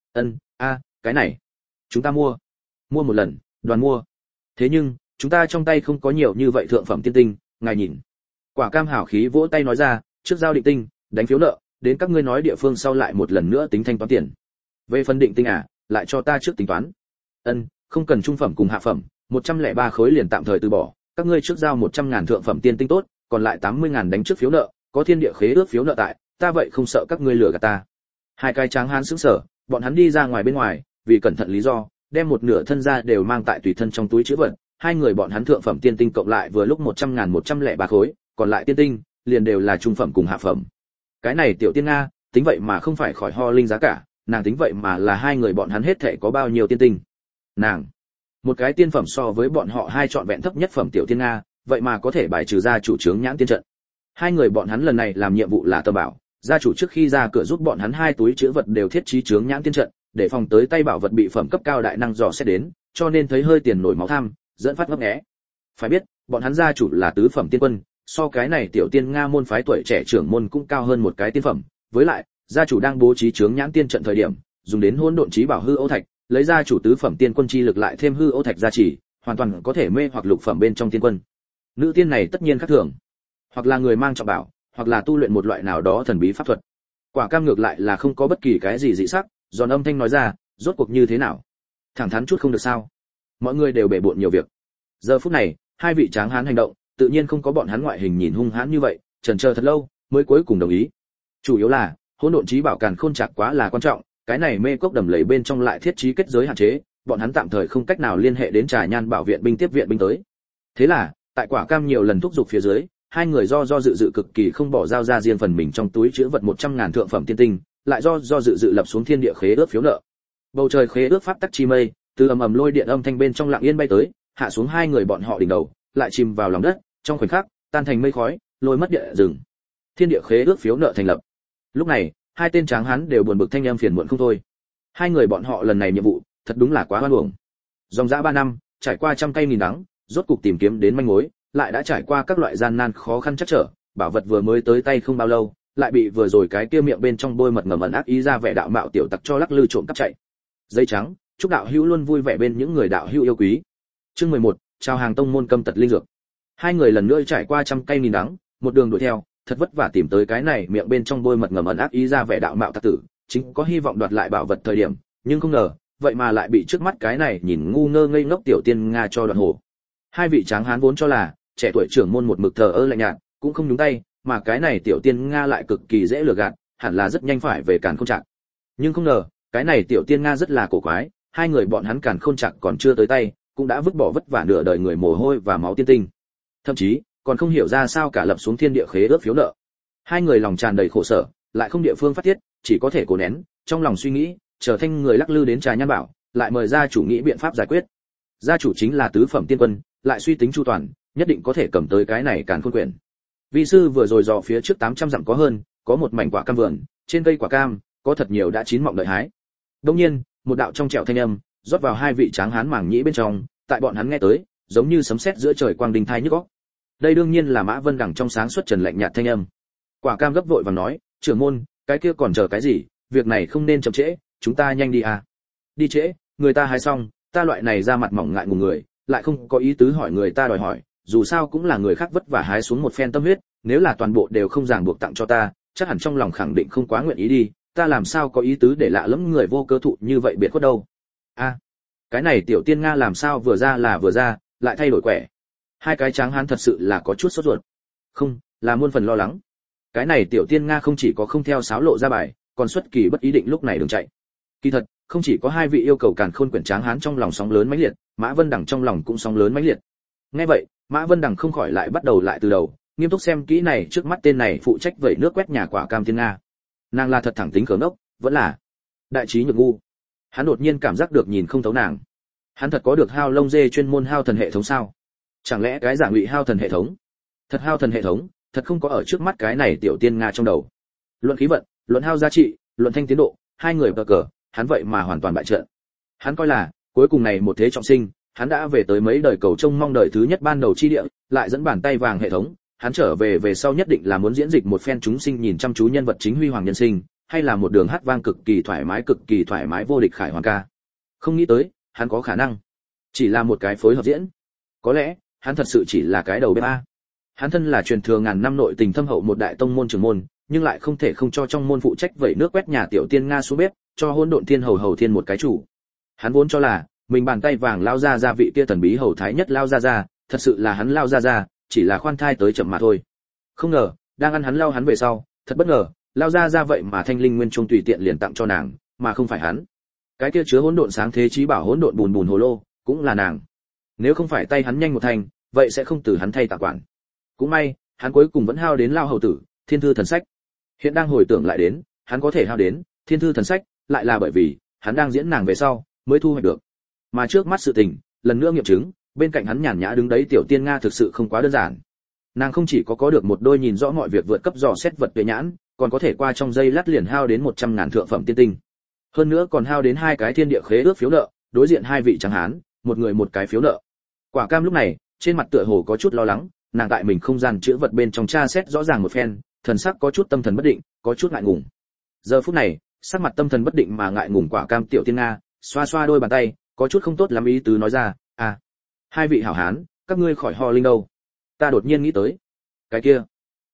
Cái này, chúng ta mua một lần, đoàn mua. Thế nhưng, chúng ta trong tay không có nhiều như vậy thượng phẩm tiên tinh, ngài nhìn. Quả Cam hào khí vỗ tay nói ra, trước giao định tinh, đánh phiếu nợ, đến các ngươi nói địa phương sau lại một lần nữa tính thanh toán tiền. Về phần định tinh lại cho ta trước tính toán. Không cần trung phẩm cùng hạ phẩm, 103 khối liền tạm thời từ bỏ, các ngươi trước giao 100.000 thượng phẩm tiên tinh tốt, còn lại 80.000 đánh trước phiếu nợ, có thiên địa khế ước phiếu nợ tại, ta vậy không sợ các ngươi lừa gạt ta. Hai cái tráng hán sững sờ, bọn hắn đi ra ngoài bên ngoài, vì cẩn thận lý do, đem một nửa thân ra đều mang tại tùy thân trong túi trữ vật, hai người bọn hắn thượng phẩm tiên tinh cộng lại vừa lúc 100.000 103 khối, còn lại tiên tinh liền đều là trung phẩm cùng hạ phẩm. Cái này tiểu tiên nga, tính vậy mà không phải khỏi ho linh giá cả, nàng tính vậy mà là hai người bọn hắn hết thảy có bao nhiêu tiên tinh. Nàng, một cái tiên phẩm so với bọn họ hai chọn vẹn thấp nhất phẩm tiểu tiên nga, vậy mà có thể bài trừ ra chủ trướng nhãn tiên trận. Hai người bọn hắn lần này làm nhiệm vụ là tầm bảo, gia chủ trước khi ra cửa giúp bọn hắn hai túi trữ vật đều thiết trí trướng nhãn tiên trận, để phòng tới tay bảo vật bị phẩm cấp cao đại năng dò xét đến, cho nên thấy hơi tiền nổi máu tham, dẫn phát ngấp nghé. Phải biết, bọn hắn gia chủ là tứ phẩm tiên quân, so cái này tiểu tiên nga môn phái tuổi trẻ trưởng môn cũng cao hơn một cái tiên phẩm, với lại, gia chủ đang bố trí trướng nhãn tiên trận thời điểm, dùng đến hỗn độn chí bảo hư ô thạch, lấy ra chủ tứ phẩm tiên quân chi lực lại thêm hư ô thạch gia trì, hoàn toàn có thể mê hoặc lục phẩm bên trong tiên quân. Nữ tiên này tất nhiên khác thường, hoặc là người mang trọng bảo, hoặc là tu luyện một loại nào đó thần bí pháp thuật. Quả Cam ngược lại là không có bất kỳ cái gì dị sắc, giòn âm thanh nói ra, rốt cuộc như thế nào? Thẳng thắn chút không được sao? Mọi người đều bể bộn nhiều việc. Giờ phút này, hai vị tráng hán hành động, tự nhiên không có bọn hắn ngoại hình nhìn hung hãn như vậy, chần chờ thật lâu, mới cuối cùng đồng ý. Chủ yếu là, hỗn độn chí bảo càn khôn chặt quá là quan trọng, cái này mê cốc đầm lầy bên trong lại thiết trí kết giới hạn chế, bọn hắn tạm thời không cách nào liên hệ đến Trà Nhan bảo viện binh tiếp viện binh tới. Thế là, tại Quả Cam nhiều lần thúc giục phía dưới, hai người do dự cực kỳ không bỏ giao ra riêng phần mình trong túi trữ vật 100.000 thượng phẩm tiên tinh, lại do dự lập xuống thiên địa khế ước phiếu nợ. Bầu trời khế ước pháp tắc chi mây, từ ầm lôi điện âm thanh bên trong lặng yên bay tới, hạ xuống hai người bọn họ đỉnh đầu, lại chìm vào lòng đất, trong khoảnh khắc, tan thành mây khói, lôi mất địa rừng. Thiên địa khế ước phiếu nợ thành lập. Lúc này, hai tên tráng hán đều buồn bực thanh em phiền muộn không thôi. Hai người bọn họ lần này nhiệm vụ, thật đúng là quá hoan uổng. Dòng dã 3 năm, trải qua trăm cây nghìn đắng, rốt cục tìm kiếm đến manh mối, lại đã trải qua các loại gian nan khó khăn chắc trở, bảo vật vừa mới tới tay không bao lâu, lại bị vừa rồi cái kia miệng bên trong bôi mật ngầm ẩn ác ý ra vẻ đạo mạo tiểu tặc cho lắc lư trộm cắp chạy. Dây trắng, chúc đạo hữu luôn vui vẻ bên những người đạo hữu yêu quý. Chương 11, chào hàng tông môn câm tật linh dược. Hai người lần nữa trải qua trăm cây nghìn đắng, một đường đuổi theo, thật vất vả tìm tới cái này miệng bên trong bôi mật ngầm ẩn ác ý ra vẻ đạo mạo tặc tử, chính có hy vọng đoạt lại bảo vật thời điểm, nhưng không ngờ, vậy mà lại bị trước mắt cái này nhìn ngu ngơ ngây ngốc tiểu tiên nga cho đoạt hồ. Hai vị tráng hán vốn cho là trẻ tuổi trưởng môn một mực thờ ơ lạnh nhạt, cũng không nhúng tay, mà cái này tiểu tiên nga lại cực kỳ dễ lừa gạt, hẳn là rất nhanh phải về Càn Khôn Trạc. Nhưng không ngờ, cái này tiểu tiên nga rất là cổ quái, hai người bọn hắn Càn Khôn Trạc còn chưa tới tay, cũng đã vứt bỏ vất vả nửa đời người mồ hôi và máu tiên tinh. Thậm chí, còn không hiểu ra sao cả lập xuống thiên địa khế ước phiếu nợ. Hai người lòng tràn đầy khổ sở, lại không địa phương phát tiết, chỉ có thể cố nén, trong lòng suy nghĩ, chờ thanh người lắc lư đến Trà Nhan Bảo, lại mời gia chủ nghĩ biện pháp giải quyết. Gia chủ chính là tứ phẩm tiên quân, lại suy tính chu toàn, nhất định có thể cầm tới cái này Càn Khôn quyển. Vi sư vừa rồi dò phía trước 800 dặm có hơn, có một mảnh quả cam vườn, trên cây quả cam có thật nhiều đã chín mọng đợi hái. Đương nhiên, một đạo trong trẻo thanh âm rót vào hai vị tráng hán màng nhĩ bên trong, tại bọn hắn nghe tới, giống như sấm sét giữa trời quang đình thai nhức óc. Đây đương nhiên là Mã Vân Đằng trong sáng suốt trần lạnh nhạt thanh âm. Quả cam gấp vội vàng nói, trưởng môn, cái kia còn chờ cái gì, việc này không nên chậm trễ, chúng ta nhanh đi à. Đi trễ, người ta hái xong, ta loại này ra mặt mỏng ngại ngùng người, lại không có ý tứ hỏi người ta đòi hỏi, dù sao cũng là người khác vất vả hái xuống một phen tâm huyết, nếu là toàn bộ đều không ràng buộc tặng cho ta, chắc hẳn trong lòng khẳng định không quá nguyện ý đi, ta làm sao có ý tứ để lạ lẫm người vô cơ thụ như vậy biệt khuất đâu. A, cái này tiểu tiên nga làm sao vừa ra là vừa ra, lại thay đổi quẻ. Hai cái tráng hán thật sự là có chút sốt ruột. Không, là muôn phần lo lắng. Cái này tiểu tiên nga không chỉ có không theo sáo lộ ra bài, còn xuất kỳ bất ý định lúc này đường chạy. Kỳ thật, không chỉ có hai vị yêu cầu Càn Khôn quyển tráng hán trong lòng sóng lớn mãnh liệt, Mã Vân Đằng trong lòng cũng sóng lớn mãnh liệt. Nghe vậy, Mã Vân Đằng không khỏi lại bắt đầu lại từ đầu, nghiêm túc xem kỹ này trước mắt tên này phụ trách vẩy nước quét nhà quả cam tiên nga. Nàng là thật thẳng tính cờ ngốc, vẫn là đại trí nhược ngu. Hắn đột nhiên cảm giác được nhìn không thấu nàng. Hắn thật có được hao lông dê chuyên môn hao thần hệ thống sao? Chẳng lẽ cái giả ngụy hao thần hệ thống? Thật hao thần hệ thống, thật không có ở trước mắt cái này tiểu tiên nga trong đầu. Luận khí vận, luận hao giá trị, luận thanh tiến độ, hai người bờ cờ, hắn vậy mà hoàn toàn bại trận. Hắn coi là cuối cùng này một thế trọng sinh, hắn đã về tới mấy đời cầu trông mong đời thứ nhất ban đầu chi địa, lại dẫn bàn tay vàng hệ thống, hắn trở về sau nhất định là muốn diễn dịch một phen chúng sinh nhìn chăm chú nhân vật chính huy hoàng nhân sinh, hay là một đường hát vang cực kỳ thoải mái vô địch khải hoàng ca. Không nghĩ tới, hắn có khả năng chỉ là một cái phối hợp diễn. Có lẽ, hắn thật sự chỉ là cái đầu bếp a. Hắn thân là truyền thừa ngàn năm nội tình thâm hậu một đại tông môn trưởng môn, nhưng lại không thể không cho trong môn phụ trách vẩy nước quét nhà tiểu tiên nga xuống bếp, cho hỗn độn thiên hầu thiên một cái chủ. Hắn vốn cho là mình bàn tay vàng lao ra vị kia thần bí hầu thái nhất lao ra, thật sự là hắn lao ra, chỉ là khoan thai tới chậm mà thôi. Không ngờ, đang ăn hắn lao hắn về sau, thật bất ngờ, lao ra vậy mà thanh linh nguyên trung tùy tiện liền tặng cho nàng, mà không phải hắn. Cái kia chứa hỗn độn sáng thế chí bảo hỗn độn bùn hồ lô, cũng là nàng. Nếu không phải tay hắn nhanh một thành, vậy sẽ không từ hắn thay tạ quản. Cũng may, hắn cuối cùng vẫn hao đến lao hầu tử, thiên thư thần sách. Hiện đang hồi tưởng lại đến, hắn có thể hao đến thiên thư thần sách, lại là bởi vì hắn đang diễn nàng về sau mới thu hoạch được. Mà trước mắt sự tình, lần nữa nghiệm chứng, bên cạnh hắn nhàn nhã đứng đấy tiểu tiên nga thực sự không quá đơn giản. Nàng không chỉ có được một đôi nhìn rõ mọi việc vượt cấp dò xét vật tuệ nhãn, còn có thể qua trong giây lát liền hao đến 100.000 thượng phẩm tiên tinh. Hơn nữa còn hao đến hai cái thiên địa khế ước phiếu nợ, đối diện hai vị tráng hán, một người một cái phiếu nợ. Quả cam lúc này, trên mặt tựa hồ có chút lo lắng, nàng tại mình không gian chứa vật bên trong tra xét rõ ràng một phen, thần sắc có chút tâm thần bất định, có chút ngại ngùng. Giờ phút này, sắc mặt tâm thần bất định mà ngại ngùng quả cam tiểu tiên nga, xoa xoa đôi bàn tay, có chút không tốt lắm ý tứ nói ra, "À, hai vị hảo hán, các ngươi khỏi ho linh đâu?" Ta đột nhiên nghĩ tới, cái kia,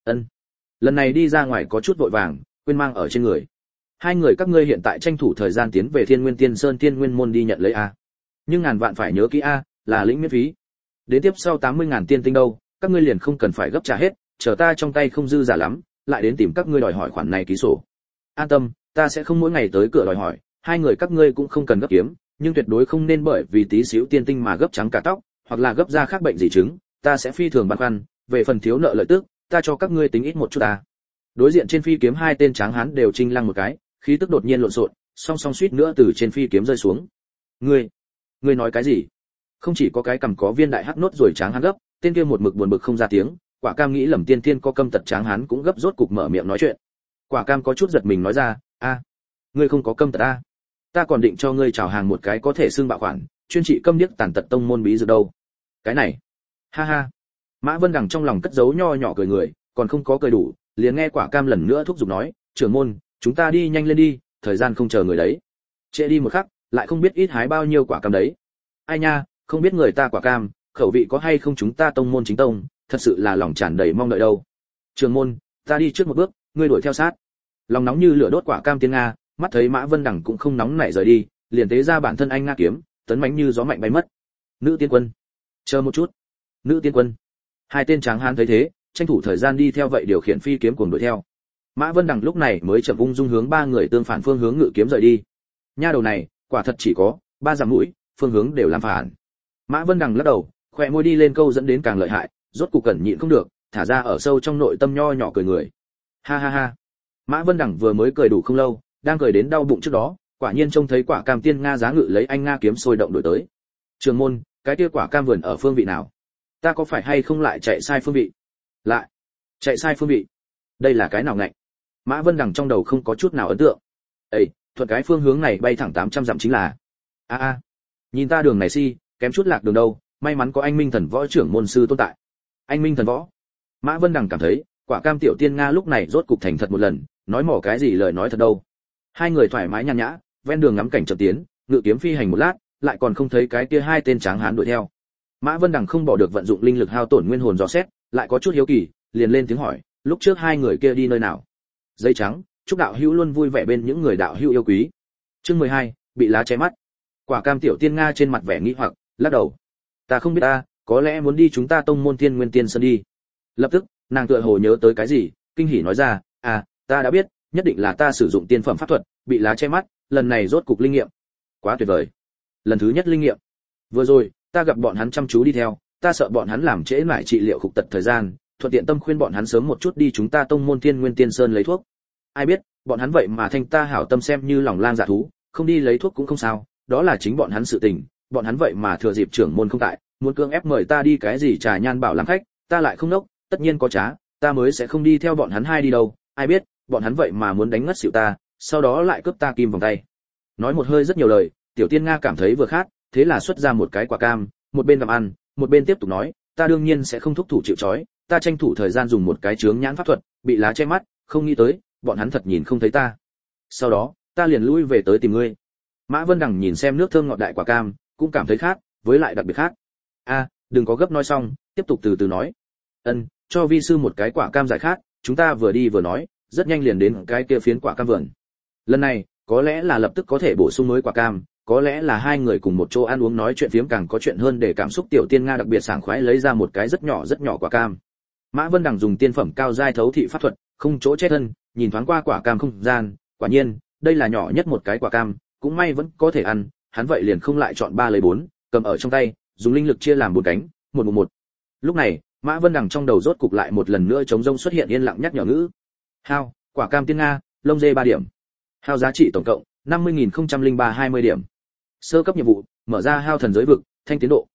lần này đi ra ngoài có chút vội vàng, quên mang ở trên người. Hai người các ngươi hiện tại tranh thủ thời gian tiến về Thiên Nguyên Tiên Sơn Thiên Nguyên môn đi nhận lấy a. Nhưng ngàn vạn phải nhớ kỹ a, là lĩnh miễn phí. Đến tiếp sau 80.000 tiên tinh đâu, các ngươi liền không cần phải gấp trả hết, chờ ta trong tay không dư giả lắm, lại đến tìm các ngươi đòi hỏi khoản này ký sổ. An tâm, ta sẽ không mỗi ngày tới cửa đòi hỏi, hai người các ngươi cũng không cần gấp kiếm, nhưng tuyệt đối không nên bởi vì tí xíu tiên tinh mà gấp trắng cả tóc, hoặc là gấp ra khác bệnh gì chứng, ta sẽ phi thường băn khoăn, về phần thiếu nợ lợi tức, ta cho các ngươi tính ít một chút ta. Đối diện trên phi kiếm hai tên tráng hán đều chinh lăng một cái, khí tức đột nhiên lộn xộn, song song suýt nữa từ trên phi kiếm rơi xuống. Ngươi nói cái gì? Không chỉ có cái cầm có viên đại hắc nốt rồi tráng hán gấp, tên kia một mực buồn bực không ra tiếng, Quả Cam nghĩ lầm tiên tiên có câm tật tráng hán cũng gấp rốt cục mở miệng nói chuyện. Quả Cam có chút giật mình nói ra, "A, ngươi không có câm tật a? Ta còn định cho ngươi chào hàng một cái có thể xưng bạo khoản, chuyên trị câm điếc tàn tật tông môn bí dược đâu." Cái này, ha ha. Mã Vân Đằng trong lòng cất giấu nho nhỏ cười người, còn không có cười đủ, liền nghe Quả Cam lần nữa thúc giục nói, "Trưởng môn, chúng ta đi nhanh lên đi, thời gian không chờ người đấy. Trễ đi một khắc, lại không biết ít hái bao nhiêu quả cam đấy. Ai nha, không biết người ta quả cam, khẩu vị có hay không chúng ta tông môn chính tông, thật sự là lòng tràn đầy mong đợi đâu. Trường môn, ta đi trước một bước, ngươi đuổi theo sát. Lòng nóng như lửa đốt quả cam tiên nga, mắt thấy Mã Vân Đằng cũng không nóng nảy rời đi, liền tế ra bản thân anh nga kiếm, tấn mãnh như gió mạnh bay mất. Nữ tiên quân, chờ một chút. Nữ tiên quân. Hai tên tráng hán thấy thế, tranh thủ thời gian đi theo vậy điều khiển phi kiếm cuồng đuổi theo. Mã Vân Đằng lúc này mới chậm ung dung hướng ba người tương phản phương hướng ngự kiếm rời đi. Nha đầu này, quả thật chỉ có ba dặm mũi, phương hướng đều làm phản. Mã Vân Đằng lắc đầu, khóe môi đi lên câu dẫn đến càng lợi hại, rốt cục cẩn nhịn không được, thả ra ở sâu trong nội tâm nho nhỏ cười người. Ha ha ha. Mã Vân Đằng vừa mới cười đủ không lâu, đang cười đến đau bụng trước đó, quả nhiên trông thấy quả cam tiên nga giá ngự lấy anh nga kiếm sôi động đổi tới. Trường môn, cái kia quả cam vườn ở phương vị nào? Ta có phải hay không lại chạy sai phương vị? Lại chạy sai phương vị? Đây là cái nào ngạnh? Mã Vân Đằng trong đầu không có chút nào ấn tượng. Ê, thuận cái phương hướng này bay thẳng 800 dặm chính là. A, nhìn ta đường này si, kém chút lạc đường đâu, may mắn có anh Minh Thần Võ trưởng môn sư tồn tại. Anh Minh Thần Võ? Mã Vân Đằng cảm thấy, quả cam tiểu tiên nga lúc này rốt cục thành thật một lần, nói mỏ cái gì lời nói thật đâu. Hai người thoải mái nhàn nhã, ven đường ngắm cảnh chậm tiến, ngự kiếm phi hành một lát, lại còn không thấy cái kia hai tên tráng hán đuổi theo. Mã Vân Đằng không bỏ được vận dụng linh lực hao tổn nguyên hồn dò xét, lại có chút hiếu kỳ, liền lên tiếng hỏi, lúc trước hai người kia đi nơi nào? Dây trắng, chúc đạo hữu luôn vui vẻ bên những người đạo hữu yêu quý. Chương 12, bị lá che mắt. Quả cam tiểu tiên nga trên mặt vẻ nghi hoặc, lắc đầu. Ta không biết ta, có lẽ muốn đi chúng ta tông môn Thiên Nguyên Tiên Sơn đi. Lập tức, nàng tựa hồ nhớ tới cái gì, kinh hỉ nói ra, ta đã biết, nhất định là ta sử dụng tiên phẩm pháp thuật, bị lá che mắt, lần này rốt cục linh nghiệm. Quá tuyệt vời. Lần thứ nhất linh nghiệm. Vừa rồi, ta gặp bọn hắn chăm chú đi theo, ta sợ bọn hắn làm trễ nải trị liệu khục tật thời gian, thuận tiện tâm khuyên bọn hắn sớm một chút đi chúng ta tông môn Thiên Nguyên Tiên Sơn lấy thuốc. Ai biết, bọn hắn vậy mà thanh ta hảo tâm xem như lòng lang dạ thú, không đi lấy thuốc cũng không sao, đó là chính bọn hắn sự tình, bọn hắn vậy mà thừa dịp trưởng môn không tại, muốn cưỡng ép mời ta đi cái gì trà nhan bảo làm khách, ta lại không nốc, tất nhiên có trá, ta mới sẽ không đi theo bọn hắn hai đi đâu, ai biết, bọn hắn vậy mà muốn đánh ngất xỉu ta, sau đó lại cướp ta kim vòng tay. Nói một hơi rất nhiều lời, tiểu tiên nga cảm thấy vừa khát, thế là xuất ra một cái quả cam, một bên gặm ăn, một bên tiếp tục nói, ta đương nhiên sẽ không thúc thủ chịu trói, ta tranh thủ thời gian dùng một cái chướng nhãn pháp thuật, bị lá che mắt, không nghĩ tới, bọn hắn thật nhìn không thấy ta. Sau đó, ta liền lui về tới tìm ngươi. Mã Vân Đằng nhìn xem nước thơm ngọt đại quả cam, cũng cảm thấy khát, với lại đặc biệt khát. Đừng có gấp nói xong, tiếp tục từ từ nói. Cho vi sư một cái quả cam giải khát, chúng ta vừa đi vừa nói, rất nhanh liền đến cái kia phiến quả cam vườn. Lần này, có lẽ là lập tức có thể bổ sung mới quả cam, có lẽ là hai người cùng một chỗ ăn uống nói chuyện phiếm càng có chuyện hơn để cảm xúc tiểu tiên nga đặc biệt sảng khoái lấy ra một cái rất nhỏ quả cam. Mã Vân Đằng dùng tiên phẩm cao giai thấu thị pháp thuật, không chỗ che thân, nhìn thoáng qua quả cam không gian, quả nhiên, đây là nhỏ nhất một cái quả cam, cũng may vẫn có thể ăn, hắn vậy liền không lại chọn 3 lấy 4, cầm ở trong tay, dùng linh lực chia làm 4 cánh, một. Lúc này, Mã Vân Đằng trong đầu rốt cục lại một lần nữa trống rỗng xuất hiện yên lặng nhắc nhở ngữ. Hao, quả cam tiên nga, lông dê 3 điểm. Hao giá trị tổng cộng 50.003-20 điểm. Sơ cấp nhiệm vụ, mở ra hao thần giới vực, thanh tiến độ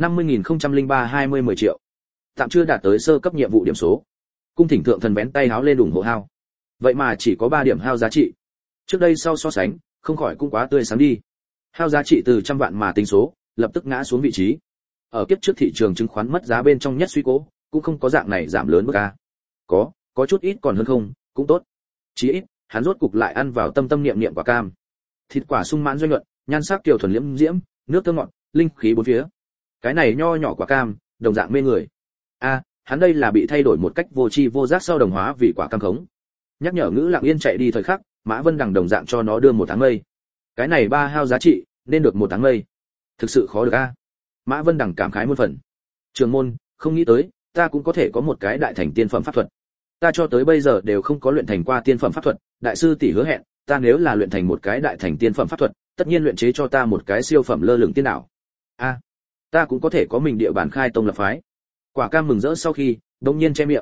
50.003-20 triệu. Tạm chưa đạt tới sơ cấp nhiệm vụ điểm số. Cung thỉnh thượng thần vén tay háo lên ủng hộ hao. Vậy mà chỉ có 3 điểm hao giá trị. Trước đây sau so sánh, không khỏi cũng quá tươi sáng đi. Hao giá trị từ trăm vạn mà tính số, lập tức ngã xuống vị trí. Ở kiếp trước thị trường chứng khoán mất giá bên trong nhất suy cố, cũng không có dạng này giảm lớn mức a. Có chút ít còn hơn không, cũng tốt. Chí ít, hắn rốt cục lại ăn vào tâm niệm quả cam. Thịt quả sung mãn doanh nhuận, nhan sắc kiều thuần liễm diễm, nước thơm ngọt, linh khí bốn phía. Cái này nho nhỏ quả cam, đồng dạng mê người. Hắn đây là bị thay đổi một cách vô tri vô giác sau đồng hóa vì quả cam khống. Nhắc nhở ngữ lặng yên chạy đi thời khắc, Mã Vân Đằng đồng dạng cho nó đưa 1 tháng mây. Cái này 3 hao giá trị, nên được 1 tháng mây. Thực sự khó được a. Mã Vân Đằng cảm khái muôn phần. Trường môn, không nghĩ tới, ta cũng có thể có một cái đại thành tiên phẩm pháp thuật. Ta cho tới bây giờ đều không có luyện thành qua tiên phẩm pháp thuật, đại sư tỷ hứa hẹn, ta nếu là luyện thành một cái đại thành tiên phẩm pháp thuật, tất nhiên luyện chế cho ta một cái siêu phẩm lơ lửng tiên đạo. Ta cũng có thể có mình địa bàn khai tông lập phái. Quả cam mừng rỡ sau khi, đống nhiên che miệng.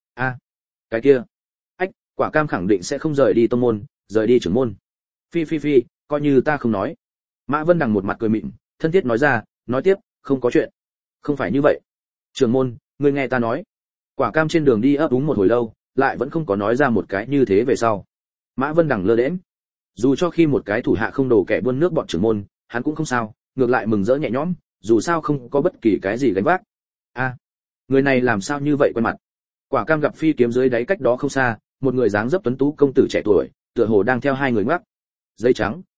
Cái kia, quả cam khẳng định sẽ không rời đi tông môn, rời đi trưởng môn. Phi, coi như ta không nói. Mã Vân Đằng một mặt cười mịn, thân thiết nói ra, nói tiếp, không có chuyện. Không phải như vậy. Trưởng môn, ngươi nghe ta nói. Quả cam trên đường đi ấp úng một hồi lâu, lại vẫn không có nói ra một cái như thế về sau. Mã Vân Đằng lơ đễnh. Dù cho khi một cái thủ hạ không đồ kẻ buôn nước bọn trưởng môn, hắn cũng không sao, ngược lại mừng rỡ nhẹ nhõm, dù sao không có bất kỳ cái gì gánh vác. Người này làm sao như vậy quen mặt. Quả cam gặp phi kiếm dưới đáy cách đó không xa, một người dáng dấp tuấn tú công tử trẻ tuổi, tựa hồ đang theo hai người ngoắc. Dây trắng,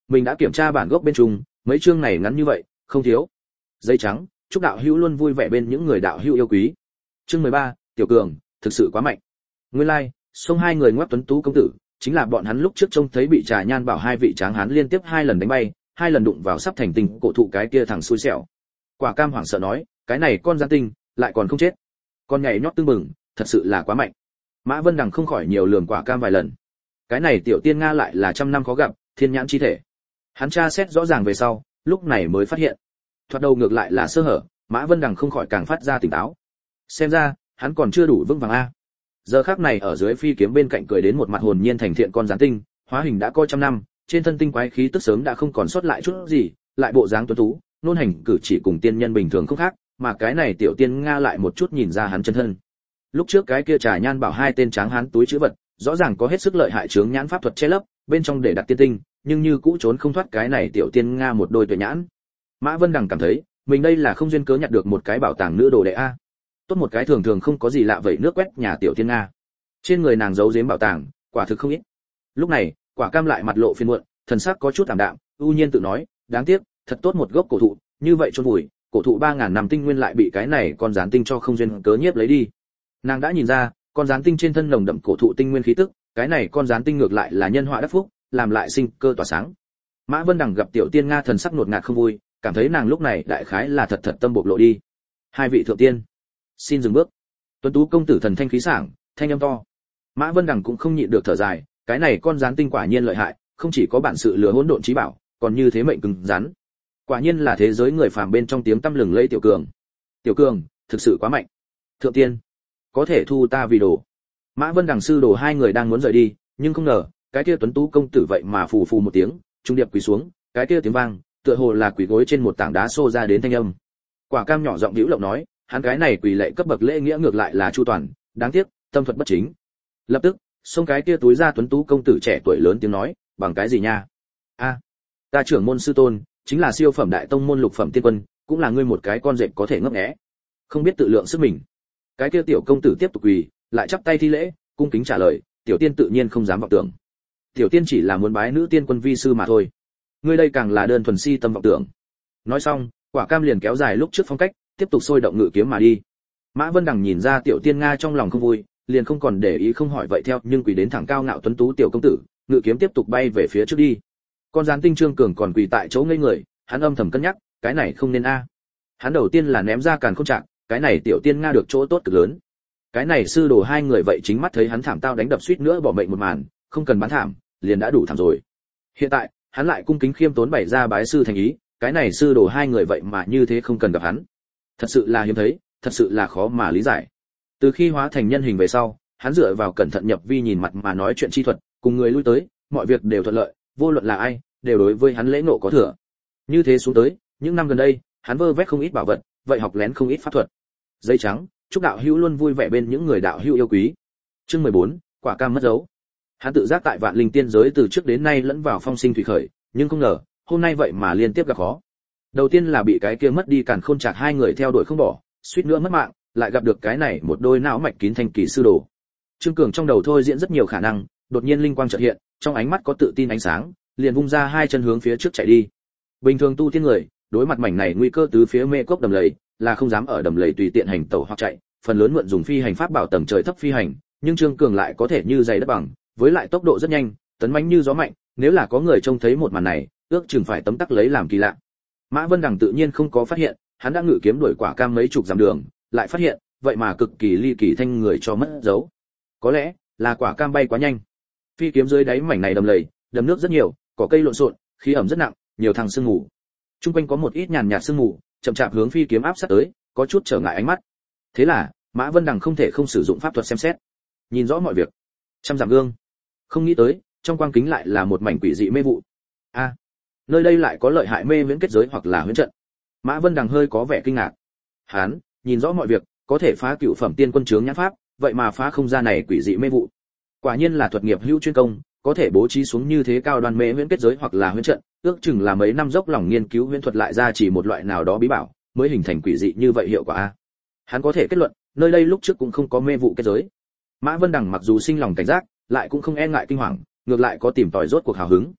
Mình đã kiểm tra bản gốc bên trung, mấy chương này ngắn như vậy, không thiếu. Giấy trắng, chúc đạo hữu luôn vui vẻ bên những người đạo hữu yêu quý. Chương 13, Tiểu Cường, thực sự quá mạnh. Nguyên lai, xông hai người ngoắc tuấn tú công tử, chính là bọn hắn lúc trước trông thấy bị Trà Nhan Bảo hai vị tráng hán liên tiếp 2 lần đánh bay, 2 lần đụng vào sắp thành tinh cổ thụ cái kia thằng xui xẻo. Quả Cam hoảng sợ nói, cái này con gian tinh, lại còn không chết. Con nhảy nhót tưng bừng, thật sự là quá mạnh. Mã Vân Đằng không khỏi nhiều lườm Quả Cam vài lần. Cái này tiểu tiên Nga lại là trăm năm khó gặp, thiên nhãn chi thể. Hắn tra xét rõ ràng về sau, lúc này mới phát hiện. Thoạt đầu ngược lại là sơ hở, Mã Vân Đằng không khỏi càng phát ra tỉnh táo. Xem ra, hắn còn chưa đủ vững vàng a. Giờ khắc này ở dưới phi kiếm bên cạnh cười đến một mặt hồn nhiên thành thiện con gián tinh, hóa hình đã coi trăm năm, trên thân tinh quái khí tức sớm đã không còn sót lại chút gì, lại bộ dáng tuấn tú, nôn hành cử chỉ cùng tiên nhân bình thường không khác, mà cái này tiểu tiên Nga lại một chút nhìn ra hắn chân thân. Lúc trước cái kia Trà Nhan Bảo hai tên tráng hán túi trữ vật, rõ ràng có hết sức lợi hại chướng nhãn pháp thuật che lấp, bên trong để đặt tiên tinh, nhưng như cũ trốn không thoát cái này tiểu tiên Nga một đôi tuệ nhãn. Mã Vân Đằng cảm thấy, mình đây là không duyên cớ nhặt được một cái bảo tàng nữ đồ đệ a. Tốt một cái thường thường không có gì lạ vậy nước quét nhà tiểu tiên Nga. Trên người nàng giấu giếm bảo tàng, quả thực không ít. Lúc này, Quả Cam lại mặt lộ phiền muộn, thần sắc có chút ảm đạm, ưu nhiên tự nói, đáng tiếc, thật tốt một gốc cổ thụ, như vậy chôn vùi, cổ thụ 3000 năm tinh nguyên lại bị cái này con gián tinh cho không duyên cớ nhiếp lấy đi. Nàng đã nhìn ra, con gián tinh trên thân nồng đậm cổ thụ tinh nguyên khí tức, cái này con gián tinh ngược lại là nhân họa đắc phúc, làm lại sinh cơ tỏa sáng. Mã Vân Đằng gặp tiểu tiên Nga thần sắc nuột ngạt không vui, cảm thấy nàng lúc này đại khái là thật tâm bộc lộ đi. Hai vị thượng tiên, xin dừng bước. Tuấn tú công tử thần thanh khí sảng, thanh âm to. Mã Vân Đằng cũng không nhịn được thở dài, cái này con gián tinh quả nhiên lợi hại, không chỉ có bản sự lừa hỗn độn trí bảo, còn như thế mệnh cứng rắn. Quả nhiên là thế giới người phàm bên trong tiếng tăm lừng lẫy tiểu cường. Tiểu cường, thực sự quá mạnh. Thượng tiên, có thể thu ta vì đồ. Mã Vân Đằng sư đồ hai người đang muốn rời đi, nhưng không ngờ, cái kia tuấn tú công tử vậy mà phù phù một tiếng, trung điệp quỳ xuống, cái kia tiếng vang, tựa hồ là quỳ gối trên một tảng đá xô ra đến thanh âm. Quả Cam nhỏ giọng hữu lộng nói, hắn cái này quỳ lệ cấp bậc lễ nghĩa ngược lại là chu toàn, đáng tiếc, tâm thuật bất chính. Lập tức, xông cái kia túi ra tuấn tú công tử trẻ tuổi lớn tiếng nói, bằng cái gì nha? A, ta trưởng môn sư tôn, chính là siêu phẩm đại tông môn lục phẩm tiên quân, cũng là ngươi một cái con rệp có thể ngấp nghé, không biết tự lượng sức mình. Cái kia tiểu công tử tiếp tục quỳ, lại chắp tay thi lễ, cung kính trả lời, tiểu tiên tự nhiên không dám vọng tưởng. Tiểu tiên chỉ là muốn bái nữ tiên quân vi sư mà thôi. Ngươi đây càng là đơn thuần si tâm vọng tưởng. Nói xong, Quả Cam liền kéo dài lúc trước phong cách, tiếp tục sôi động ngự kiếm mà đi. Mã Vân Đằng nhìn ra tiểu tiên Nga trong lòng không vui, liền không còn để ý không hỏi vậy theo, nhưng quỳ đến thẳng cao ngạo tuấn tú tiểu công tử, ngự kiếm tiếp tục bay về phía trước đi. Con gián tinh Trương Cường còn quỳ tại chỗ ngây người, hắn âm thầm cân nhắc, cái này không nên a. Hắn đầu tiên là ném ra càn khôn trạng, cái này tiểu tiên Nga được chỗ tốt cực lớn. Cái này sư đồ hai người vậy chính mắt thấy hắn thảm tao đánh đập suýt nữa bỏ mệnh một màn, không cần bán thảm, liền đã đủ thảm rồi. Hiện tại, hắn lại cung kính khiêm tốn bày ra bái sư thành ý, cái này sư đồ hai người vậy mà như thế không cần gặp hắn. Thật sự là hiếm thấy, thật sự là khó mà lý giải. Từ khi hóa thành nhân hình về sau, hắn dựa vào cẩn thận nhập vi nhìn mặt mà nói chuyện chi thuật, cùng người lui tới, mọi việc đều thuận lợi, vô luận là ai, đều đối với hắn lễ ngộ có thừa. Như thế xuống tới, những năm gần đây, hắn vơ vét không ít bảo vật, vậy học lén không ít pháp thuật. Giấy trắng, chúc đạo hữu luôn vui vẻ bên những người đạo hữu yêu quý. Chương 14, Quả Cam mất dấu. Hắn tự giác tại Vạn Linh tiên giới từ trước đến nay lẫn vào phong sinh thủy khởi, nhưng không ngờ, hôm nay vậy mà liên tiếp gặp khó. Đầu tiên là bị cái kia mất đi càn khôn chạc hai người theo đuổi không bỏ, suýt nữa mất mạng, lại gặp được cái này một đôi não mạch kín thanh kỳ sư đồ. Trương Cường trong đầu thôi diễn rất nhiều khả năng, đột nhiên linh quang chợt hiện, trong ánh mắt có tự tin ánh sáng, liền vung ra hai chân hướng phía trước chạy đi. Bình thường tu tiên người, đối mặt mảnh này nguy cơ từ phía mê cốc đầm lầy, là không dám ở đầm lầy tùy tiện hành tẩu hoặc chạy, phần lớn mượn dùng phi hành pháp bảo tầng trời thấp phi hành, nhưng Trương Cường lại có thể như giày đất bằng, với lại tốc độ rất nhanh, tấn mãnh như gió mạnh, nếu là có người trông thấy một màn này, ước chừng phải tấm tắc lấy làm kỳ lạ. Mã Vân Đằng tự nhiên không có phát hiện, hắn đã ngự kiếm đuổi Quả Cam mấy chục dặm đường, lại phát hiện, vậy mà cực kỳ ly kỳ thanh người cho mất dấu. Có lẽ là Quả Cam bay quá nhanh. Phi kiếm dưới đáy mảnh này đầm lầy, đầm nước rất nhiều, cỏ cây lộn xộn, khí ẩm rất nặng, nhiều thằng sương mù. Trung quanh có một ít nhàn nhạt sương mù, chậm chạp hướng phi kiếm áp sát tới, có chút trở ngại ánh mắt. Thế là, Mã Vân Đằng không thể không sử dụng pháp thuật xem xét, nhìn rõ mọi việc. Trăm dặm gương, không nghĩ tới, trong quang kính lại là một mảnh quỷ dị mê vụ. A, nơi đây lại có lợi hại mê viễn kết giới hoặc là huyễn trận. Mã Vân Đằng hơi có vẻ kinh ngạc. Hắn nhìn rõ mọi việc, có thể phá cựu phẩm tiên quân chướng nhãn pháp, vậy mà phá không ra này quỷ dị mê vụ. Quả nhiên là thuật nghiệp hữu chuyên công, có thể bố trí xuống như thế cao đoan mê viễn kết giới hoặc là huyễn trận, ước chừng là mấy năm dốc lòng nghiên cứu huyễn thuật lại ra chỉ một loại nào đó bí bảo, mới hình thành quỷ dị như vậy hiệu quả a. Hắn có thể kết luận, nơi đây lúc trước cũng không có mê vụ kết giới. Mã Vân Đằng mặc dù sinh lòng cảnh giác, lại cũng không e ngại kinh hoàng, ngược lại có tìm tòi rốt cuộc hào hứng.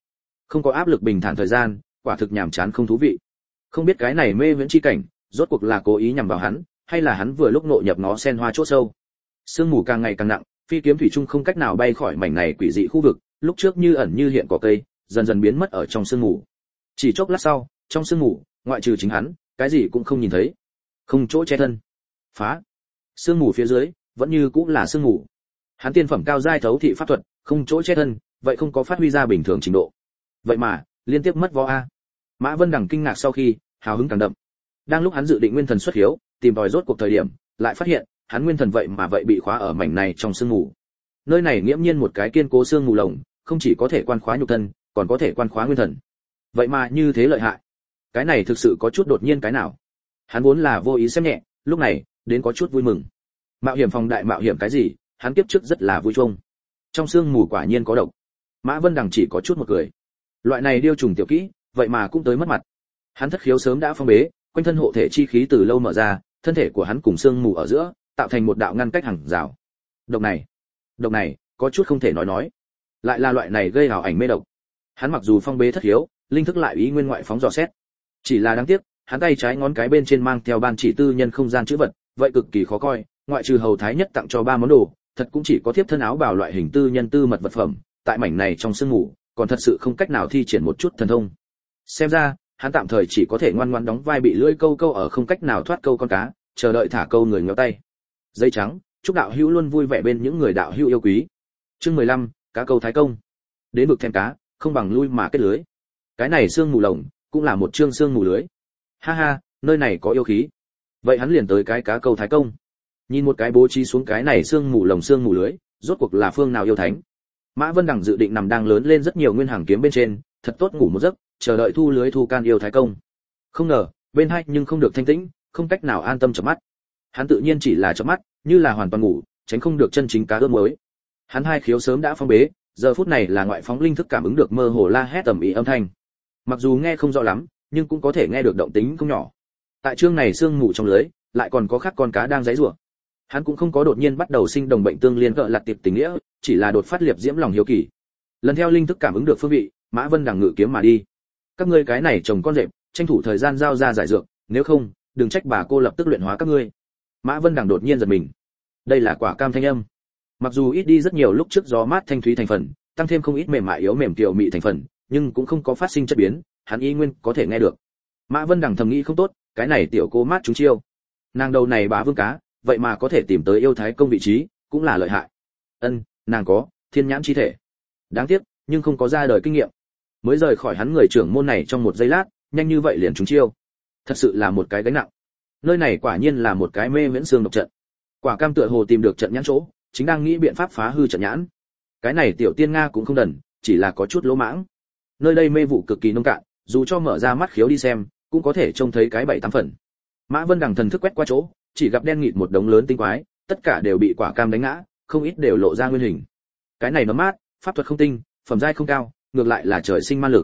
Không có áp lực bình thản thời gian, quả thực nhàm chán không thú vị. Không biết cái này mê viễn chi cảnh, rốt cuộc là cố ý nhằm vào hắn, hay là hắn vừa lúc nội nhập nó sen hoa chỗ sâu. Sương mù càng ngày càng nặng, phi kiếm thủy chung không cách nào bay khỏi mảnh này quỷ dị khu vực, lúc trước như ẩn như hiện cỏ cây, dần dần biến mất ở trong sương mù. Chỉ chốc lát sau, trong sương mù, ngoại trừ chính hắn, cái gì cũng không nhìn thấy. Không chỗ che thân. Phá. Sương mù phía dưới, vẫn như cũng là sương mù. Hắn tiên phẩm cao giai thấu thị pháp thuật, không chỗ che thân, vậy không có phát huy ra bình thường trình độ. Vậy mà, liên tiếp mất võ a. Mã Vân Đằng kinh ngạc sau khi, hào hứng càng đậm. Đang lúc hắn dự định nguyên thần xuất hiếu, tìm tòi rốt cuộc thời điểm, lại phát hiện, hắn nguyên thần vậy mà vậy bị khóa ở mảnh này trong sương mù. Nơi này nghiễm nhiên một cái kiên cố sương mù lồng, không chỉ có thể quan khóa nhục thân, còn có thể quan khóa nguyên thần. Vậy mà như thế lợi hại. Cái này thực sự có chút đột nhiên cái nào. Hắn vốn là vô ý xem nhẹ, lúc này, đến có chút vui mừng. Mạo hiểm phòng đại mạo hiểm cái gì, hắn kiếp trước rất là vui chung. Trong sương mù quả nhiên có độc. Mã Vân Đằng chỉ có chút một cười. Loại này điêu trùng tiểu kỹ, vậy mà cũng tới mất mặt. Hắn thất khiếu sớm đã phong bế, quanh thân hộ thể chi khí từ lâu mở ra, thân thể của hắn cùng sương mù ở giữa, tạo thành một đạo ngăn cách hàng rào. Độc này, có chút không thể nói. Lại là loại này gây ảo ảnh mê độc. Hắn mặc dù phong bế thất khiếu, linh thức lại ý nguyên ngoại phóng dò xét. Chỉ là đáng tiếc, hắn tay trái ngón cái bên trên mang theo ban chỉ tư nhân không gian chữ vật, vậy cực kỳ khó coi, ngoại trừ hầu thái nhất tặng cho 3 món đồ, thật cũng chỉ có thiếp thân áo bào loại hình tư nhân tư mật vật phẩm, tại mảnh này trong sương mù, còn thật sự không cách nào thi triển một chút thần thông. Xem ra, hắn tạm thời chỉ có thể ngoan ngoãn đóng vai bị lưỡi câu câu ở không cách nào thoát câu con cá, chờ đợi thả câu người ngéo tay. Dây trắng, chúc đạo hữu luôn vui vẻ bên những người đạo hữu yêu quý. Chương 15, cá câu thái công. Đến vực thèm cá, không bằng lui mà kết lưới. Cái này sương mù lồng, cũng là một chương sương mù lưới. Ha ha, nơi này có yêu khí. Vậy hắn liền tới cái cá câu thái công. Nhìn một cái bố trí xuống cái này sương mù lồng sương mù lưới, rốt cuộc là phương nào yêu thánh. Mã Vân Đằng dự định nằm đang lớn lên rất nhiều nguyên hàng kiếm bên trên, thật tốt ngủ một giấc, chờ đợi thu lưới thu can yêu thái công. Không ngờ, bên hai nhưng không được thanh tĩnh, không cách nào an tâm chợp mắt. Hắn tự nhiên chỉ là chợp mắt, như là hoàn toàn ngủ, tránh không được chân chính cá ướp mới. Hắn hai khiếu sớm đã phong bế, giờ phút này là ngoại phóng linh thức cảm ứng được mơ hồ la hét tầm ý âm thanh. Mặc dù nghe không rõ lắm, nhưng cũng có thể nghe được động tĩnh không nhỏ. Tại chương này sương mù trong lưới, lại còn có khác con cá đang giãy giụa. Hắn cũng không có đột nhiên bắt đầu sinh đồng bệnh tương liên gợ lật tiệp tình nghĩa, chỉ là đột phát liệp diễm lòng hiếu kỳ. Lần theo linh thức cảm ứng được phương vị, Mã Vân Đằng ngự kiếm mà đi. Các ngươi cái này trồng con rệp, tranh thủ thời gian giao ra giải dược, nếu không, đừng trách bà cô lập tức luyện hóa các ngươi. Mã Vân Đằng đột nhiên giật mình. Đây là quả cam thanh âm. Mặc dù ít đi rất nhiều lúc trước gió mát thanh thúy thành phần, tăng thêm không ít mềm mại yếu mềm tiểu mị thành phần, nhưng cũng không có phát sinh chất biến, hắn y nguyên có thể nghe được. Mã Vân Đằng thầm nghĩ không tốt, cái này tiểu cô mát chúng chiêu. Nàng đầu này bá vương cá, vậy mà có thể tìm tới yêu thái công vị trí, cũng là lợi hại. Nàng có thiên nhãn chi thể. Đáng tiếc, nhưng không có ra đời kinh nghiệm. Mới rời khỏi hắn người trưởng môn này trong một giây lát, nhanh như vậy liền trúng chiêu. Thật sự là một cái gánh nặng. Nơi này quả nhiên là một cái mê viễn xương độc trận. Quả cam tựa hồ tìm được trận nhãn chỗ, chính đang nghĩ biện pháp phá hư trận nhãn. Cái này tiểu tiên nga cũng không đần, chỉ là có chút lỗ mãng. Nơi đây mê vụ cực kỳ nông cạn, dù cho mở ra mắt khiếu đi xem, cũng có thể trông thấy cái 7-8 phần. Mã Vân Đằng thần thức quét qua chỗ, chỉ gặp đen nghịt một đống lớn tinh quái, tất cả đều bị quả cam đánh ngã, không ít đều lộ ra nguyên hình. Cái này nó mát, pháp thuật không tinh, phẩm giai không cao, ngược lại là trời sinh ma lực.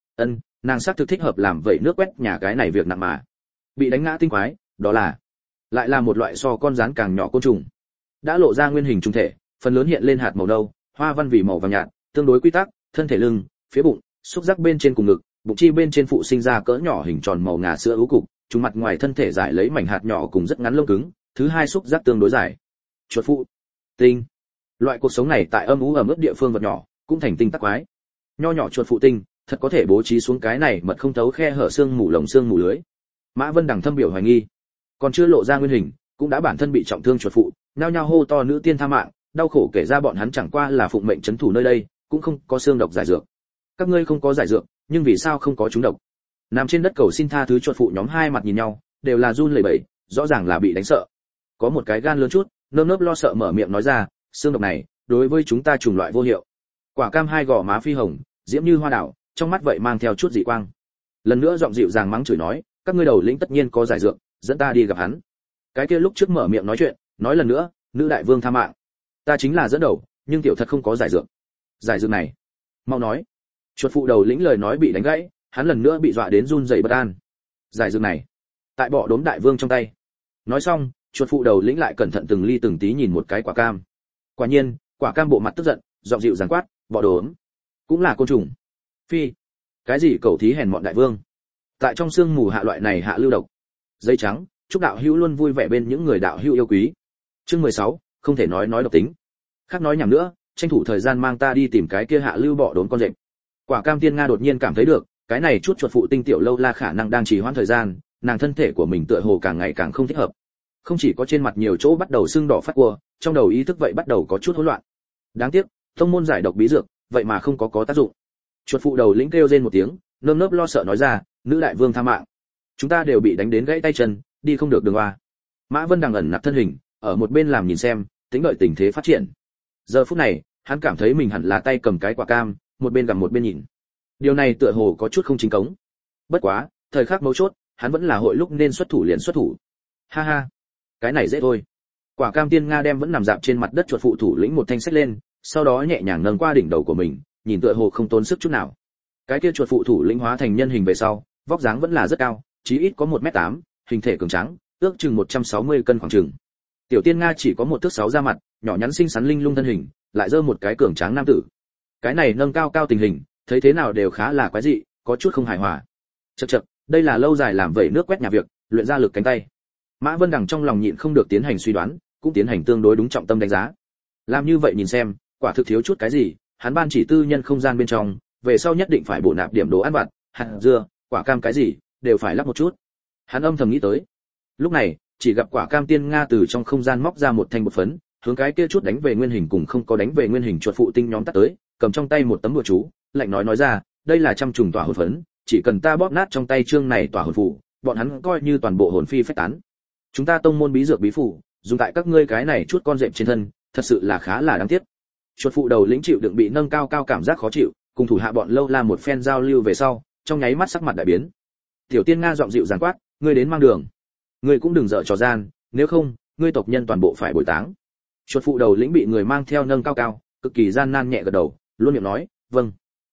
Nàng xác thực thích hợp làm vậy nước quét nhà cái này việc nặng mà. Bị đánh ngã tinh quái, đó là lại là một loại so con rắn càng nhỏ côn trùng. Đã lộ ra nguyên hình trung thể, phần lớn hiện lên hạt màu nâu, hoa văn vì màu vàng nhạt, tương đối quy tắc, thân thể lưng, phía bụng, xúc giác bên trên cùng ngực, bụng chi bên trên phụ sinh ra cỡ nhỏ hình tròn màu ngà sữa ứ cục, chúng mặt ngoài thân thể dài lấy mảnh hạt nhỏ cùng rất ngắn lông cứng, thứ hai xúc giác tương đối dài. Chuột phụ, tinh. Loại cuộc sống này tại âm u ẩm ướt địa phương vật nhỏ, cũng thành tinh tắc quái. Nho nhỏ chuột phụ tinh, thật có thể bố trí xuống cái này mật không thấu khe hở xương mù lồng xương mù lưới. Mã Vân Đằng thâm biểu hoài nghi, còn chưa lộ ra nguyên hình, cũng đã bản thân bị trọng thương chuột phụ, nhao nhao hô to nữ tiên tha mạng, đau khổ kể ra bọn hắn chẳng qua là phụng mệnh trấn thủ nơi đây, cũng không có xương độc giải dược. Các ngươi không có giải dược, nhưng vì sao không có chúng độc? Nằm trên đất cầu xin tha thứ chuột phụ nhóm hai mặt nhìn nhau, đều là run lẩy bẩy, rõ ràng là bị đánh sợ. Có một cái gan lớn chút, nơm nớp lo sợ mở miệng nói ra, xương độc này, đối với chúng ta trùng loại vô hiệu. Quả cam hai gò má phi hồng, diễm như hoa đảo, trong mắt vậy mang theo chút dị quang. Lần nữa giọng dịu dàng mắng chửi nói, các ngươi đầu lĩnh tất nhiên có giải dược, dẫn ta đi gặp hắn. Cái kia lúc trước mở miệng nói chuyện, nói lần nữa, nữ đại vương tha mạng. Ta chính là dẫn đầu, nhưng tiểu thật không có giải dược. Giải dược này, mau nói. Chuột phụ đầu lĩnh lời nói bị đánh gãy, hắn lần nữa bị dọa đến run rẩy bất an. Giải dược này, tại bỏ đốm đại vương trong tay. Nói xong, chuột phụ đầu lĩnh lại cẩn thận từng ly từng tí nhìn một cái quả cam. Quả nhiên, quả cam bộ mặt tức giận, giọng dịu dàng quát, bỏ đốm, cũng là côn trùng. Phi, Cái gì cầu thí hèn mọn đại vương? Tại trong sương mù hạ loại này hạ lưu độc. Dây trắng, chúc đạo hữu luôn vui vẻ bên những người đạo hữu yêu quý. Chương 16, không thể nói độc tính. Khác nói nhảm nữa, tranh thủ thời gian mang ta đi tìm cái kia hạ lưu bọ đốn con rệp. Quả Cam Tiên Nga đột nhiên cảm thấy được, cái này chút chuột phụ tinh tiểu lâu la khả năng đang trì hoãn thời gian, nàng thân thể của mình tựa hồ càng ngày càng không thích hợp. Không chỉ có trên mặt nhiều chỗ bắt đầu sưng đỏ phát cua, trong đầu ý thức vậy bắt đầu có chút hỗn loạn. Đáng tiếc, tông môn giải độc bí dược, vậy mà không có tác dụng. Chuột phụ đầu lĩnh kêu rên một tiếng, nơm nớp lo sợ nói ra, nữ đại vương tha mạng. Chúng ta đều bị đánh đến gãy tay chân, đi không được đường hoa. Mã Vân Đằng ẩn nặc thân hình, ở một bên làm nhìn xem, tính đợi tình thế phát triển. Giờ phút này, hắn cảm thấy mình hẳn là tay cầm cái quả cam, một bên gặm một bên nhìn. Điều này tựa hồ có chút không chính cống. Bất quá, thời khắc mấu chốt, hắn vẫn là hội lúc nên xuất thủ liền xuất thủ. Ha ha, cái này dễ thôi. Quả Cam Tiên Nga đem vẫn nằm dạp trên mặt đất chuột phụ thủ lĩnh một thanh sách lên, sau đó nhẹ nhàng nâng qua đỉnh đầu của mình, nhìn tựa hồ không tốn sức chút nào. Cái kia chuột phụ thủ lĩnh hóa thành nhân hình về sau, vóc dáng vẫn là rất cao, chí ít có 1m8, hình thể cường tráng, ước chừng 160 cân khoảng chừng. Tiểu Tiên Nga chỉ có 1 thước 6 da mặt, nhỏ nhắn xinh xắn linh lung thân hình, lại dơ một cái cường tráng nam tử. Cái này nâng cao cao tình hình, thấy thế nào đều khá là quái dị, có chút không hài hòa. Chậc chậc, đây là lâu dài làm vẩy nước quét nhà việc, luyện ra lực cánh tay. Mã Vân Đằng trong lòng nhịn không được tiến hành suy đoán, cũng tiến hành tương đối đúng trọng tâm đánh giá. Làm như vậy nhìn xem, quả thực thiếu chút cái gì, hắn ban chỉ tư nhân không gian bên trong, về sau nhất định phải bổ nạp điểm đồ ăn vặt, hạt dưa, quả cam cái gì, đều phải lắp một chút. Hắn âm thầm nghĩ tới. Lúc này, chỉ gặp Quả Cam Tiên Nga từ trong không gian móc ra một thanh bột phấn, hướng cái kia chút đánh về nguyên hình cùng không có đánh về nguyên hình chuột phụ tinh nhóm tắt tới, cầm trong tay một tấm bùa chú, lạnh nói ra, đây là trăm trùng tỏa hồn phấn, chỉ cần ta bóp nát trong tay chương này tỏa hồn phù, bọn hắn coi như toàn bộ hồn phi phách tán. Chúng ta tông môn bí dược bí phù, dùng tại các ngươi cái này chút con rệp trên thân, thật sự là khá là đáng tiếc. Chuột phụ đầu lĩnh chịu đựng bị nâng cao cao cảm giác khó chịu, cùng thủ hạ bọn lâu la một phen giao lưu về sau, trong nháy mắt sắc mặt đại biến. Tiểu Tiên Nga giọng dịu dàng quát, ngươi đến mang đường. Ngươi cũng đừng dở trò gian, nếu không, ngươi tộc nhân toàn bộ phải bồi táng. Chuột phụ đầu lĩnh bị người mang theo nâng cao cao, cực kỳ gian nan nhẹ gật đầu, luôn miệng nói, vâng,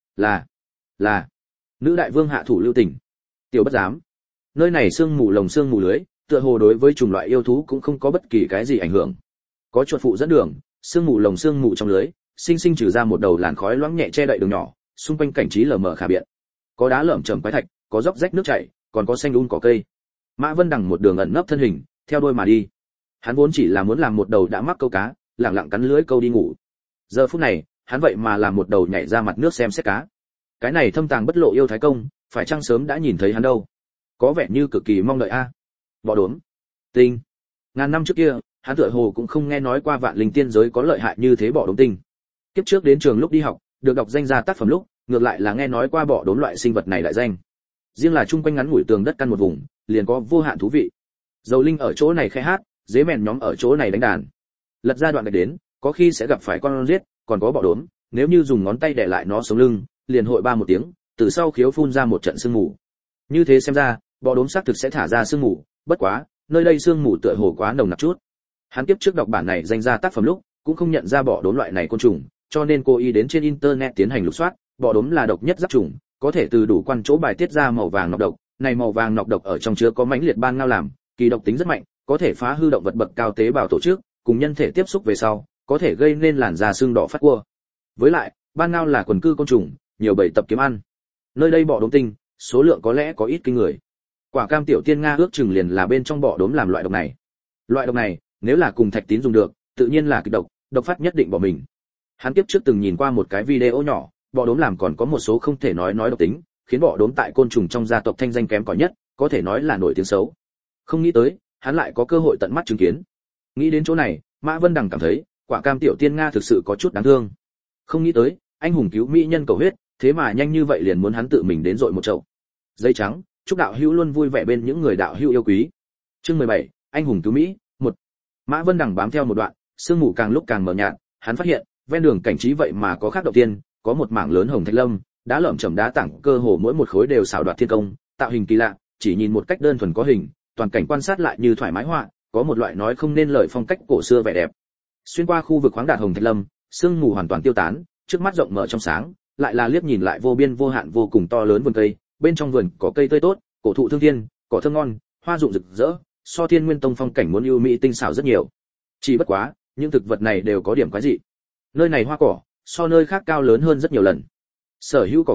là. Nữ đại vương hạ thủ lưu tình. Tiểu bất dám. Nơi này sương mù lồng sương mù lưới, tựa hồ đối với chủng loại yêu thú cũng không có bất kỳ cái gì ảnh hưởng. Có chuột phụ dẫn đường, sương mù lồng sương mù trong lưới, sinh sinh trừ ra một đầu làn khói loãng nhẹ che đậy đường nhỏ, xung quanh cảnh trí lờ mờ khả biện. Có đá lởm chởm quái thạch, có dốc rách nước chảy, còn có xanh cỏ cây. Mã Vân Đằng một đường ẩn nấp thân hình, theo đuôi mà đi. Hắn vốn chỉ là muốn làm một đầu đã mắc câu cá, lẳng lặng cắn lưới câu đi ngủ. Giờ phút này, hắn vậy mà làm một đầu nhảy ra mặt nước xem xét cá. Cái này thâm tàng bất lộ yêu thái công, phải chăng sớm đã nhìn thấy hắn đâu? Có vẻ như cực kỳ mong đợi a. Bọ đốm, tinh. Ngàn năm trước kia, hắn tựa hồ cũng không nghe nói qua vạn linh tiên giới có lợi hại như thế bọ đốm tinh. Kiếp trước đến trường lúc đi học, được đọc danh gia tác phẩm lúc, ngược lại là nghe nói qua bọ đốm loại sinh vật này đại danh. Riêng là chung quanh ngắn ngủi tường đất căn một vùng, liền có vô hạn thú vị. Dầu linh ở chỗ này khai hát, dế mèn nhóm ở chỗ này đánh đàn. Lật ra đoạn này đến, có khi sẽ gặp phải con giết, còn có bọ đốm, nếu như dùng ngón tay để lại nó sống lưng, liền hội ba một tiếng, từ sau khiếu phun ra một trận sương mù. Như thế xem ra, bọ đốm xác thực sẽ thả ra sương mù, bất quá, nơi đây sương mù tựa hồ quá nồng nặc chút. Hắn tiếp trước đọc bản này danh ra tác phẩm lúc, cũng không nhận ra bọ đốm loại này côn trùng, cho nên cô ý đến trên internet tiến hành lục soát, bọ đốm là độc nhất giáp trùng, có thể từ đủ quan chỗ bài tiết ra màu vàng nọc độc, này màu vàng nọc độc ở trong chứa có mãnh liệt ban ngao làm, kỳ độc tính rất mạnh, có thể phá hư động vật bậc cao tế bào tổ chức, cùng nhân thể tiếp xúc về sau, có thể gây nên làn da xương đỏ phát cua. Với lại, ban ngao là quần cư côn trùng, nhiều bầy tập kiếm ăn. Nơi đây bọ đốm tinh, số lượng có lẽ có ít kinh người. Quả Cam Tiểu Tiên Nga ước chừng liền là bên trong bọ đốm làm loại độc này. Loại độc này, nếu là cùng thạch tín dùng được, tự nhiên là kịch độc, độc phát nhất định bỏ mình. Hắn tiếp trước từng nhìn qua một cái video nhỏ, bọ đốm làm còn có một số không thể nói độc tính, khiến bọ đốm tại côn trùng trong gia tộc thanh danh kém cỏi nhất, có thể nói là nổi tiếng xấu. Không nghĩ tới, hắn lại có cơ hội tận mắt chứng kiến. Nghĩ đến chỗ này, Mã Vân Đằng cảm thấy, Quả Cam Tiểu Tiên Nga thực sự có chút đáng thương. Không nghĩ tới, anh hùng cứu mỹ nhân cầu huyết, thế mà nhanh như vậy liền muốn hắn tự mình đến dội một chậu. Giấy trắng, chúc đạo hữu luôn vui vẻ bên những người đạo hữu yêu quý. Chương 17, anh hùng cứu mỹ, 1. Mã Vân Đằng bám theo một đoạn, sương mù càng lúc càng mờ nhạt, hắn phát hiện, ven đường cảnh trí vậy mà có khác đầu tiên, có một mảng lớn hồng thạch lâm, đá lởm chởm đá tảng, cơ hồ mỗi một khối đều xảo đoạt thiên công, tạo hình kỳ lạ, chỉ nhìn một cách đơn thuần có hình, toàn cảnh quan sát lại như thoải mái họa, có một loại nói không nên lời phong cách cổ xưa vẻ đẹp. Xuyên qua khu vực khoáng đạt hồng thạch lâm, sương mù hoàn toàn tiêu tán, trước mắt rộng mở trong sáng, lại là liếc nhìn lại vô biên vô hạn vô cùng to lớn vườn cây, bên trong vườn có cây tươi tốt, cổ thụ thương thiên, cỏ thơm ngon, hoa rụng rực rỡ, so Thiên Nguyên Tông phong cảnh muốn ưu mỹ tinh xảo rất nhiều. Chỉ bất quá, những thực vật này đều có điểm quái dị. Nơi này hoa cỏ so nơi khác cao lớn hơn rất nhiều lần. Sở hữu cỏ cây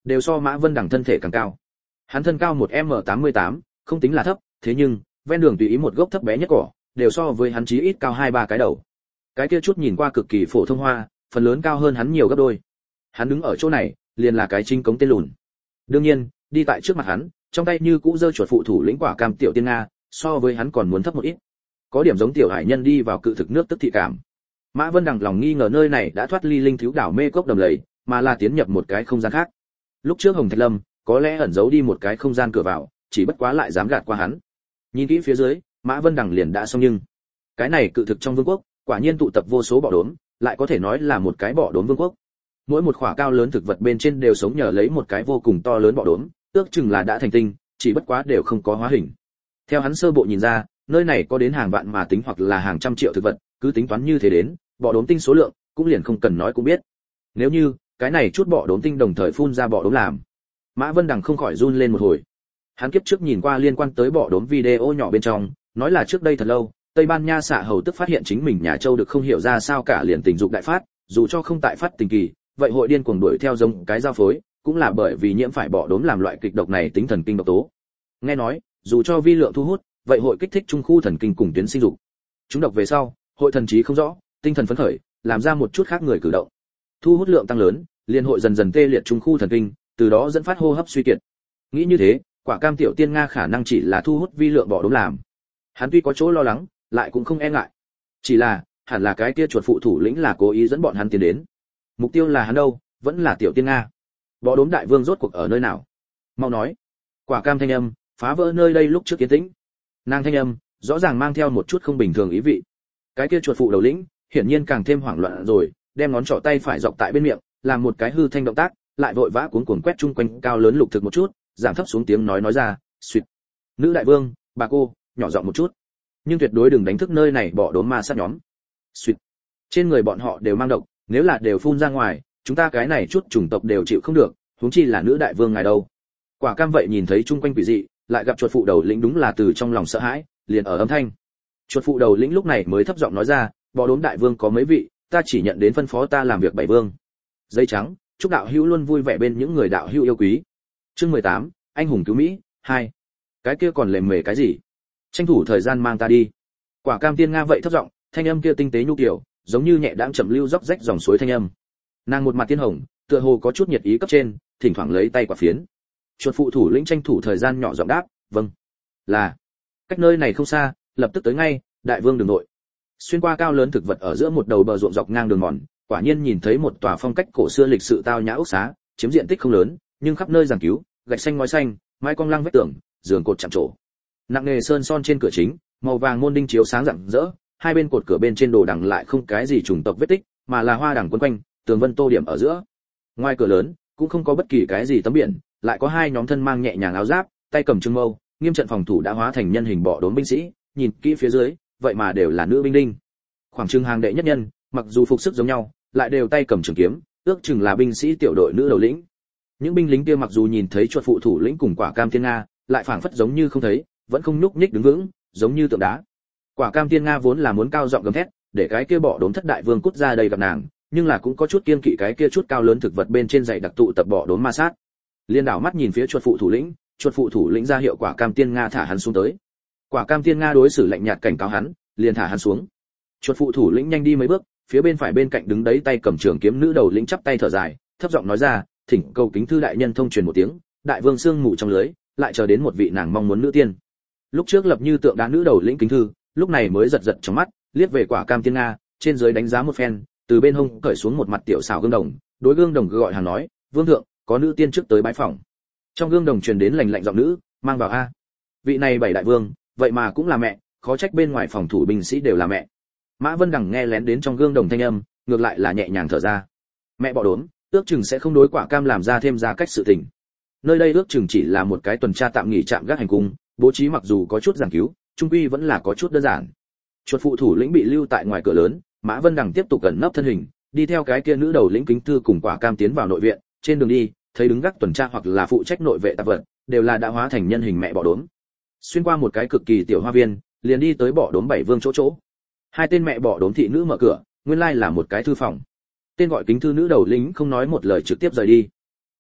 đều so Mã Vân Đằng thân thể càng cao. Hắn thân cao 1m88, không tính là thấp, thế nhưng ven đường tùy ý một gốc thấp bé nhất cỏ, đều so với hắn chí ít cao 2-3 cái đầu. Cái kia chút nhìn qua cực kỳ phổ thông hoa, phần lớn cao hơn hắn nhiều gấp đôi. Hắn đứng ở chỗ này, liền là cái chính cống tên lùn. Đương nhiên, đi tại trước mặt hắn, trong tay như cũ giơ chuột phụ thủ lĩnh Quả Cam tiểu tiên nga, so với hắn còn muốn thấp một ít. Có điểm giống tiểu hải nhân đi vào cự thực nước tức thị cảm. Mã Vân Đằng lòng nghi ngờ nơi này đã thoát ly linh thiếu đảo mê cốc đầm lầy, mà là tiến nhập một cái không gian khác. Lúc trước Hồng Thạch Lâm có lẽ ẩn giấu đi một cái không gian cửa vào, chỉ bất quá lại dám gạt qua hắn. Nhìn kỹ phía dưới, Mã Vân Đằng liền đã xong nhưng cái này cự thực trong vương quốc, quả nhiên tụ tập vô số bọ đốm, lại có thể nói là một cái bọ đốm vương quốc. Mỗi một khỏa cao lớn thực vật bên trên đều sống nhờ lấy một cái vô cùng to lớn bọ đốm, ước chừng là đã thành tinh, chỉ bất quá đều không có hóa hình. Theo hắn sơ bộ nhìn ra, nơi này có đến hàng vạn mà tính hoặc là hàng trăm triệu thực vật, cứ tính toán như thế đến, bọ đốm tinh số lượng cũng liền không cần nói cũng biết. Nếu như cái này chút bọ đốm tinh đồng thời phun ra bọ đốm làm, Mã Vân Đằng không khỏi run lên một hồi. Hắn kiếp trước nhìn qua liên quan tới bọ đốm video nhỏ bên trong, nói là trước đây thật lâu, Tây Ban Nha xạ hầu tức phát hiện chính mình nhà châu được không hiểu ra sao cả liền tình dục đại phát, dù cho không tại phát tình kỳ, vậy hội điên cuồng đuổi theo giống cái giao phối, cũng là bởi vì nhiễm phải bọ đốm làm loại kịch độc này tính thần kinh độc tố. Nghe nói, dù cho vi lượng thu hút, vậy hội kích thích trung khu thần kinh cùng tuyến sinh dục. Chúng độc về sau, hội thần trí không rõ, tinh thần phấn khởi, làm ra một chút khác người cử động. Thu hút lượng tăng lớn, liên hội dần dần tê liệt trung khu thần kinh, từ đó dẫn phát hô hấp suy kiệt. Nghĩ như thế, Quả Cam tiểu tiên nga khả năng chỉ là thu hút vi lượng bọ đốm làm. Hắn tuy có chỗ lo lắng, lại cũng không e ngại. Chỉ là, hẳn là cái kia chuột phụ thủ lĩnh là cố ý dẫn bọn hắn tiến đến. Mục tiêu là hắn đâu, vẫn là tiểu tiên nga. Bọ đốm đại vương rốt cuộc ở nơi nào? Mau nói. Quả Cam thanh âm phá vỡ nơi đây lúc trước yên tĩnh. Nàng thanh âm rõ ràng mang theo một chút không bình thường ý vị. Cái kia chuột phụ đầu lĩnh hiển nhiên càng thêm hoảng loạn rồi, đem ngón trỏ tay phải dọc tại bên miệng, làm một cái hư thanh động tác, lại vội vã cuống cuồng quét chung quanh cao lớn lục thực một chút, giảm thấp xuống tiếng nói ra, "Xuyệt. Nữ đại vương, bà cô, nhỏ giọng một chút. Nhưng tuyệt đối đừng đánh thức nơi này bọ đốm ma sát nhóm." Xuyệt. Trên người bọn họ đều mang độc, nếu là đều phun ra ngoài, chúng ta cái này chút chủng tộc đều chịu không được, huống chi là nữ đại vương ngài đâu. Quả Cam vậy nhìn thấy chung quanh quỷ dị, lại gặp chuột phụ đầu lĩnh đúng là từ trong lòng sợ hãi, liền ở âm thanh. Chuột phụ đầu lĩnh lúc này mới thấp giọng nói ra, bọ đốm đại vương có mấy vị, ta chỉ nhận đến phân phó ta làm việc bảy vương. Giấy trắng, chúc đạo hữu luôn vui vẻ bên những người đạo hữu yêu quý. Chương 18, anh hùng cứu Mỹ 2. Cái kia còn lề mề cái gì? Tranh thủ thời gian mang ta đi. Quả Cam tiên nga vậy thấp giọng, thanh âm kia tinh tế nhu kiều, giống như nhẹ đãng chậm lưu róc rách dòng suối thanh âm. Nàng một mặt tiên hồng, tựa hồ có chút nhiệt ý cấp trên, thỉnh thoảng lấy tay quả phiến. Chuột phụ thủ lĩnh tranh thủ thời gian nhỏ giọng đáp, vâng. Là. Cách nơi này không xa, lập tức tới ngay, đại vương đường nội. Xuyên qua cao lớn thực vật ở giữa một đầu bờ ruộng dọc ngang đường mòn, quả nhiên nhìn thấy một tòa phong cách cổ xưa lịch sự tao nhã ốc xá, chiếm diện tích không lớn, nhưng khắp nơi giảng cứu, gạch xanh ngói xanh, mái cong lăng vách tường, giường cột chạm trổ. Nặng nề sơn son trên cửa chính, màu vàng môn đinh chiếu sáng rạng rỡ, hai bên cột cửa bên trên đồ đằng lại không cái gì trùng tộc vết tích, mà là hoa đằng quấn quanh, tường vân tô điểm ở giữa. Ngoài cửa lớn, cũng không có bất kỳ cái gì tấm biển, lại có hai nhóm thân mang nhẹ nhàng áo giáp, tay cầm trường mâu, nghiêm trận phòng thủ đã hóa thành nhân hình bọ đốm binh sĩ, nhìn kỹ phía dưới, vậy mà đều là nữ binh đinh. Khoảng chừng hàng đệ nhất nhân, mặc dù phục sức giống nhau, lại đều tay cầm trường kiếm, ước chừng là binh sĩ tiểu đội nữ đầu lĩnh. Những binh lính kia mặc dù nhìn thấy chuột phụ thủ lĩnh cùng Quả Cam tiên nga, lại phảng phất giống như không thấy, vẫn không nhúc nhích đứng vững, giống như tượng đá. Quả Cam tiên nga vốn là muốn cao giọng gầm thét, để cái kia bọ đốm thất đại vương cút ra đây gặp nàng, nhưng là cũng có chút kiên kỵ cái kia chút cao lớn thực vật bên trên dày đặc tụ tập bọ đốm ma sát. Liên đảo mắt nhìn phía chuột phụ thủ lĩnh ra hiệu Quả Cam tiên nga thả hắn xuống tới. Quả Cam tiên nga đối xử lạnh nhạt cảnh cáo hắn, liền thả hắn xuống. Chuột phụ thủ lĩnh nhanh đi mấy bước, phía bên phải bên cạnh đứng đấy tay cầm trường kiếm nữ đầu lĩnh chắp tay thở dài, thấp giọng nói ra, thỉnh cầu kính thư đại nhân thông truyền một tiếng, đại vương sương mù trong lưới, lại chờ đến một vị nàng mong muốn nữ tiên. Lúc trước lập như tượng đá nữ đầu lĩnh kính thư, lúc này mới giật giật trong mắt, liếc về Quả Cam tiên nga, trên dưới đánh giá một phen, từ bên hông cởi xuống một mặt tiểu xảo gương đồng, đối gương đồng gọi hàng nói, vương thượng, có nữ tiên trước tới bái phỏng. Trong gương đồng truyền đến lạnh lạnh giọng nữ, mang vào a. Vị này bảy đại vương, vậy mà cũng là mẹ, khó trách bên ngoài phòng thủ binh sĩ đều là mẹ. Mã Vân Đằng nghe lén đến trong gương đồng thanh âm, ngược lại là nhẹ nhàng thở ra. Mẹ bọ đốm, ước chừng sẽ không đối Quả Cam làm ra thêm ra cách sự tình. Nơi đây ước chừng chỉ là một cái tuần tra tạm nghỉ trạm gác hành cung, bố trí mặc dù có chút giảng cứu, trung quy vẫn là có chút đơn giản. Chuột phụ thủ lĩnh bị lưu tại ngoài cửa lớn, Mã Vân Đằng tiếp tục gần nấp thân hình, đi theo cái kia nữ đầu lĩnh kính thư cùng Quả Cam tiến vào nội viện, trên đường đi, thấy đứng gác tuần tra hoặc là phụ trách nội vệ tạp vật, đều là đã hóa thành nhân hình mẹ bọ đốm. Xuyên qua một cái cực kỳ tiểu hoa viên, liền đi tới bọ đốm bảy vương chỗ. Hai tên mẹ bọ đốm thị nữ mở cửa, nguyên lai là một cái thư phòng. Tên gọi kính thư nữ đầu lĩnh không nói một lời trực tiếp rời đi.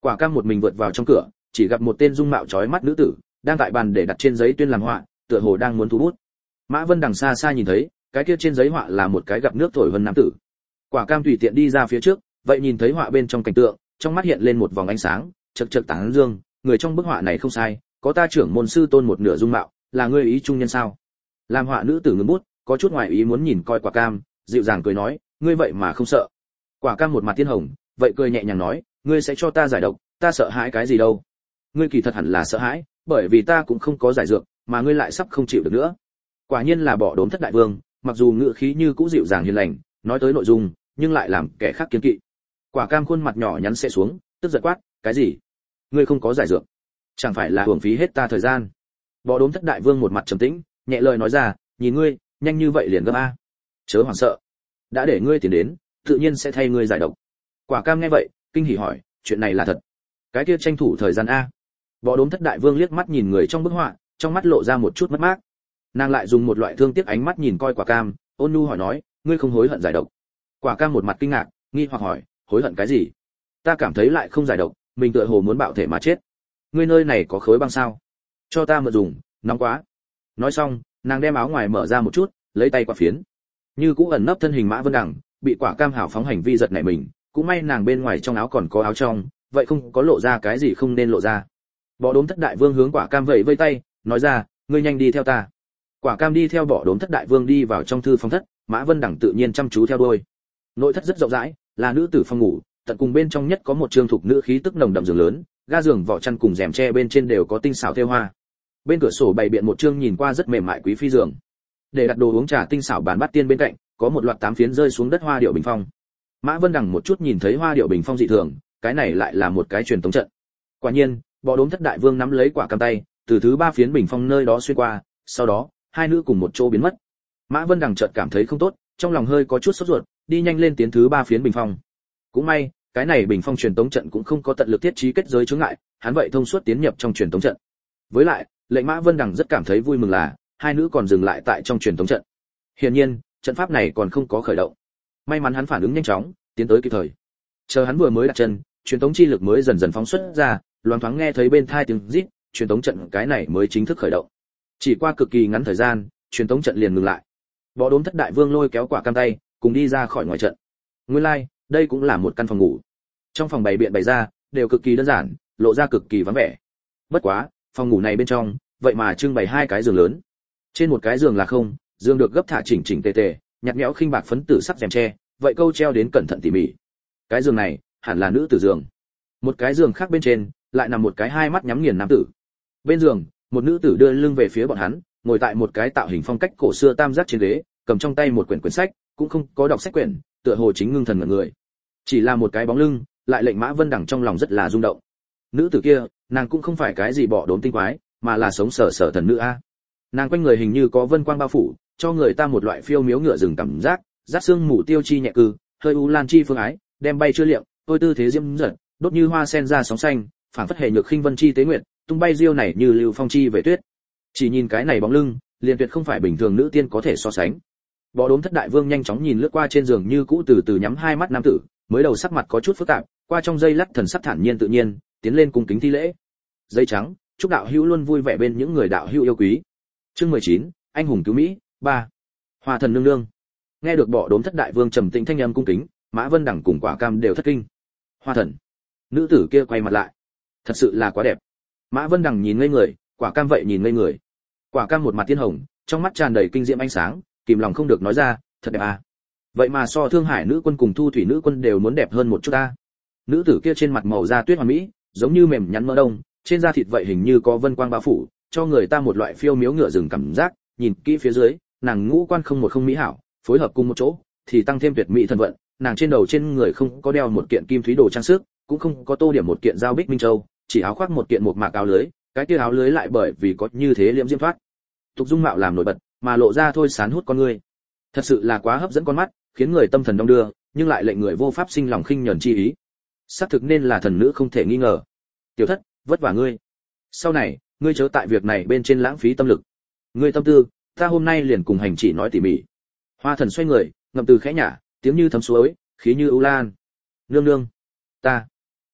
Quả Cam một mình vượt vào trong cửa, chỉ gặp một tên dung mạo chói mắt nữ tử đang tại bàn để đặt trên giấy tuyên làm họa, tựa hồ đang muốn thu bút. Mã Vân đằng xa xa nhìn thấy, cái kia trên giấy họa là một cái gặp nước thổi vân nam tử. Quả Cam tùy tiện đi ra phía trước, vậy nhìn thấy họa bên trong cảnh tượng, trong mắt hiện lên một vòng ánh sáng, chật chật tán dương, người trong bức họa này không sai, có ta trưởng môn sư tôn một nửa dung mạo, là ngươi ý trung nhân sao? Làm họa nữ tử ngừng bút, có chút ngoài ý muốn nhìn coi Quả Cam, dịu dàng cười nói, ngươi vậy mà không sợ? Quả Cam một mặt tiên hồng, vậy cười nhẹ nhàng nói, ngươi sẽ cho ta giải độc, ta sợ hãi cái gì đâu? Ngươi kỳ thật hẳn là sợ hãi, bởi vì ta cũng không có giải dược, mà ngươi lại sắp không chịu được nữa. Quả nhiên là bỏ đốm thất đại vương, mặc dù ngữ khí như cũ dịu dàng hiền lành, nói tới nội dung, nhưng lại làm kẻ khác kiêng kỵ. Quả Cam khuôn mặt nhỏ nhắn sẽ xuống, tức giận quát, cái gì? Ngươi không có giải dược? Chẳng phải là uổng phí hết ta thời gian? Bỏ đốm thất đại vương một mặt trầm tĩnh, nhẹ lời nói ra, nhìn ngươi, nhanh như vậy liền gấp a. Chớ hoảng sợ, đã để ngươi tiến đến, tự nhiên sẽ thay ngươi giải độc. Quả Cam nghe vậy, kinh hỉ hỏi, chuyện này là thật? Cái kia tranh thủ thời gian a. Bỏ đốm thất đại vương liếc mắt nhìn người trong bức họa, trong mắt lộ ra một chút mất mát. Nàng lại dùng một loại thương tiếc ánh mắt nhìn coi Quả Cam, ôn nhu hỏi nói, ngươi không hối hận giải độc? Quả Cam một mặt kinh ngạc, nghi hoặc hỏi, hối hận cái gì? Ta cảm thấy lại không giải độc, mình tựa hồ muốn bạo thể mà chết. Ngươi nơi này có khối băng sao? Cho ta mượn dùng, nóng quá. Nói xong, nàng đem áo ngoài mở ra một chút, lấy tay quạt phiến. Như cũ ẩn nấp thân hình Mã Vân Đằng, bị Quả Cam hảo phóng hành vi giật nảy mình, cũng may nàng bên ngoài trong áo còn có áo trong, vậy không có lộ ra cái gì không nên lộ ra. Bỏ đốm thất đại vương hướng Quả Cam vẫy vây tay, nói ra, ngươi nhanh đi theo ta. Quả Cam đi theo bỏ đốm thất đại vương đi vào trong thư phòng thất, Mã Vân Đằng tự nhiên chăm chú theo đuôi. Nội thất rất rộng rãi, là nữ tử phòng ngủ, tận cùng bên trong nhất có một trương thục nữ khí tức nồng đậm giường lớn, ga giường vỏ chăn cùng rèm tre bên trên đều có tinh xảo thêu hoa. Bên cửa sổ bày biện một trương nhìn qua rất mềm mại quý phi giường. Để đặt đồ uống trà tinh xảo bàn bát tiên bên cạnh, có một loạt 8 phiến rơi xuống đất hoa điệu bình phong. Mã Vân Đằng một chút nhìn thấy hoa điệu bình phong dị thường, cái này lại là một cái truyền tống trận. Quả nhiên, bỏ đốm thất đại vương nắm lấy Quả Cam tay, từ thứ 3 phiến bình phong nơi đó xuyên qua, sau đó, hai nữ cùng một chỗ biến mất. Mã Vân Đằng chợt cảm thấy không tốt, trong lòng hơi có chút sốt ruột, đi nhanh lên tiến thứ 3 phiến bình phong. Cũng may, cái này bình phong truyền tống trận cũng không có tận lực thiết trí kết giới chướng ngại, hắn vậy thông suốt tiến nhập trong truyền tống trận. Với lại, lệnh Mã Vân Đằng rất cảm thấy vui mừng là, hai nữ còn dừng lại tại trong truyền tống trận. Hiển nhiên, trận pháp này còn không có khởi động. May mắn hắn phản ứng nhanh chóng, tiến tới kịp thời. Chờ hắn vừa mới đặt chân, truyền tống chi lực mới dần dần phóng xuất ra, loáng thoáng nghe thấy bên tai tiếng rít, truyền tống trận cái này mới chính thức khởi động. Chỉ qua cực kỳ ngắn thời gian, truyền tống trận liền ngừng lại. Bỏ đốm thất đại vương lôi kéo Quả Cam tay, cùng đi ra khỏi ngoài trận. Nguyên lai, đây cũng là một căn phòng ngủ. Trong phòng bày biện bày ra, đều cực kỳ đơn giản, lộ ra cực kỳ vắng vẻ. Bất quá, phòng ngủ này bên trong, vậy mà trưng bày 2 cái giường lớn. Trên một cái giường là không, giường được gấp thả chỉnh chỉnh tề tề, nhạt nhẽo khinh bạc phấn tử sắc rèm tre, vậy câu treo đến cẩn thận tỉ mỉ. Cái giường này, hẳn là nữ tử giường. Một cái giường khác bên trên, lại nằm một cái hai mắt nhắm nghiền nam tử. Bên giường, một nữ tử đưa lưng về phía bọn hắn, ngồi tại một cái tạo hình phong cách cổ xưa tam giác trên ghế, cầm trong tay một quyển sách, cũng không có đọc sách quyển, tựa hồ chính ngưng thần ngẩn người. Chỉ là một cái bóng lưng, lại lệnh Mã Vân Đằng trong lòng rất là rung động. Nữ tử kia, nàng cũng không phải cái gì bỏ đốm tinh quái, mà là sống sở sở thần nữ a. Nàng quanh người hình như có vân quang bao phủ, cho người ta một loại phiêu miếu ngựa rừng cảm giác, rát xương mù tiêu chi nhẹ cư, hơi u lan chi phương ái, đem bay chưa liệm, tôi tư thế diễm dật, đốt như hoa sen ra sóng xanh, phảng phất hệ nhược khinh vân chi tế nguyệt, tung bay diêu này như lưu phong chi về tuyết. Chỉ nhìn cái này bóng lưng, liền tuyệt không phải bình thường nữ tiên có thể so sánh. Bỏ đốm thất đại vương nhanh chóng nhìn lướt qua trên giường như cũ từ từ nhắm 2 mắt nam tử, mới đầu sắc mặt có chút phức tạp, qua trong giây lát thần sắc thản nhiên tự nhiên, tiến lên cung kính thi lễ. Dây trắng, chúc đạo hữu luôn vui vẻ bên những người đạo hữu yêu quý. Chương 19, anh hùng cứu Mỹ 3. Hoa thần nương nương. Nghe được bỏ đốm thất đại vương trầm tĩnh thanh âm cung kính, Mã Vân Đằng cùng Quả Cam đều thất kinh. Hoa thần? Nữ tử kia quay mặt lại, thật sự là quá đẹp. Mã Vân Đằng nhìn ngây người, Quả Cam vậy nhìn ngây người. Quả Cam một mặt tiên hồng, trong mắt tràn đầy kinh diễm ánh sáng, kìm lòng không được nói ra, thật đẹp à. Vậy mà so Thương Hải nữ quân cùng Thu Thủy nữ quân đều muốn đẹp hơn một chút ta. Nữ tử kia trên mặt màu da tuyết hoàn mỹ, giống như mềm nhắn mỡ đông, trên da thịt vậy hình như có vân quang bao phủ, cho người ta một loại phiêu miếu ngựa rừng cảm giác. Nhìn kỹ phía dưới, nàng ngũ quan không một không mỹ hảo, phối hợp cùng một chỗ, thì tăng thêm tuyệt mỹ thần vận. Nàng trên đầu trên người không có đeo một kiện kim thúy đồ trang sức, cũng không có tô điểm một kiện giao bích minh châu, chỉ áo khoác một kiện một mạc áo lưới, cái kia áo lưới lại bởi vì có như thế liễm diễm thoát tục dung mạo làm nổi bật, mà lộ ra thôi sán hút con người. Thật sự là quá hấp dẫn con mắt, khiến người tâm thần đong đưa, nhưng lại lệnh người vô pháp sinh lòng khinh nhẫn chi ý. Xác thực nên là thần nữ không thể nghi ngờ. Tiểu thất, vất vả ngươi. Sau này, ngươi chớ tại việc này bên trên lãng phí tâm lực. Ngươi tâm tư, ta hôm nay liền cùng hành chỉ nói tỉ mỉ. Hoa thần xoay người, ngậm từ khẽ nhả, tiếng như thấm suối, khí như ưu lan. Nương nương, ta.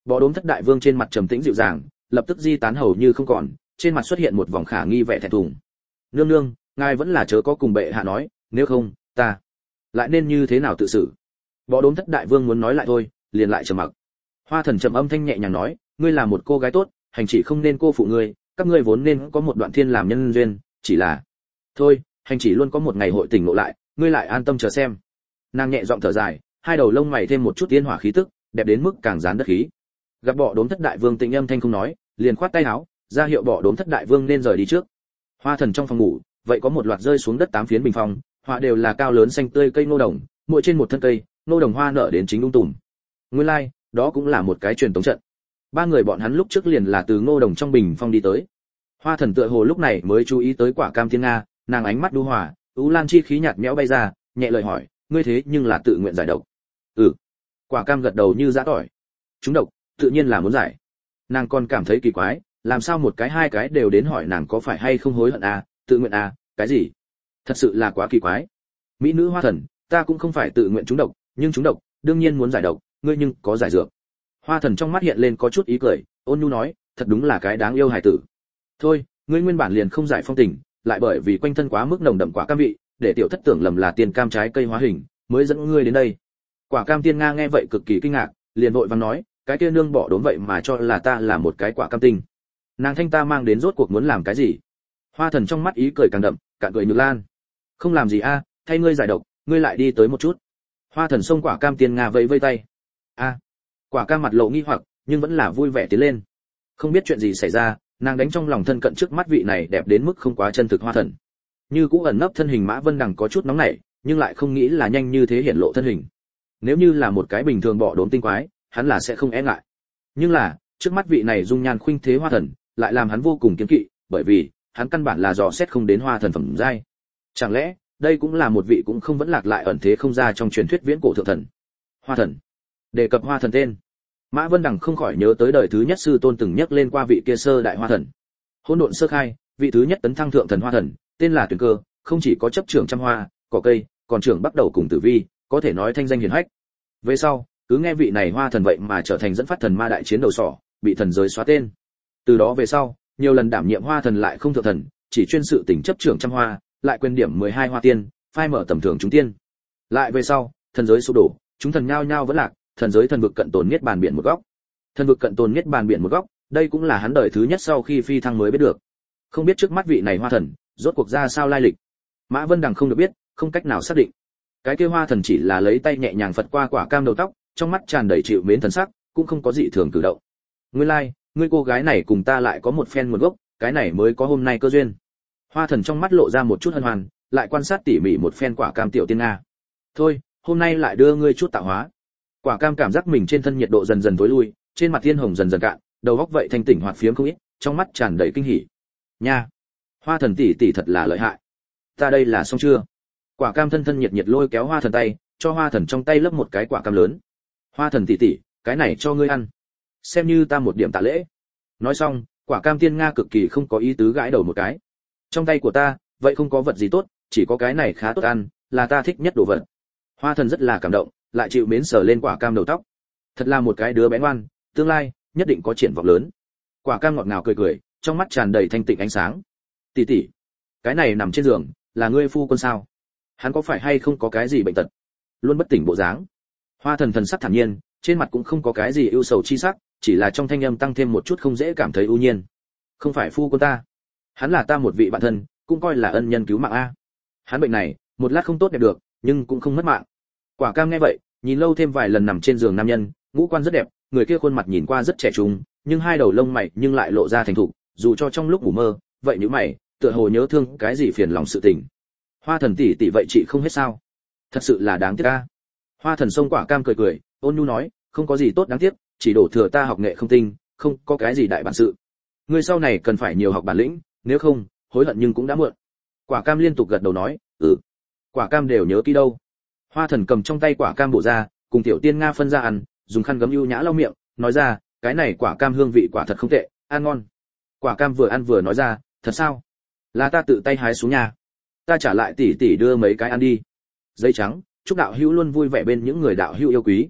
Bọ đốm thất đại vương trên mặt trầm tĩnh dịu dàng, lập tức di tán hầu như không còn, trên mặt xuất hiện một vòng khả nghi vẻ thẹn thùng. Nương nương, ngài vẫn là chớ có cùng bệ hạ nói, nếu không, ta lại nên như thế nào tự xử. Bọ đốm thất đại vương muốn nói lại thôi, liền lại trầm mặc. Hoa thần trầm âm thanh nhẹ nhàng nói, ngươi là một cô gái tốt, hành chỉ không nên cô phụ ngươi, các ngươi vốn nên có một đoạn thiên làm nhân duyên, chỉ là thôi, hành chỉ luôn có một ngày hội tỉnh ngộ lại, ngươi lại an tâm chờ xem. Nàng nhẹ giọng thở dài, hai đầu lông mày thêm một chút tiên hỏa khí tức, đẹp đến mức càng dán đất khí. Gặp bọ đốm thất đại vương tĩnh âm thanh không nói, liền khoát tay áo, ra hiệu bọ đốm thất đại vương nên rời đi trước. Hoa thần trong phòng ngủ, vậy có một loạt rơi xuống đất 8 phiến bình phong, hoa đều là cao lớn xanh tươi cây ngô đồng, mỗi trên một thân cây, ngô đồng hoa nở đến chính ung tùm. Nguyên lai, like, đó cũng là một cái truyền tống trận. Ba người bọn hắn lúc trước liền là từ ngô đồng trong bình phong đi tới. Hoa thần tựa hồ lúc này mới chú ý tới quả cam thiên nga, nàng ánh mắt đu hòa, u lan chi khí nhạt nhẽo bay ra, nhẹ lời hỏi, ngươi thế nhưng là tự nguyện giải độc? Ừ. Quả cam gật đầu như giã tỏi. Chúng độc, tự nhiên là muốn giải. Nàng còn cảm thấy kỳ quái, làm sao một cái hai cái đều đến hỏi nàng có phải hay không hối hận à, tự nguyện à, cái gì? Thật sự là quá kỳ quái. Mỹ nữ hoa thần, ta cũng không phải tự nguyện trúng độc, nhưng trúng độc, đương nhiên muốn giải độc, ngươi nhưng có giải dược. Hoa thần trong mắt hiện lên có chút ý cười, ôn nhu nói, thật đúng là cái đáng yêu hài tử. Thôi, ngươi nguyên bản liền không giải phong tình, lại bởi vì quanh thân quá mức nồng đậm quả cam vị, để tiểu thất tưởng lầm là tiền cam trái cây hóa hình, mới dẫn ngươi đến đây. Quả cam tiên nga nghe vậy cực kỳ kinh ngạc, liền vội vàng nói, cái kia nương bỏ đốn vậy mà cho là ta là một cái quả cam tinh. Nàng thanh ta mang đến rốt cuộc muốn làm cái gì? Hoa thần trong mắt ý cười càng đậm, cạn cười Nhược Lan. Không làm gì a, thay ngươi giải độc, ngươi lại đi tới một chút. Hoa thần xông quả cam tiên nga vẫy vây tay. A. Quả cam mặt lộ nghi hoặc, nhưng vẫn là vui vẻ tiến lên. Không biết chuyện gì xảy ra, nàng đánh trong lòng thân cận trước mắt vị này đẹp đến mức không quá chân thực hoa thần. Như cũ ẩn nấp thân hình Mã Vân Đằng có chút nóng nảy, nhưng lại không nghĩ là nhanh như thế hiển lộ thân hình. Nếu như là một cái bình thường bọ đốm tinh quái, hắn là sẽ không e ngại. Nhưng là, trước mắt vị này dung nhan khuynh thế hoa thần, lại làm hắn vô cùng kiêng kỵ, bởi vì hắn căn bản là dò xét không đến hoa thần phẩm giai. Chẳng lẽ, đây cũng là một vị cũng không vẫn lạc lại ẩn thế không ra trong truyền thuyết viễn cổ thượng thần. Hoa thần. Đề cập hoa thần tên, Mã Vân Đằng không khỏi nhớ tới đời thứ nhất sư tôn từng nhắc lên qua vị kia sơ đại hoa thần. Hỗn độn sơ khai, vị thứ nhất tấn thăng thượng thần hoa thần, tên là Tuyển Cơ, không chỉ có chấp trưởng trăm hoa, cỏ cây, còn trưởng bắt đầu cùng Tử Vi, có thể nói thanh danh hiển hách. Về sau, cứ nghe vị này hoa thần vậy mà trở thành dẫn phát thần ma đại chiến đầu sỏ, bị thần giới xóa tên. Từ đó về sau, nhiều lần đảm nhiệm hoa thần lại không thượng thần, chỉ chuyên sự tỉnh chấp trưởng trăm hoa, lại quyền điểm 12 hoa tiên, phai mở tầm thường chúng tiên. Lại về sau, thần giới sụp đổ, chúng thần nhao nhao vẫn lạc, thần giới thần vực cận tồn niết bàn biển một góc. Thần vực cận tồn niết bàn biển một góc, đây cũng là hắn đời thứ nhất sau khi phi thăng mới biết được. Không biết trước mắt vị này hoa thần, rốt cuộc ra sao lai lịch. Mã Vân Đằng không được biết, không cách nào xác định. Cái kia hoa thần chỉ là lấy tay nhẹ nhàng phật qua quả cam đầu tóc, trong mắt tràn đầy chịu mến thần sắc, cũng không có gì thường cử động. Nguyên lai, like, ngươi cô gái này cùng ta lại có một phen nguồn gốc, cái này mới có hôm nay cơ duyên. Hoa thần trong mắt lộ ra một chút hân hoan, lại quan sát tỉ mỉ một phen quả cam tiểu tiên nga. Thôi, hôm nay lại đưa ngươi chút tạo hóa. Quả cam cảm giác mình trên thân nhiệt độ dần dần tối lui, trên mặt thiên hồng dần dần cạn, đầu óc vậy thanh tỉnh hoạt phiếm không ít, trong mắt tràn đầy kinh hỉ. Nha, hoa thần tỷ tỷ thật là lợi hại. Ta đây là xong chưa? Quả cam thân thân nhiệt nhiệt lôi kéo hoa thần tay, cho hoa thần trong tay lấp một cái quả cam lớn. Hoa thần tỷ tỷ, cái này cho ngươi ăn, xem như ta một điểm tạ lễ. Nói xong, quả cam tiên nga cực kỳ không có ý tứ gãi đầu một cái. Trong tay của ta, vậy không có vật gì tốt, chỉ có cái này khá tốt ăn, là ta thích nhất đồ vật. Hoa thần rất là cảm động, lại chịu mến sờ lên quả cam đầu tóc. Thật là một cái đứa bé ngoan, tương lai nhất định có triển vọng lớn. Quả cam ngọt ngào cười cười, trong mắt tràn đầy thanh tịnh ánh sáng. Tỷ tỷ, cái này nằm trên giường, là ngươi phu quân sao? Hắn có phải hay không có cái gì bệnh tật? Luôn bất tỉnh bộ dáng. Hoa thần thần sắc thản nhiên, trên mặt cũng không có cái gì ưu sầu chi sắc, chỉ là trong thanh âm tăng thêm một chút không dễ cảm thấy ưu nhiên. Không phải phu quân ta, hắn là ta một vị bạn thân, cũng coi là ân nhân cứu mạng a. Hắn bệnh này, một lát không tốt đẹp được, nhưng cũng không mất mạng. Quả cam nghe vậy, nhìn lâu thêm vài lần nằm trên giường nam nhân, ngũ quan rất đẹp, người kia khuôn mặt nhìn qua rất trẻ trung, nhưng hai đầu lông mày nhưng lại lộ ra thành thục, dù cho trong lúc ngủ mơ, vậy nhíu mày, tựa hồ nhớ thương cái gì phiền lòng sự tình. Hoa thần tỷ tỷ vậy chị không hết sao? Thật sự là đáng tiếc a. Hoa thần xông quả cam cười cười, ôn nhu nói, không có gì tốt đáng tiếc, chỉ đổ thừa ta học nghệ không tinh, không có cái gì đại bản sự. Ngươi sau này cần phải nhiều học bản lĩnh, nếu không, hối hận nhưng cũng đã muộn. Quả cam liên tục gật đầu nói, Quả cam đều nhớ kỹ đâu. Hoa thần cầm trong tay quả cam bổ ra, cùng tiểu tiên nga phân ra ăn, dùng khăn gấm ưu nhã lau miệng, nói ra, cái này quả cam hương vị quả thật không tệ, ăn ngon. Quả cam vừa ăn vừa nói ra, thật sao? Là ta tự tay hái xuống nhà. Ta trả lại tỷ tỷ đưa mấy cái ăn đi. Giấy trắng, chúc đạo hữu luôn vui vẻ bên những người đạo hữu yêu quý.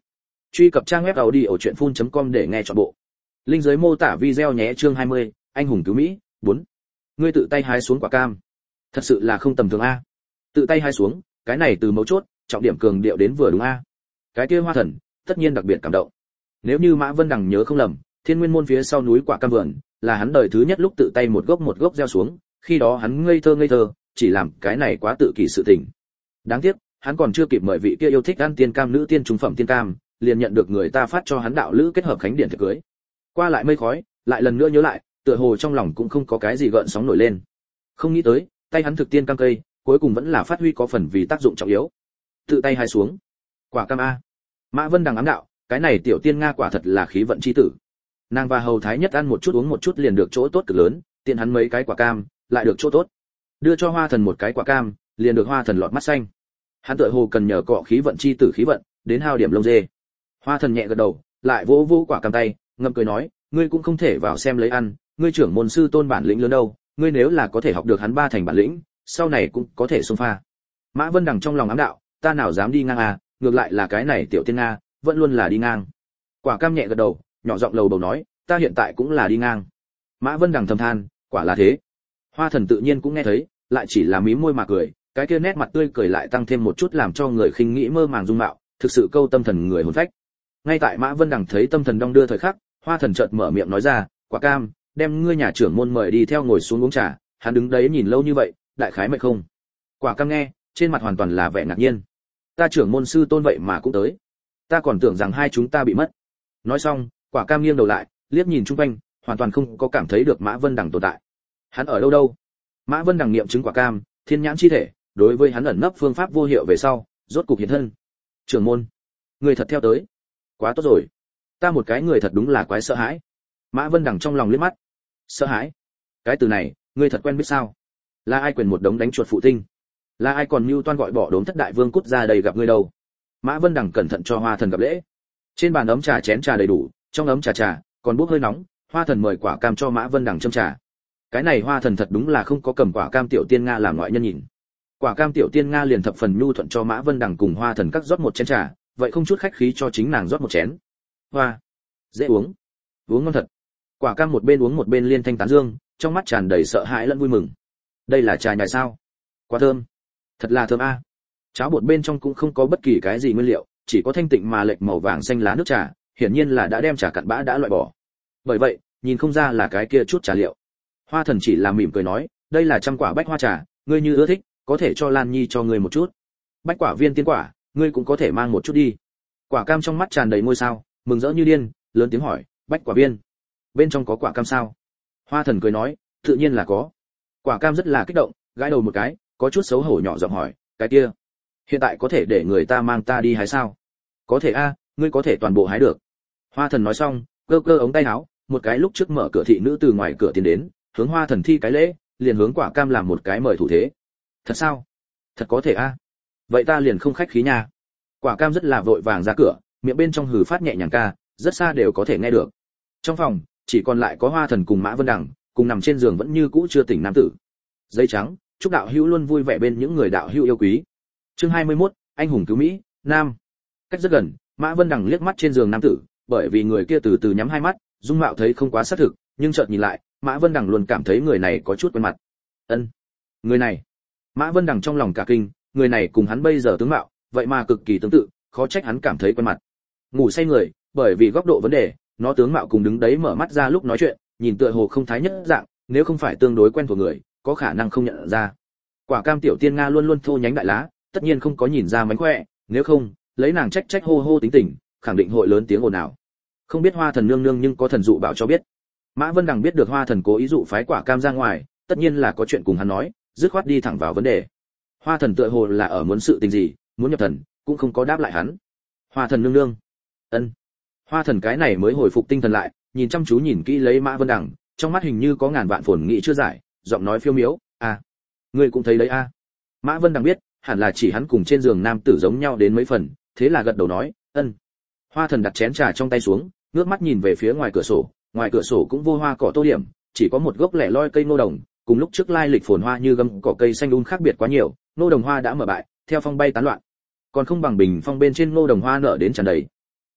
Truy cập trang web audiochuyenphun.com để nghe trọn bộ. Linh dưới mô tả video nhé. Chương 20, anh hùng cứu Mỹ 4. Ngươi tự tay hái xuống quả cam, thật sự là không tầm thường a. Tự tay hái xuống, cái này từ mấu chốt, trọng điểm cường điệu đến vừa đúng a. Cái kia Hoa Thần, tất nhiên đặc biệt cảm động. Nếu như Mã Vân Đằng nhớ không lầm, Thiên Nguyên môn phía sau núi quả cam vườn, là hắn đời thứ nhất lúc tự tay một gốc gieo xuống, khi đó hắn ngây thơ, chỉ làm cái này quá tự kỷ sự tình. Đáng tiếc, hắn còn chưa kịp mời vị kia yêu thích ăn tiên cam nữ tiên trung phẩm tiên cam, liền nhận được người ta phát cho hắn đạo lữ kết hợp khánh điển tiệc cưới. Qua lại mây khói, lại lần nữa nhớ lại, tựa hồ trong lòng cũng không có cái gì gợn sóng nổi lên. Không nghĩ tới, tay hắn thực tiên cam cây, cuối cùng vẫn là phát huy có phần vì tác dụng trọng yếu. Tự tay hái xuống, quả cam a. Mã Vân Đằng ám đạo, cái này tiểu tiên nga quả thật là khí vận chi tử. Nàng và hầu thái nhất ăn một chút uống một chút liền được chỗ tốt cực lớn, tiện hắn mấy cái quả cam, lại được chỗ tốt. Đưa cho Hoa Thần một cái quả cam, liền được Hoa Thần lọt mắt xanh. Hắn tựa hồ cần nhờ cọ khí vận chi tử khí vận, đến hao điểm lông dê. Hoa Thần nhẹ gật đầu, lại vỗ vỗ quả cam tay, ngậm cười nói, ngươi cũng không thể vào xem lấy ăn, ngươi trưởng môn sư tôn bản lĩnh lớn đâu, ngươi nếu là có thể học được hắn ba thành bản lĩnh, sau này cũng có thể xông pha. Mã Vân Đằng trong lòng ám đạo, ta nào dám đi ngang à, ngược lại là cái này tiểu tiên nga, vẫn luôn là đi ngang. Quả cam nhẹ gật đầu, nhỏ giọng lầu bầu nói, ta hiện tại cũng là đi ngang. Mã Vân Đằng thầm than, quả là thế. Hoa Thần tự nhiên cũng nghe thấy, lại chỉ là mím môi mà cười, cái kia nét mặt tươi cười lại tăng thêm một chút làm cho người khinh nghĩ mơ màng dung mạo, thực sự câu tâm thần người hồn phách. Ngay tại Mã Vân Đằng thấy tâm thần đong đưa thời khắc, Hoa Thần chợt mở miệng nói ra, quả cam, đem ngươi nhà trưởng môn mời đi theo ngồi xuống uống trà. Hắn đứng đấy nhìn lâu như vậy, đại khái mệt không? Quả cam nghe, trên mặt hoàn toàn là vẻ ngạc nhiên. Ta trưởng môn sư tôn vậy mà cũng tới, ta còn tưởng rằng hai chúng ta bị mất. Nói xong, quả cam nghiêng đầu lại, liếc nhìn chung quanh, hoàn toàn không có cảm thấy được Mã Vân Đằng tồn tại. Hắn ở đâu? Mã Vân Đằng nghiệm chứng quả cam, thiên nhãn chi thể, đối với hắn ẩn nấp phương pháp vô hiệu về sau, rốt cục hiện thân. Trưởng môn, người thật theo tới, quá tốt rồi. Ta một cái người thật đúng là quái sợ hãi. Mã Vân Đằng trong lòng liếc mắt, sợ hãi? Cái từ này, ngươi thật quen biết sao? Là ai quyền một đống đánh chuột phụ tinh? Là ai còn mưu toan gọi bỏ đốm thất đại vương cút ra đây gặp ngươi đâu? Mã Vân Đằng cẩn thận cho Hoa Thần gặp lễ. Trên bàn ấm trà chén trà đầy đủ, trong ấm trà còn bốc hơi nóng, Hoa Thần mời quả cam cho Mã Vân Đằng châm trà. Cái này Hoa Thần thật đúng là không có cầm quả cam tiểu tiên nga làm ngoại nhân nhìn. Quả cam tiểu tiên nga liền thập phần nhu thuận cho Mã Vân Đằng cùng Hoa Thần cắt rót một chén trà, vậy không chút khách khí cho chính nàng rót một chén. Hoa, dễ uống, uống ngon thật. Quả cam một bên uống một bên liên thanh tán dương, trong mắt tràn đầy sợ hãi lẫn vui mừng. Đây là trà nhài sao? Quá thơm, thật là thơm a. Cháo bột bên trong cũng không có bất kỳ cái gì nguyên liệu, chỉ có thanh tịnh mà lệch màu vàng xanh lá nước trà, hiển nhiên là đã đem trà cặn bã đã loại bỏ. Bởi vậy, nhìn không ra là cái kia chút trà liệu. Hoa Thần chỉ là mỉm cười nói, đây là trăm quả bách hoa trà, ngươi như ưa thích, có thể cho Lan Nhi cho ngươi một chút. Bách quả viên tiên quả, ngươi cũng có thể mang một chút đi. Quả cam trong mắt tràn đầy ngôi sao, mừng rỡ như điên, lớn tiếng hỏi, bách quả viên, bên trong có quả cam sao? Hoa Thần cười nói, tự nhiên là có. Quả cam rất là kích động, gãi đầu một cái, có chút xấu hổ nhỏ giọng hỏi, cái kia, hiện tại có thể để người ta mang ta đi hái sao? Có thể a, ngươi có thể toàn bộ hái được. Hoa Thần nói xong, cơ ống tay áo, một cái lúc trước mở cửa thị nữ từ ngoài cửa tiến đến, hướng Hoa Thần thi cái lễ, liền hướng quả cam làm một cái mời thủ thế. Thật sao? Thật có thể a. Vậy ta liền không khách khí nha. Quả cam rất là vội vàng ra cửa, miệng bên trong hừ phát nhẹ nhàng ca, rất xa đều có thể nghe được. Trong phòng, chỉ còn lại có Hoa Thần cùng Mã Vân Đằng, cùng nằm trên giường vẫn như cũ chưa tỉnh nam tử. Giấy trắng, chúc đạo hữu luôn vui vẻ bên những người đạo hữu yêu quý. Chương 21, anh hùng cứu Mỹ, nam. Cách rất gần, Mã Vân Đằng liếc mắt trên giường nam tử, bởi vì người kia từ từ nhắm hai mắt, dung mạo thấy không quá xác thực, nhưng chợt nhìn lại, Mã Vân Đằng luôn cảm thấy người này có chút quen mặt. Người này. Mã Vân Đằng trong lòng cả kinh, người này cùng hắn bây giờ tướng mạo, vậy mà cực kỳ tương tự, khó trách hắn cảm thấy quen mặt. Ngủ say người, bởi vì góc độ vấn đề, nó tướng mạo cùng đứng đấy mở mắt ra lúc nói chuyện, nhìn tựa hồ không thái nhất dạng, nếu không phải tương đối quen thuộc người, có khả năng không nhận ra. Quả cam tiểu tiên nga luôn luôn thô nhánh đại lá, tất nhiên không có nhìn ra mánh khỏe, nếu không, lấy nàng trách hô hô tính tình, khẳng định hội lớn tiếng ồn ào. Không biết Hoa Thần nương nương nhưng có thần dụ bảo cho biết. Mã Vân Đằng biết được Hoa Thần cố ý dụ phái quả cam ra ngoài, tất nhiên là có chuyện cùng hắn nói, dứt khoát đi thẳng vào vấn đề. Hoa Thần tựa hồ là ở muốn sự tình gì, muốn nhập thần, cũng không có đáp lại hắn. Hoa Thần nương nương. Hoa Thần cái này mới hồi phục tinh thần lại, nhìn chăm chú nhìn kỹ lấy Mã Vân Đằng, trong mắt hình như có ngàn vạn phồn nghĩ chưa giải, giọng nói phiêu miếu, ngươi cũng thấy đấy a. Mã Vân Đằng biết, hẳn là chỉ hắn cùng trên giường nam tử giống nhau đến mấy phần, thế là gật đầu nói, Hoa Thần đặt chén trà trong tay xuống, ngước mắt nhìn về phía ngoài cửa sổ cũng vô hoa cỏ tô điểm, chỉ có một gốc lẻ loi cây ngô đồng, cùng lúc trước lai lịch phồn hoa như gấm cỏ cây xanh khác biệt quá nhiều, ngô đồng hoa đã mở bại, theo phong bay tán loạn, còn không bằng bình phong bên trên ngô đồng hoa nở đến tràn đầy.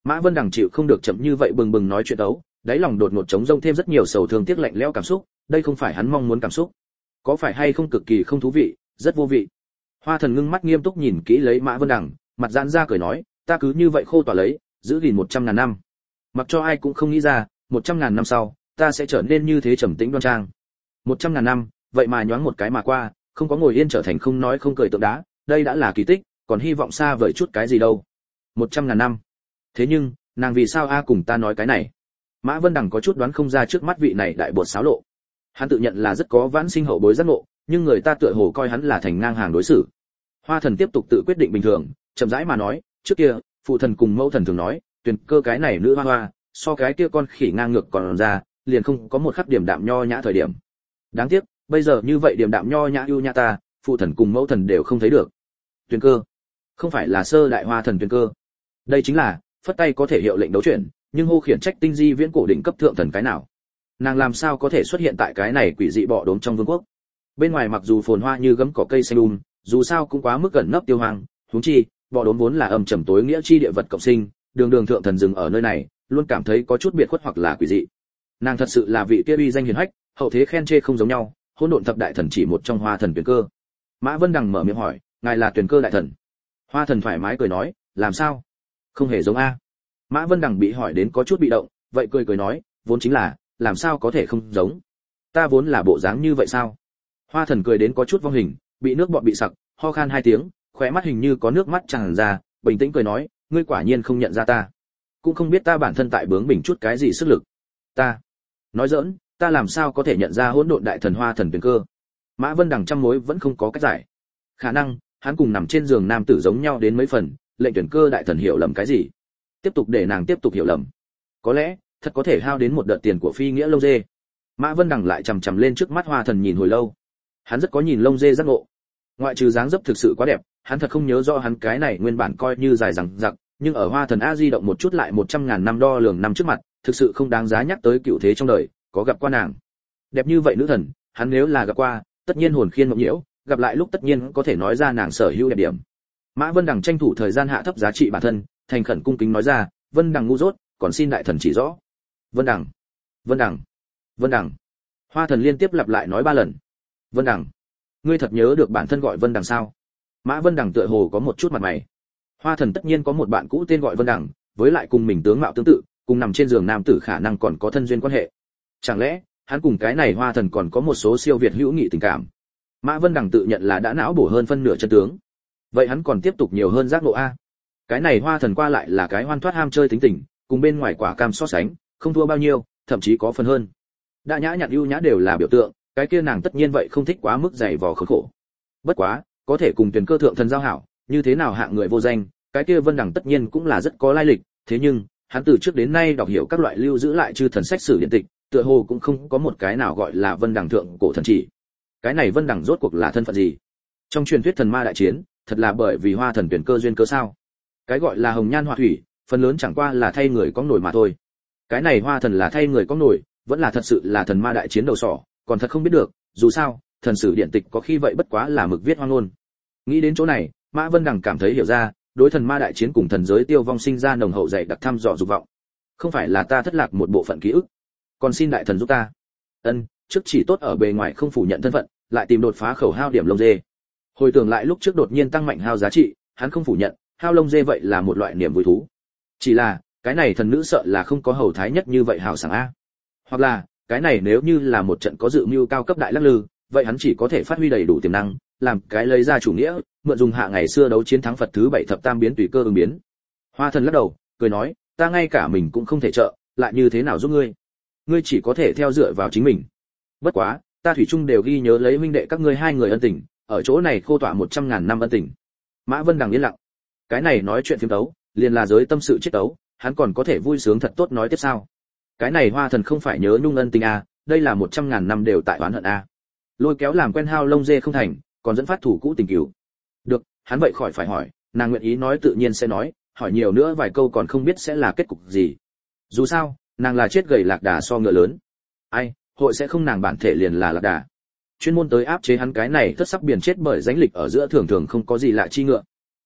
Mã Vân Đằng chịu không được chậm như vậy bừng bừng nói chuyện đấu, đáy lòng đột ngột trống rông thêm rất nhiều sầu thương tiếc lạnh lẽo cảm xúc, đây không phải hắn mong muốn cảm xúc. Có phải hay không cực kỳ không thú vị, rất vô vị. Hoa Thần ngưng mắt nghiêm túc nhìn kỹ lấy Mã Vân Đằng, mặt giãn ra cười nói, ta cứ như vậy khô tỏa lấy, giữ gìn 100.000 năm. Mặc cho ai cũng không nghĩ ra, 100.000 năm sau, ta sẽ trở nên như thế trầm tĩnh đoan trang. 100.000 năm, vậy mà nhoáng một cái mà qua, không có ngồi yên trở thành không nói không cười tượng đá, đây đã là kỳ tích, còn hy vọng xa vời chút cái gì đâu. 100.000 năm. Thế nhưng, nàng vì sao a cùng ta nói cái này? Mã Vân Đằng có chút đoán không ra trước mắt vị này đại bột xáo lộ. Hắn tự nhận là rất có vãn sinh hậu bối giác ngộ, nhưng người ta tựa hồ coi hắn là thành ngang hàng đối xử. Hoa Thần tiếp tục tự quyết định bình thường, chậm rãi mà nói, trước kia, phụ thần cùng mẫu thần thường nói, Tuyền Cơ cái này nữ hoa hoa, so cái kia con khỉ ngang ngược còn ra, liền không có một khắc điểm đạm nho nhã thời điểm. Đáng tiếc, bây giờ như vậy điểm đạm nho nhã ưu nhã ta, phụ thần cùng mẫu thần đều không thấy được. Tuyền Cơ, không phải là sơ đại hoa thần Tuyền Cơ. Đây chính là phất tay có thể hiệu lệnh đấu chuyển, nhưng hô khiển trách tinh di viễn cổ đỉnh cấp thượng thần cái nào? Nàng làm sao có thể xuất hiện tại cái này quỷ dị bọ đốm trong vương quốc? Bên ngoài mặc dù phồn hoa như gấm cỏ cây xanh dù sao cũng quá mức gần nấp tiêu hoang, huống chi, bọ đốm vốn là âm trầm tối nghĩa chi địa vật cộng sinh, đường đường thượng thần dừng ở nơi này, luôn cảm thấy có chút biệt khuất hoặc là quỷ dị. Nàng thật sự là vị kia uy danh hiển hách, hậu thế khen chê không giống nhau, hỗn độn thập đại thần chỉ một trong Hoa Thần Tuyền Cơ. Mã Vân Đằng mở miệng hỏi, ngài là Tuyền Cơ đại thần? Hoa Thần thoải mái cười nói, làm sao? Không hề giống a. Mã Vân Đằng bị hỏi đến có chút bị động, vậy cười cười nói, vốn chính là, làm sao có thể không giống? Ta vốn là bộ dáng như vậy sao? Hoa Thần cười đến có chút vong hình, bị nước bọt bị sặc, ho khan hai tiếng, khóe mắt hình như có nước mắt tràn ra, bình tĩnh cười nói, ngươi quả nhiên không nhận ra ta, cũng không biết ta bản thân tại bướng bỉnh chút cái gì sức lực. Ta nói giỡn, ta làm sao có thể nhận ra hỗn độn đại thần Hoa Thần Tuyền Cơ? Mã Vân Đằng trăm mối vẫn không có cách giải. Khả năng hắn cùng nằm trên giường nam tử giống nhau đến mấy phần, lệnh Tuyền Cơ đại thần hiểu lầm cái gì, tiếp tục để nàng tiếp tục hiểu lầm. Có lẽ thật có thể hao đến một đợt tiền của phi nghĩa lông dê. Mã Vân Đằng lại chằm chằm lên trước mắt Hoa Thần nhìn hồi lâu. Hắn rất có nhìn lông dê giác ngộ. Ngoại trừ dáng dấp thực sự quá đẹp, hắn thật không nhớ rõ hắn cái này nguyên bản coi như dài dằng dặc, nhưng ở Hoa Thần a di động một chút lại 100.000 năm đo lường năm trước mặt, thực sự không đáng giá nhắc tới cựu thế trong đời, có gặp qua nàng. Đẹp như vậy nữ thần, hắn nếu là gặp qua, tất nhiên hồn khiên mộng nhiễu, gặp lại lúc tất nhiên có thể nói ra nàng sở hữu đẹp điểm. Mã Vân Đằng tranh thủ thời gian hạ thấp giá trị bản thân, thành khẩn cung kính nói ra, Vân Đằng ngu dốt, còn xin đại thần chỉ rõ. Vân Đằng, Vân Đằng, Vân Đằng. Hoa Thần liên tiếp lặp lại nói 3 lần. Vân Đằng, ngươi thật nhớ được bản thân gọi Vân Đằng sao? Mã Vân Đằng tựa hồ có một chút mặt mày. Hoa Thần tất nhiên có một bạn cũ tên gọi Vân Đằng, với lại cùng mình tướng mạo tương tự, cùng nằm trên giường nam tử khả năng còn có thân duyên quan hệ. Chẳng lẽ hắn cùng cái này Hoa Thần còn có một số siêu việt hữu nghị tình cảm? Mã Vân Đằng tự nhận là đã não bổ hơn phân nửa chân tướng. Vậy hắn còn tiếp tục nhiều hơn giác ngộ a. Cái này Hoa Thần qua lại là cái hoan thoát ham chơi tính tình, cùng bên ngoài quả cam so sánh, không thua bao nhiêu, thậm chí có phần hơn. Đã nhã nhặn ưu nhã đều là biểu tượng, cái kia nàng tất nhiên vậy không thích quá mức dày vò khốn khổ. Bất quá, có thể cùng Tuyền Cơ thượng thần giao hảo, như thế nào hạng người vô danh, cái kia Vân Đằng tất nhiên cũng là rất có lai lịch, thế nhưng, hắn từ trước đến nay đọc hiểu các loại lưu giữ lại chư thần sách sử điện tịch, tựa hồ cũng không có một cái nào gọi là Vân Đằng thượng cổ thần chỉ. Cái này Vân Đằng rốt cuộc là thân phận gì? Trong truyền thuyết thần ma đại chiến, thật là bởi vì Hoa Thần Tuyền Cơ duyên cớ sao? Cái gọi là hồng nhan họa thủy, phần lớn chẳng qua là thay người có nổi mà thôi. Cái này Hoa Thần là thay người có nổi, vẫn là thật sự là thần ma đại chiến đầu sỏ, còn thật không biết được, dù sao, thần sử điện tịch có khi vậy bất quá là mực viết hoang ngôn. Nghĩ đến chỗ này, Mã Vân Đằng cảm thấy hiểu ra, đối thần ma đại chiến cùng thần giới tiêu vong sinh ra nồng hậu dày đặc thăm dò dục vọng. Không phải là ta thất lạc một bộ phận ký ức, còn xin đại thần giúp ta. Ân, trước chỉ tốt ở bề ngoài không phủ nhận thân phận, lại tìm đột phá khẩu hao điểm lông dê. Hồi tưởng lại lúc trước đột nhiên tăng mạnh hao giá trị, hắn không phủ nhận, hao lông dê vậy là một loại niềm vui thú. Chỉ là, cái này thần nữ sợ là không có hầu thái nhất như vậy hào sảng a. Hoặc là, cái này nếu như là một trận có dự mưu cao cấp đại lắc lư, vậy hắn chỉ có thể phát huy đầy đủ tiềm năng, làm cái lấy ra chủ nghĩa, mượn dùng hạ ngày xưa đấu chiến thắng Phật thứ 7 thập tam biến tùy cơ ứng biến. Hoa Thần lắc đầu, cười nói, ta ngay cả mình cũng không thể trợ, lại như thế nào giúp ngươi? Ngươi chỉ có thể theo dựa vào chính mình. Bất quá, ta thủy chung đều ghi nhớ lấy huynh đệ các ngươi hai người ân tình, ở chỗ này khô tọa 100.000 năm ân tình. Mã Vân Đằng yên lặng. Cái này nói chuyện phiếm tấu, liền là giới tâm sự chết tấu, hắn còn có thể vui sướng thật tốt nói tiếp sao? Cái này Hoa Thần không phải nhớ nhung ân tình a, đây là 100.000 năm đều tại oán hận a. Lôi kéo làm quen hao lông dê không thành, còn dẫn phát thủ cũ tình cừu. Được, hắn vậy khỏi phải hỏi, nàng nguyện ý nói tự nhiên sẽ nói, hỏi nhiều nữa vài câu còn không biết sẽ là kết cục gì. Dù sao, nàng là chết gầy lạc đà so ngựa lớn. Ai, hội sẽ không nàng bản thể liền là lạc đà. Chuyên môn tới áp chế hắn cái này thất sắc biển chết bởi danh lịch ở giữa thường thường không có gì lạ chi ngựa.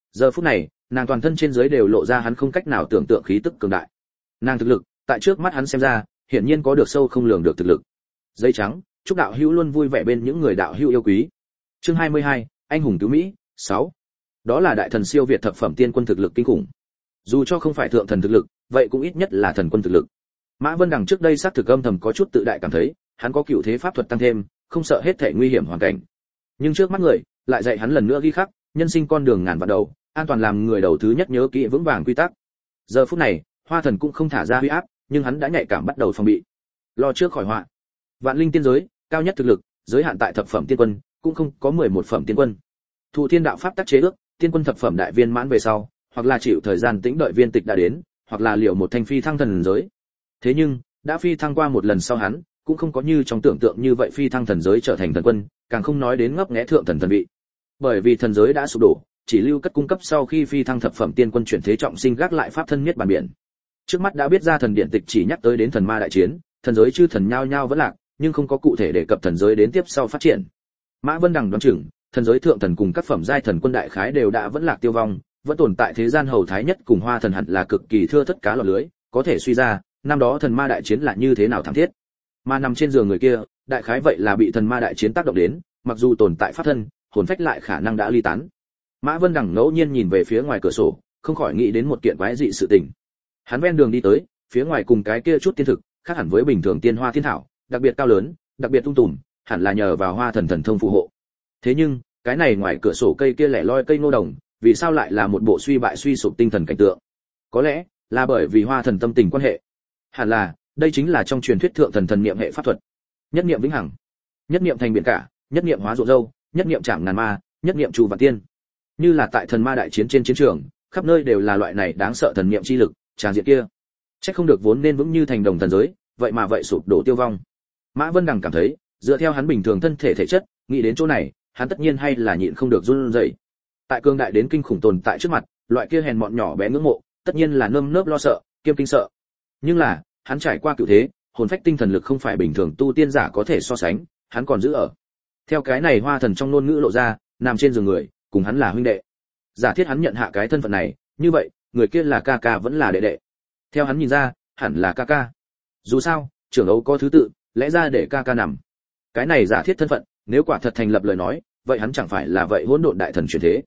Giờ phút này, nàng toàn thân trên dưới đều lộ ra hắn không cách nào tưởng tượng khí tức cường đại. Nàng thực lực, tại trước mắt hắn xem ra, hiển nhiên có được sâu không lường được thực lực. Giấy trắng, chúc đạo hữu luôn vui vẻ bên những người đạo hữu yêu quý. Chương 22, anh hùng cứu Mỹ, 6. Đó là đại thần siêu việt thập phẩm tiên quân thực lực kinh khủng. Dù cho không phải thượng thần thực lực, vậy cũng ít nhất là thần quân thực lực. Mã Vân Đằng trước đây xác thực âm thầm có chút tự đại cảm thấy, hắn có cựu thế pháp thuật tăng thêm, không sợ hết thảy nguy hiểm hoàn cảnh. Nhưng trước mắt người, lại dạy hắn lần nữa ghi khắc, nhân sinh con đường ngàn vạn đầu, an toàn làm người đầu thứ nhất nhớ kỹ vững vàng quy tắc. Giờ phút này, Hoa Thần cũng không thả ra huy áp, nhưng hắn đã nhạy cảm bắt đầu phòng bị. Lo trước khỏi họa. Vạn linh tiên giới, cao nhất thực lực, giới hạn tại thập phẩm tiên quân, cũng không có 11 phẩm tiên quân. Thụ thiên đạo pháp tác chế ước, tiên quân thập phẩm đại viên mãn về sau, hoặc là chịu thời gian tĩnh đợi viên tịch đã đến, hoặc là liệu một thanh phi thăng thần giới. Thế nhưng, đã phi thăng qua một lần sau hắn, cũng không có như trong tưởng tượng như vậy phi thăng thần giới trở thành thần quân, càng không nói đến ngấp nghé thượng thần thần vị. Bởi vì thần giới đã sụp đổ, chỉ lưu cất cung cấp sau khi phi thăng thập phẩm tiên quân chuyển thế trọng sinh gác lại pháp thân miết bàn biển. Trước mắt đã biết ra thần điện tịch chỉ nhắc tới đến thần ma đại chiến, thần giới chư thần nhao nhao vẫn lạc, nhưng không có cụ thể đề cập thần giới đến tiếp sau phát triển. Mã Vân Đằng đoán chừng, thần giới thượng thần cùng các phẩm giai thần quân đại khái đều đã vẫn lạc tiêu vong, vẫn tồn tại thế gian hầu thái nhất cùng Hoa Thần hẳn là cực kỳ thưa thất cá lọt lưới, có thể suy ra, năm đó thần ma đại chiến là như thế nào thảm thiết. Mà nằm trên giường người kia, đại khái vậy là bị thần ma đại chiến tác động đến, mặc dù tồn tại pháp thân, hồn phách lại khả năng đã ly tán. Mã Vân Đằng ngẫu nhiên nhìn về phía ngoài cửa sổ, không khỏi nghĩ đến một kiện quái dị sự tình. Hắn ven đường đi tới, phía ngoài cùng cái kia chút tiên thực, khác hẳn với bình thường tiên hoa thiên thảo, đặc biệt cao lớn, đặc biệt tung tùm, hẳn là nhờ vào Hoa Thần thần thông phù hộ. Thế nhưng, cái này ngoài cửa sổ cây kia lẻ loi cây ngô đồng, vì sao lại là một bộ suy bại suy sụp tinh thần cảnh tượng? Có lẽ là bởi vì Hoa Thần tâm tình quan hệ. Hẳn là, đây chính là trong truyền thuyết thượng thần thần niệm hệ pháp thuật. Nhất niệm vĩnh hằng, nhất niệm thành biển cả, nhất niệm hóa ruộng dâu, nhất niệm chạm ngàn ma, nhất niệm trù vạn tiên. Như là tại thần ma đại chiến trên chiến trường, khắp nơi đều là loại này đáng sợ thần niệm chi lực, tràn diện kia. Chắc không được vốn nên vững như thành đồng thần giới, vậy mà vậy sụp đổ tiêu vong. Mã Vân Đằng cảm thấy, dựa theo hắn bình thường thân thể thể chất, nghĩ đến chỗ này, hắn tất nhiên hay là nhịn không được run rẩy. Tại cương đại đến kinh khủng tồn tại trước mặt, loại kia hèn mọn nhỏ bé ngưỡng mộ, tất nhiên là nơm nớp lo sợ, kiêm kinh sợ. Nhưng là, hắn trải qua cựu thế, hồn phách tinh thần lực không phải bình thường tu tiên giả có thể so sánh, hắn còn giữ ở. Theo cái này Hoa Thần trong ngôn ngữ lộ ra, nằm trên giường người, cùng hắn là huynh đệ. Giả thiết hắn nhận hạ cái thân phận này, như vậy, người kia là ca ca vẫn là đệ đệ. Theo hắn nhìn ra, hẳn là ca ca. Dù sao, trưởng ấu có thứ tự, lẽ ra để ca ca nằm. Cái này giả thiết thân phận, nếu quả thật thành lập lời nói, vậy hắn chẳng phải là vậy hỗn độn đại thần chuyển thế.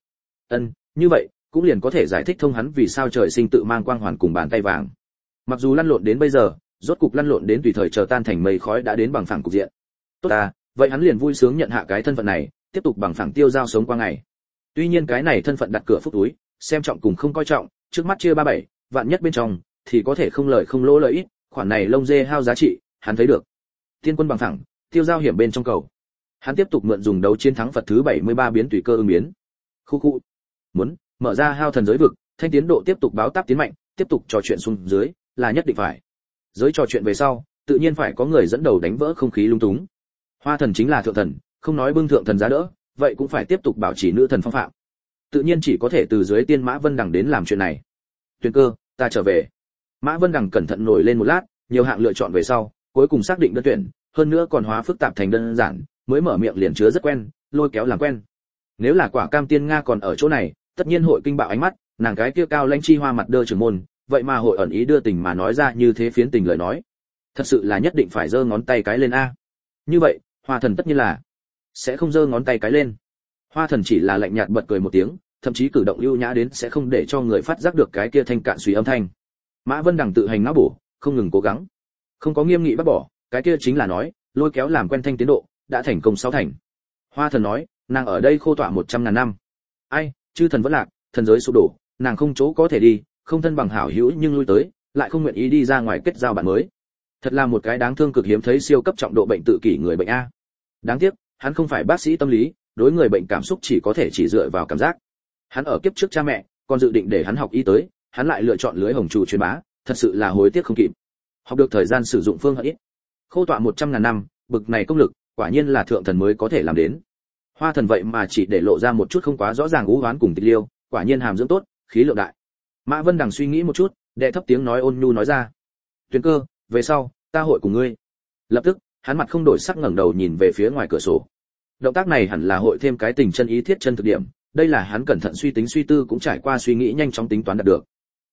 Như vậy, cũng liền có thể giải thích thông hắn vì sao trời sinh tự mang quang hoàn cùng bàn tay vàng. Mặc dù lăn lộn đến bây giờ, rốt cục lăn lộn đến tùy thời chờ tan thành mây khói đã đến bằng phẳng cục diện. Tốt ta, vậy hắn liền vui sướng nhận hạ cái thân phận này, tiếp tục bằng phẳng tiêu giao sống qua ngày. Tuy nhiên cái này thân phận đặt cửa phúc túi, xem trọng cùng không coi trọng, trước mắt chia 37, vạn nhất bên trong thì có thể không lợi không lỗ lợi ít, khoản này lông dê hao giá trị, hắn thấy được. Tiên quân bằng phẳng, tiêu giao hiểm bên trong cầu. Hắn tiếp tục mượn dùng đấu chiến thắng Phật thứ 73 biến tùy cơ ứng biến. Khu. Muốn mở ra hao thần giới vực, thanh tiến độ tiếp tục báo táp tiến mạnh, tiếp tục trò chuyện xuống dưới, là nhất định phải. Giới trò chuyện về sau, tự nhiên phải có người dẫn đầu đánh vỡ không khí lung túng. Hoa Thần chính là thượng thần, không nói bưng thượng thần giá đỡ, vậy cũng phải tiếp tục bảo trì nữ thần phong phạm. Tự nhiên chỉ có thể từ dưới tiên Mã Vân Đằng đến làm chuyện này. Tuyền Cơ, ta trở về. Mã Vân Đằng cẩn thận nổi lên một lát, nhiều hạng lựa chọn về sau, cuối cùng xác định đơn tuyển, hơn nữa còn hóa phức tạp thành đơn giản, mới mở miệng liền chứa rất quen, lôi kéo làm quen. Nếu là Quả Cam Tiên Nga còn ở chỗ này, tất nhiên hội kinh bạo ánh mắt, nàng cái kia cao lãnh chi hoa mặt đơ trưởng môn, vậy mà hội ẩn ý đưa tình mà nói ra như thế phiến tình lời nói. Thật sự là nhất định phải giơ ngón tay cái lên a. Như vậy, Hoa Thần tất nhiên là sẽ không giơ ngón tay cái lên. Hoa Thần chỉ là lạnh nhạt bật cười một tiếng, thậm chí cử động ưu nhã đến sẽ không để cho người phát giác được cái kia thanh cạn suy âm thanh. Mã Vân Đằng tự hành não bổ, không ngừng cố gắng. Không có nghiêm nghị bắt bỏ, cái kia chính là nói, lôi kéo làm quen thanh tiến độ, đã thành công 6 thành. Hoa Thần nói, nàng ở đây khô tọa 100.000 năm. Ai, chư thần vẫn lạc, thần giới sụp đổ, nàng không chỗ có thể đi, không thân bằng hảo hữu nhưng lui tới, lại không nguyện ý đi ra ngoài kết giao bạn mới. Thật là một cái đáng thương cực hiếm thấy siêu cấp trọng độ bệnh tự kỷ người bệnh a. Đáng tiếc, hắn không phải bác sĩ tâm lý, đối người bệnh cảm xúc chỉ có thể chỉ dựa vào cảm giác. Hắn ở kiếp trước cha mẹ, còn dự định để hắn học y tới, hắn lại lựa chọn lưới hồng trù truyền bá, thật sự là hối tiếc không kịp. Học được thời gian sử dụng phương hận ít. Khô tọa 100.000 năm, bực này công lực, quả nhiên là thượng thần mới có thể làm đến. Hoa Thần vậy mà chỉ để lộ ra một chút không quá rõ ràng ú oán cùng tịch liêu, quả nhiên hàm dưỡng tốt, khí lượng đại. Mã Vân Đằng suy nghĩ một chút, đệ thấp tiếng nói ôn nhu nói ra: "Tuyền Cơ, về sau, ta hội cùng ngươi." Lập tức, hắn mặt không đổi sắc ngẩng đầu nhìn về phía ngoài cửa sổ. Động tác này hẳn là hội thêm cái tình chân ý thiết chân thực điểm, đây là hắn cẩn thận suy tính suy tư cũng trải qua suy nghĩ nhanh chóng tính toán đạt được.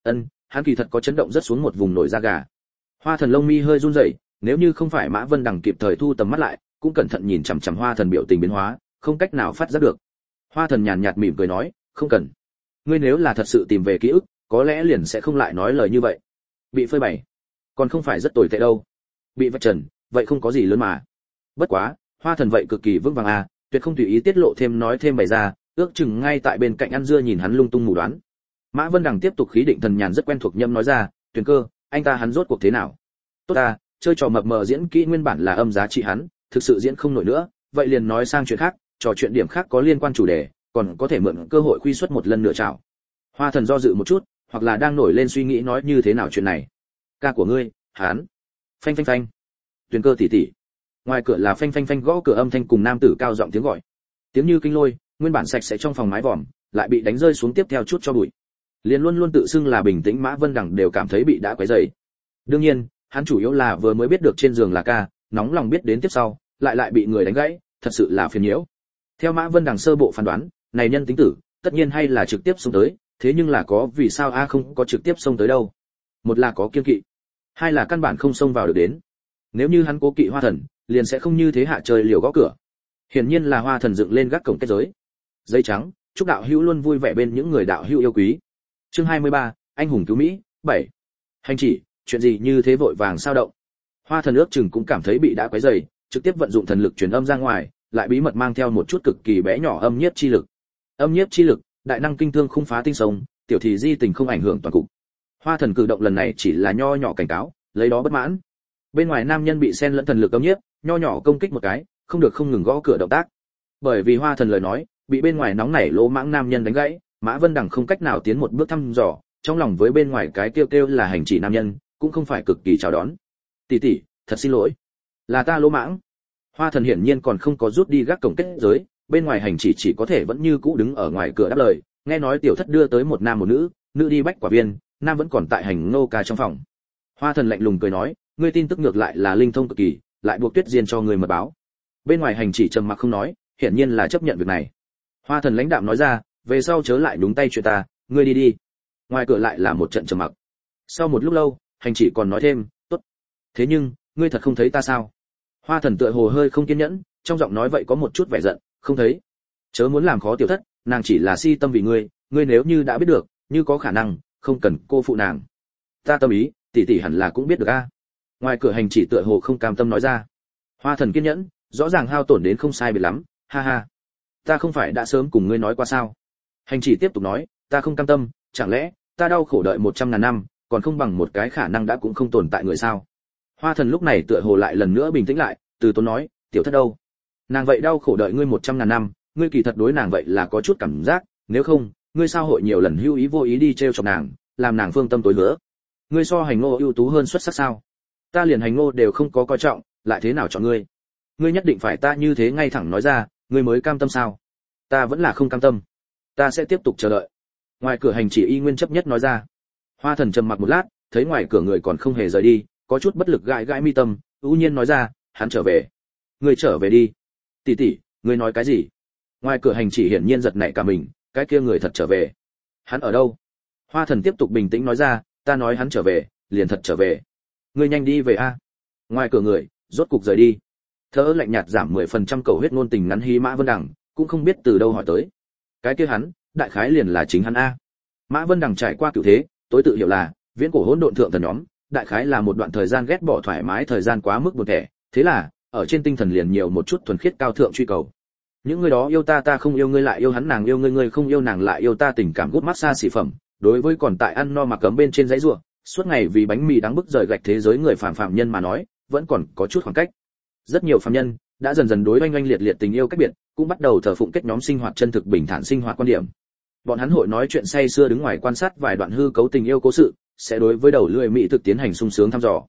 Hắn kỳ thật có chấn động rất xuống một vùng nổi da gà. Hoa Thần lông mi hơi run rẩy, nếu như không phải Mã Vân Đằng kịp thời thu tầm mắt lại, cũng cẩn thận nhìn chằm chằm Hoa Thần biểu tình biến hóa, không cách nào phát giác được. Hoa Thần nhàn nhạt mỉm cười nói, không cần. Ngươi nếu là thật sự tìm về ký ức, có lẽ liền sẽ không lại nói lời như vậy. Bị phơi bày, còn không phải rất tồi tệ đâu. Bị vạch trần, vậy không có gì lớn mà. Bất quá, Hoa Thần vậy cực kỳ vững vàng à, tuyệt không tùy ý tiết lộ thêm nói thêm bày ra, ước chừng ngay tại bên cạnh ăn dưa nhìn hắn lung tung mù đoán. Mã Vân Đằng tiếp tục khí định thần nhàn rất quen thuộc nhâm nói ra, Tuyền Cơ, anh ta hắn rốt cuộc thế nào? Tốt ta, chơi trò mập mờ diễn kỹ nguyên bản là âm giá trị hắn, thực sự diễn không nổi nữa, vậy liền nói sang chuyện khác, trò chuyện điểm khác có liên quan chủ đề, còn có thể mượn cơ hội khuy xuất một lần nữa chào. Hoa Thần do dự một chút, hoặc là đang nổi lên suy nghĩ nói như thế nào chuyện này. Ca của ngươi, hắn. Phanh phanh phanh. Tuyền Cơ tỷ tỷ. Ngoài cửa là phanh phanh phanh gõ cửa âm thanh cùng nam tử cao giọng tiếng gọi. Tiếng như kinh lôi, nguyên bản sạch sẽ trong phòng mái vòm, lại bị đánh rơi xuống tiếp theo chút cho bụi. Liên luôn luôn tự xưng là bình tĩnh Mã Vân Đằng đều cảm thấy bị đã quấy rầy. Đương nhiên, hắn chủ yếu là vừa mới biết được trên giường là ca, nóng lòng biết đến tiếp sau, lại bị người đánh gãy, thật sự là phiền nhiễu. Theo Mã Vân Đằng sơ bộ phán đoán, này nhân tính tử, tất nhiên hay là trực tiếp xông tới, thế nhưng là có vì sao a không có trực tiếp xông tới đâu? Một là có kiêng kỵ, hai là căn bản không xông vào được đến. Nếu như hắn cố kỵ Hoa Thần, liền sẽ không như thế hạ trời liều gõ cửa. Hiển nhiên là Hoa Thần dựng lên gác cổng kết giới. Giấy trắng, chúc đạo hữu luôn vui vẻ bên những người đạo hữu yêu quý. Chương 23, anh hùng cứu Mỹ, 7. Hành chỉ, chuyện gì như thế vội vàng sao động? Hoa Thần ước chừng cũng cảm thấy bị đã quấy rầy, trực tiếp vận dụng thần lực truyền âm ra ngoài, lại bí mật mang theo một chút cực kỳ bé nhỏ âm nhiếp chi lực. Âm nhiếp chi lực, đại năng kinh thương không phá tinh sông, tiểu thì di tình không ảnh hưởng toàn cục. Hoa Thần cử động lần này chỉ là nho nhỏ cảnh cáo, lấy đó bất mãn. Bên ngoài nam nhân bị xen lẫn thần lực âm nhiếp, nho nhỏ công kích một cái, không được không ngừng gõ cửa động tác. Bởi vì Hoa Thần lời nói, bị bên ngoài nóng nảy lỗ mãng nam nhân đánh gãy, Mã Vân Đằng không cách nào tiến một bước thăm dò, trong lòng với bên ngoài cái kêu là hành chỉ nam nhân, cũng không phải cực kỳ chào đón. Tỷ tỷ, thật xin lỗi, là ta lỗ mãng. Hoa Thần hiển nhiên còn không có rút đi gác cổng kết giới, bên ngoài hành chỉ có thể vẫn như cũ đứng ở ngoài cửa đáp lời, nghe nói tiểu thất đưa tới một nam một nữ, nữ đi bách quả viên, nam vẫn còn tại hành nô ca trong phòng. Hoa Thần lạnh lùng cười nói, ngươi tin tức ngược lại là linh thông cực kỳ, lại buộc Tuyết Diên cho ngươi mật báo. Bên ngoài hành chỉ trầm mặc không nói, hiển nhiên là chấp nhận việc này. Hoa Thần lãnh đạm nói ra, về sau chớ lại đúng tay chuyện ta, ngươi đi đi. Ngoài cửa lại là một trận trầm mặc. Sau một lúc lâu, hành chỉ còn nói thêm, tốt. Thế nhưng, ngươi thật không thấy ta sao? Hoa Thần tựa hồ hơi không kiên nhẫn, trong giọng nói vậy có một chút vẻ giận, không thấy. Chớ muốn làm khó tiểu thất, nàng chỉ là si tâm vì ngươi, ngươi nếu như đã biết được, như có khả năng, không cần cô phụ nàng. Ta tâm ý, tỷ tỷ hẳn là cũng biết được a. Ngoài cửa hành chỉ tựa hồ không cam tâm nói ra. Hoa Thần kiên nhẫn, rõ ràng hao tổn đến không sai biệt lắm, ha ha. Ta không phải đã sớm cùng ngươi nói qua sao? Hành chỉ tiếp tục nói, ta không cam tâm, chẳng lẽ ta đau khổ đợi 100.000 năm, còn không bằng một cái khả năng đã cũng không tồn tại người sao? Hoa Thần lúc này tựa hồ lại lần nữa bình tĩnh lại, từ tốn nói, tiểu thất đâu? Nàng vậy đau khổ đợi ngươi 100.000 năm, ngươi kỳ thật đối nàng vậy là có chút cảm giác, nếu không, ngươi sao hội nhiều lần hữu ý vô ý đi trêu chọc nàng, làm nàng phương tâm tối hứa? Ngươi so hành ngô ưu tú hơn xuất sắc sao? Ta liền hành ngô đều không có coi trọng, lại thế nào chọn ngươi? Ngươi nhất định phải ta như thế ngay thẳng nói ra, ngươi mới cam tâm sao? Ta vẫn là không cam tâm. Ta sẽ tiếp tục chờ đợi. Ngoài cửa hành chỉ y nguyên chấp nhất nói ra. Hoa Thần trầm mặc một lát, thấy ngoài cửa người còn không hề rời đi, có chút bất lực gãi gãi mi tâm, ưu nhiên nói ra, hắn trở về. Ngươi trở về đi. Tỷ tỷ, ngươi nói cái gì? Ngoài cửa hành chỉ hiển nhiên giật nảy cả mình, cái kia người thật trở về. Hắn ở đâu? Hoa Thần tiếp tục bình tĩnh nói ra, ta nói hắn trở về, liền thật trở về. Ngươi nhanh đi về a. Ngoài cửa người, rốt cục rời đi. Thở lạnh nhạt giảm 10% cầu huyết ngôn tình ngắn hí Mã Vân Đằng, cũng không biết từ đâu hỏi tới. Cái kia hắn, đại khái liền là chính hắn a. Mã Vân Đằng trải qua cửu thế, tối tự hiểu là viễn cổ hỗn độn thượng thần nhóm, đại khái là một đoạn thời gian ghét bỏ thoải mái thời gian quá mức buồn tẻ, thế là ở trên tinh thần liền nhiều một chút thuần khiết cao thượng truy cầu. Những người đó yêu ta ta không yêu ngươi lại yêu hắn nàng yêu ngươi ngươi không yêu nàng lại yêu ta tình cảm gút mắt xa xỉ phẩm, đối với còn tại ăn no mặc cấm bên trên dãy rùa, suốt ngày vì bánh mì đáng bức rời gạch thế giới người phạm nhân mà nói, vẫn còn có chút khoảng cách. Rất nhiều phạm nhân đã dần dần đối oanh oanh liệt liệt tình yêu cách biệt, cũng bắt đầu thờ phụng kết nhóm sinh hoạt chân thực bình thản sinh hoạt quan điểm. Bọn hắn hội nói chuyện say sưa đứng ngoài quan sát vài đoạn hư cấu tình yêu cố sự, sẽ đối với đầu lưỡi mỹ thực tiến hành sung sướng thăm dò.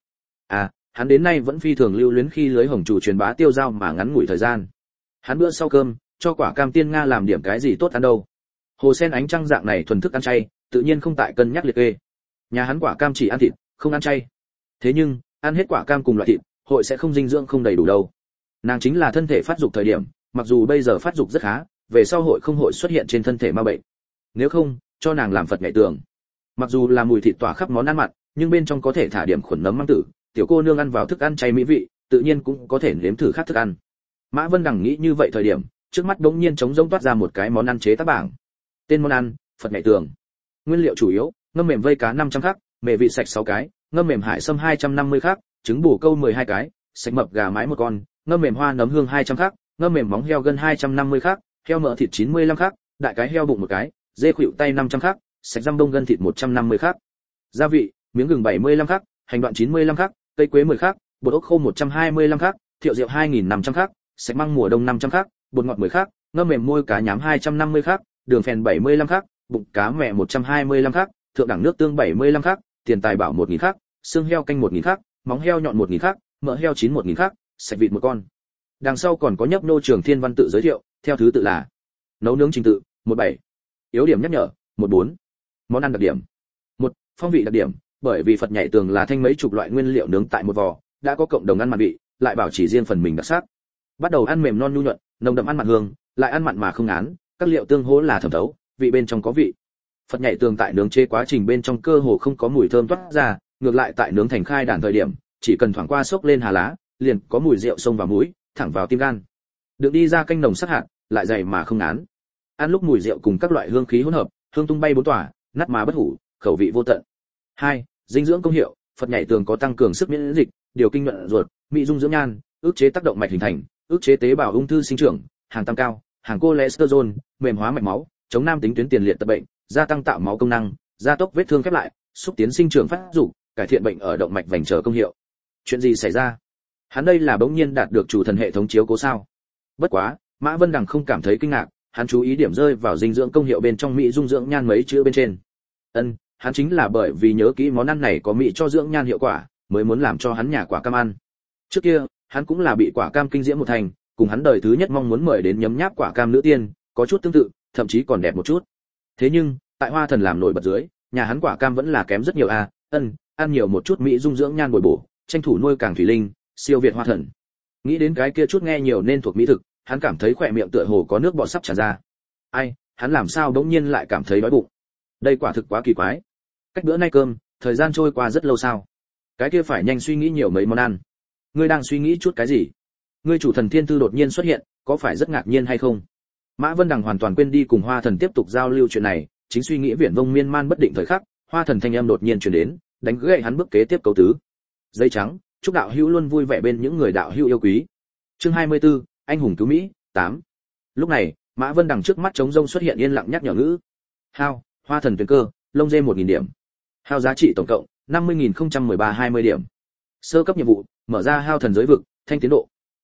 Hắn đến nay vẫn phi thường lưu luyến khi lưới hồng chủ truyền bá tiêu dao mà ngắn ngủi thời gian. Hắn bữa sau cơm, cho quả cam tiên nga làm điểm cái gì tốt ăn đâu. Hồ sen ánh trăng dạng này thuần thức ăn chay, tự nhiên không tại cân nhắc liệt kê. Nhà hắn quả cam chỉ ăn thịt, không ăn chay. Thế nhưng, ăn hết quả cam cùng loại thịt, hội sẽ không dinh dưỡng không đầy đủ đâu. Nàng chính là thân thể phát dục thời điểm, mặc dù bây giờ phát dục rất khá, về sau hội không hội xuất hiện trên thân thể ma bệnh. Nếu không, cho nàng làm Phật nhảy tường. Mặc dù là mùi thịt tỏa khắp món ăn mặn, nhưng bên trong có thể thả điểm khuẩn nấm măng tử, tiểu cô nương ăn vào thức ăn chay mỹ vị, tự nhiên cũng có thể nếm thử khác thức ăn. Mã Vân Đằng nghĩ như vậy thời điểm, trước mắt đống nhiên trống rỗng toát ra một cái món ăn chế tác bảng. Tên món ăn: Phật nhảy tường. Nguyên liệu chủ yếu: ngâm mềm vây cá 500 khắc, mề vị sạch 6 cái, ngâm mềm hải sâm 250 khắc, trứng bù câu 12 cái, sạch mập gà mái 1 con, ngâm mềm hoa nấm hương 200 khắc, ngâm mềm móng heo gân 250 khắc, heo mỡ thịt 95 khắc, đại cái heo bụng 1 cái, dê khuỷu tay 500 khắc, sạch răm đông gân thịt 150 khắc. Gia vị: miếng gừng 75 khắc, hành đoạn 95 khắc, cây quế 10 khắc, bột ốc khô 125 khắc, thiệu rượu 2500 khắc, sạch măng mùa đông 500 khắc, bột ngọt 10 khắc, ngâm mềm môi cá nhám 250 khắc, đường phèn 75 khắc, bụng cá mẹ 125 khắc, thượng đẳng nước tương 75 khắc, tiền tài bảo 1000 khắc, xương heo canh 1000 khắc, móng heo nhọn 1000 khắc, mỡ heo chín 1000 khắc, sạch vịt 1 con. Đằng sau còn có nhấp nô Trường Thiên văn tự giới thiệu, theo thứ tự là: nấu nướng trình tự 17, yếu điểm nhắc nhở 14, món ăn đặc điểm 1, phong vị đặc điểm. Bởi vì Phật nhảy tường là thanh mấy chục loại nguyên liệu nướng tại một vò, đã có cộng đồng ăn mặn vị, lại bảo chỉ riêng phần mình đặc sắc. Bắt đầu ăn mềm non nhu nhuận, nồng đậm ăn mặn hương, lại ăn mặn mà không ngán, các liệu tương hỗ là thẩm thấu, vị bên trong có vị. Phật nhảy tường tại nướng chế quá trình bên trong cơ hồ không có mùi thơm toát ra, ngược lại tại nướng thành khai đàn thời điểm, chỉ cần thoảng qua xốc lên hà lá, liền có mùi rượu xông vào mũi, thẳng vào tim gan. Được đi ra canh nồng sắc hạt, lại dày mà không ngán. Ăn lúc mùi rượu cùng các loại hương khí hỗn hợp, hương tung bay bốn tỏa, nát mà bất hủ, khẩu vị vô tận. 2. Dinh dưỡng công hiệu. Phật nhảy tường có tăng cường sức miễn dịch, điều kinh nhuận ruột, mỹ dung dưỡng nhan, ức chế tác động mạch hình thành, ức chế tế bào ung thư sinh trưởng, hàng tăng cao, hàng cholesterol, mềm hóa mạch máu, chống nam tính tuyến tiền liệt tật bệnh, gia tăng tạo máu công năng, gia tốc vết thương khép lại, xúc tiến sinh trưởng phát dục, cải thiện bệnh ở động mạch vành chờ công hiệu. Chuyện gì xảy ra? Hắn đây là bỗng nhiên đạt được chủ thần hệ thống chiếu cố sao? Bất quá, Mã Vân Đằng không cảm thấy kinh ngạc, hắn chú ý điểm rơi vào dinh dưỡng công hiệu bên trong mỹ dung dưỡng nhan mấy chữ bên trên. Hắn chính là bởi vì nhớ kỹ món ăn này có mỹ cho dưỡng nhan hiệu quả, mới muốn làm cho hắn nhà quả cam ăn. Trước kia, hắn cũng là bị quả cam kinh diễm một thành, cùng hắn đời thứ nhất mong muốn mời đến nhấm nháp quả cam nữ tiên, có chút tương tự, thậm chí còn đẹp một chút. Thế nhưng, tại Hoa Thần làm nổi bật dưới, nhà hắn quả cam vẫn là kém rất nhiều a. Ăn nhiều một chút mỹ dung dưỡng nhan bồi bổ, tranh thủ nuôi càng thủy linh, siêu việt Hoa Thần. Nghĩ đến cái kia chút nghe nhiều nên thuộc mỹ thực, hắn cảm thấy khỏe miệng tựa hồ có nước bọt sắp tràn ra. Ai, hắn làm sao bỗng nhiên lại cảm thấy đói bụng? Đây quả thực quá kỳ quái. Cách bữa nay cơm, thời gian trôi qua rất lâu sao? Cái kia phải nhanh suy nghĩ nhiều mấy món ăn. Ngươi đang suy nghĩ chút cái gì? Ngươi chủ thần thiên thư đột nhiên xuất hiện, có phải rất ngạc nhiên hay không? Mã Vân Đằng hoàn toàn quên đi cùng Hoa Thần tiếp tục giao lưu chuyện này, chính suy nghĩ viển vông miên man bất định thời khắc, Hoa Thần thanh âm đột nhiên truyền đến, đánh gãy hắn bước kế tiếp câu tứ. Giấy trắng, chúc đạo hữu luôn vui vẻ bên những người đạo hữu yêu quý. Chương 24, anh hùng cứu Mỹ, 8. Lúc này, Mã Vân Đằng trước mắt trống rông xuất hiện yên lặng nhắc nhở ngữ. Hao, Hoa Thần tuyển cơ, lông dê 1000 điểm. Hao giá trị tổng cộng 50.013-20 điểm. Sơ cấp nhiệm vụ, mở ra Hao Thần giới vực, thanh tiến độ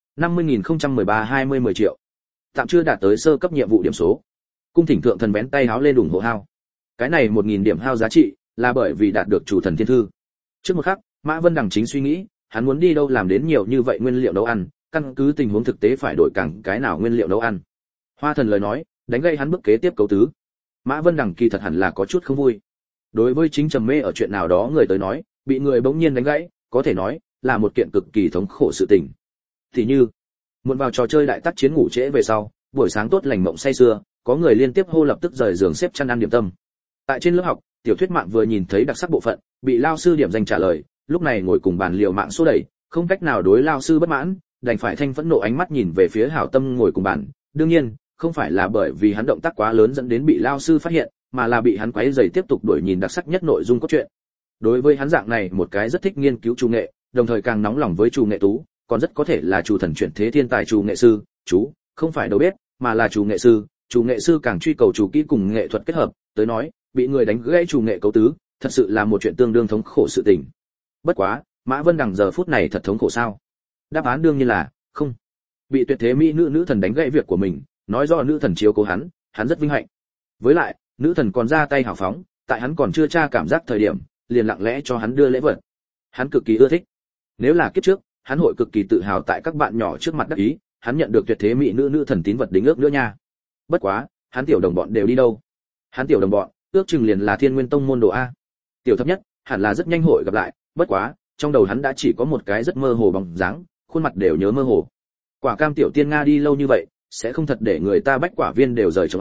50.013-20 10 triệu. Tạm chưa đạt tới sơ cấp nhiệm vụ điểm số. Cung thỉnh thượng thần vén tay háo lên ủng hộ Hao. Cái này 1000 điểm Hao giá trị là bởi vì đạt được chủ thần thiên thư. Trước một khắc, Mã Vân Đằng chính suy nghĩ, hắn muốn đi đâu làm đến nhiều như vậy nguyên liệu nấu ăn, căn cứ tình huống thực tế phải đổi càng cái nào nguyên liệu nấu ăn. Hoa Thần lời nói, đánh gây hắn bước kế tiếp cấu tứ. Mã Vân Đằng kỳ thật hẳn là có chút không vui. Đối với chính trầm mê ở chuyện nào đó người tới nói, bị người bỗng nhiên đánh gãy, có thể nói là một kiện cực kỳ thống khổ sự tình. Thì như, muộn vào trò chơi đại tác chiến ngủ trễ về sau, buổi sáng tốt lành mộng say sưa, có người liên tiếp hô lập tức rời giường xếp chăn ăn điểm tâm. Tại trên lớp học, tiểu thuyết mạng vừa nhìn thấy đặc sắc bộ phận, bị lao sư điểm danh trả lời, lúc này ngồi cùng bàn liều mạng số đẩy, không cách nào đối lao sư bất mãn, đành phải thanh phẫn nộ ánh mắt nhìn về phía hảo tâm ngồi cùng bàn. Đương nhiên, không phải là bởi vì hắn động tác quá lớn dẫn đến bị lao sư phát hiện, mà là bị hắn quấy rầy tiếp tục đuổi nhìn đặc sắc nhất nội dung cốt truyện. Đối với hắn dạng này một cái rất thích nghiên cứu chủ nghệ, đồng thời càng nóng lòng với chủ nghệ tú, còn rất có thể là chủ thần chuyển thế thiên tài chủ nghệ sư, chú, không phải đầu bếp, mà là chủ nghệ sư càng truy cầu chủ kỹ cùng nghệ thuật kết hợp, tới nói, bị người đánh gãy chủ nghệ cấu tứ, thật sự là một chuyện tương đương thống khổ sự tình. Bất quá, Mã Vân Đằng giờ phút này thật thống khổ sao? Đáp án đương nhiên là không. Bị tuyệt thế mỹ nữ thần đánh gãy việc của mình, nói do nữ thần chiếu cố hắn rất vinh hạnh. Với lại, nữ thần còn ra tay hào phóng, tại hắn còn chưa tra cảm giác thời điểm, liền lặng lẽ cho hắn đưa lễ vật. Hắn cực kỳ ưa thích. Nếu là kiếp trước, hắn hội cực kỳ tự hào tại các bạn nhỏ trước mặt đắc ý, hắn nhận được tuyệt thế mỹ nữ thần tín vật đính ước nữa nha. Bất quá, hắn tiểu đồng bọn đều đi đâu? Hắn tiểu đồng bọn, ước chừng liền là Thiên Nguyên Tông môn đồ a. Tiểu thấp nhất, hẳn là rất nhanh hội gặp lại, bất quá, trong đầu hắn đã chỉ có một cái rất mơ hồ bóng dáng, khuôn mặt đều nhớ mơ hồ. Quả cam tiểu tiên Nga đi lâu như vậy, sẽ không thật để người ta bách quả viên đều rời trồng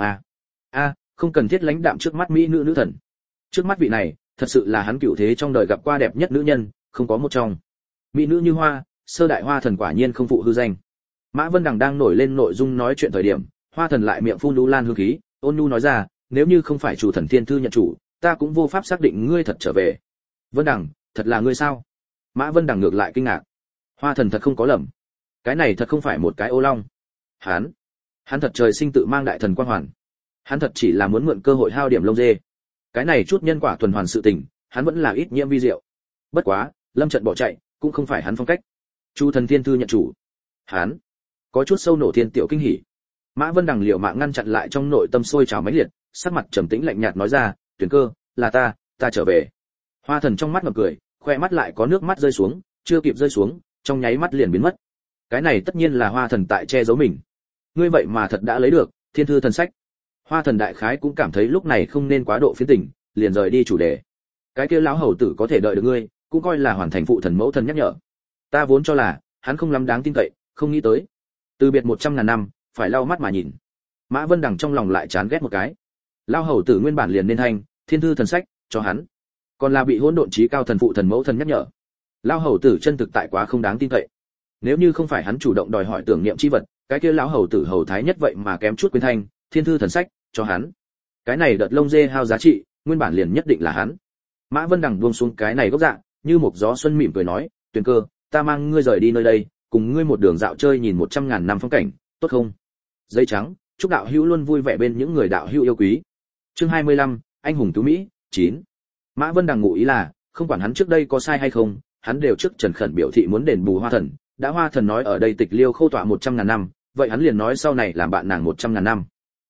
a. Không cần thiết lãnh đạm trước mắt mỹ nữ nữ thần. Trước mắt vị này, thật sự là hắn cửu thế trong đời gặp qua đẹp nhất nữ nhân, không có một trong. Mỹ nữ như hoa, sơ đại hoa thần quả nhiên không phụ hư danh. Mã Vân Đằng đang nổi lên nội dung nói chuyện thời điểm, hoa thần lại miệng phun lưu lan hương khí, ôn nhu nói ra, nếu như không phải chủ thần thiên thư nhận chủ, ta cũng vô pháp xác định ngươi thật trở về. Vân Đằng, thật là ngươi sao? Mã Vân Đằng ngược lại kinh ngạc. Hoa thần thật không có lầm, cái này thật không phải một cái ô long. Hắn thật trời sinh tự mang đại thần quang hoàn. Hắn thật chỉ là muốn mượn cơ hội hao điểm lông dê. Cái này chút nhân quả tuần hoàn sự tình, hắn vẫn là ít nhiễm vi diệu. Bất quá, lâm trận bỏ chạy, cũng không phải hắn phong cách. Chu thần thiên thư nhận chủ. Hắn có chút sâu nổ thiên tiểu kinh hỉ. Mã Vân Đằng liều mạng ngăn chặn lại trong nội tâm sôi trào mãnh liệt, sắc mặt trầm tĩnh lạnh nhạt nói ra, Tuyển Cơ, là ta trở về. Hoa thần trong mắt ngập cười, khoe mắt lại có nước mắt rơi xuống, chưa kịp rơi xuống, trong nháy mắt liền biến mất. Cái này tất nhiên là Hoa thần tại che giấu mình. Ngươi vậy mà thật đã lấy được thiên thư thần sách. Hoa thần đại khái cũng cảm thấy lúc này không nên quá độ phiến tình, liền rời đi chủ đề. Cái kia lão hầu tử có thể đợi được ngươi, cũng coi là hoàn thành phụ thần mẫu thần nhắc nhở. Ta vốn cho là hắn không lắm đáng tin cậy, không nghĩ tới từ biệt 100.000 năm, phải lau mắt mà nhìn. Mã Vân Đằng trong lòng lại chán ghét một cái. Lão hầu tử nguyên bản liền nên hành thiên thư thần sách cho hắn, còn là bị hỗn độn trí cao thần phụ thần mẫu thần nhắc nhở. Lão hầu tử chân thực tại quá không đáng tin cậy. Nếu như không phải hắn chủ động đòi hỏi tưởng niệm chi vật, cái kia lão hầu tử hầu thái nhất vậy mà kém chút quên thanh thiên thư thần sách cho hắn. Cái này đợt lông dê hao giá trị, nguyên bản liền nhất định là hắn. Mã Vân Đằng buông xuống cái này gốc dạ, như một gió xuân mỉm cười nói, Tuyền Cơ, ta mang ngươi rời đi nơi đây, cùng ngươi một đường dạo chơi nhìn 100.000 năm phong cảnh, tốt không? Dây trắng, chúc đạo hữu luôn vui vẻ bên những người đạo hữu yêu quý. Chương 25, anh hùng cứu Mỹ, 9. Mã Vân Đằng ngụ ý là, không quản hắn trước đây có sai hay không, hắn đều trước trần khẩn biểu thị muốn đền bù Hoa thần, đã Hoa thần nói ở đây tịch liêu khâu tọa 100.000 năm, vậy hắn liền nói sau này làm bạn nàng 100.000 năm.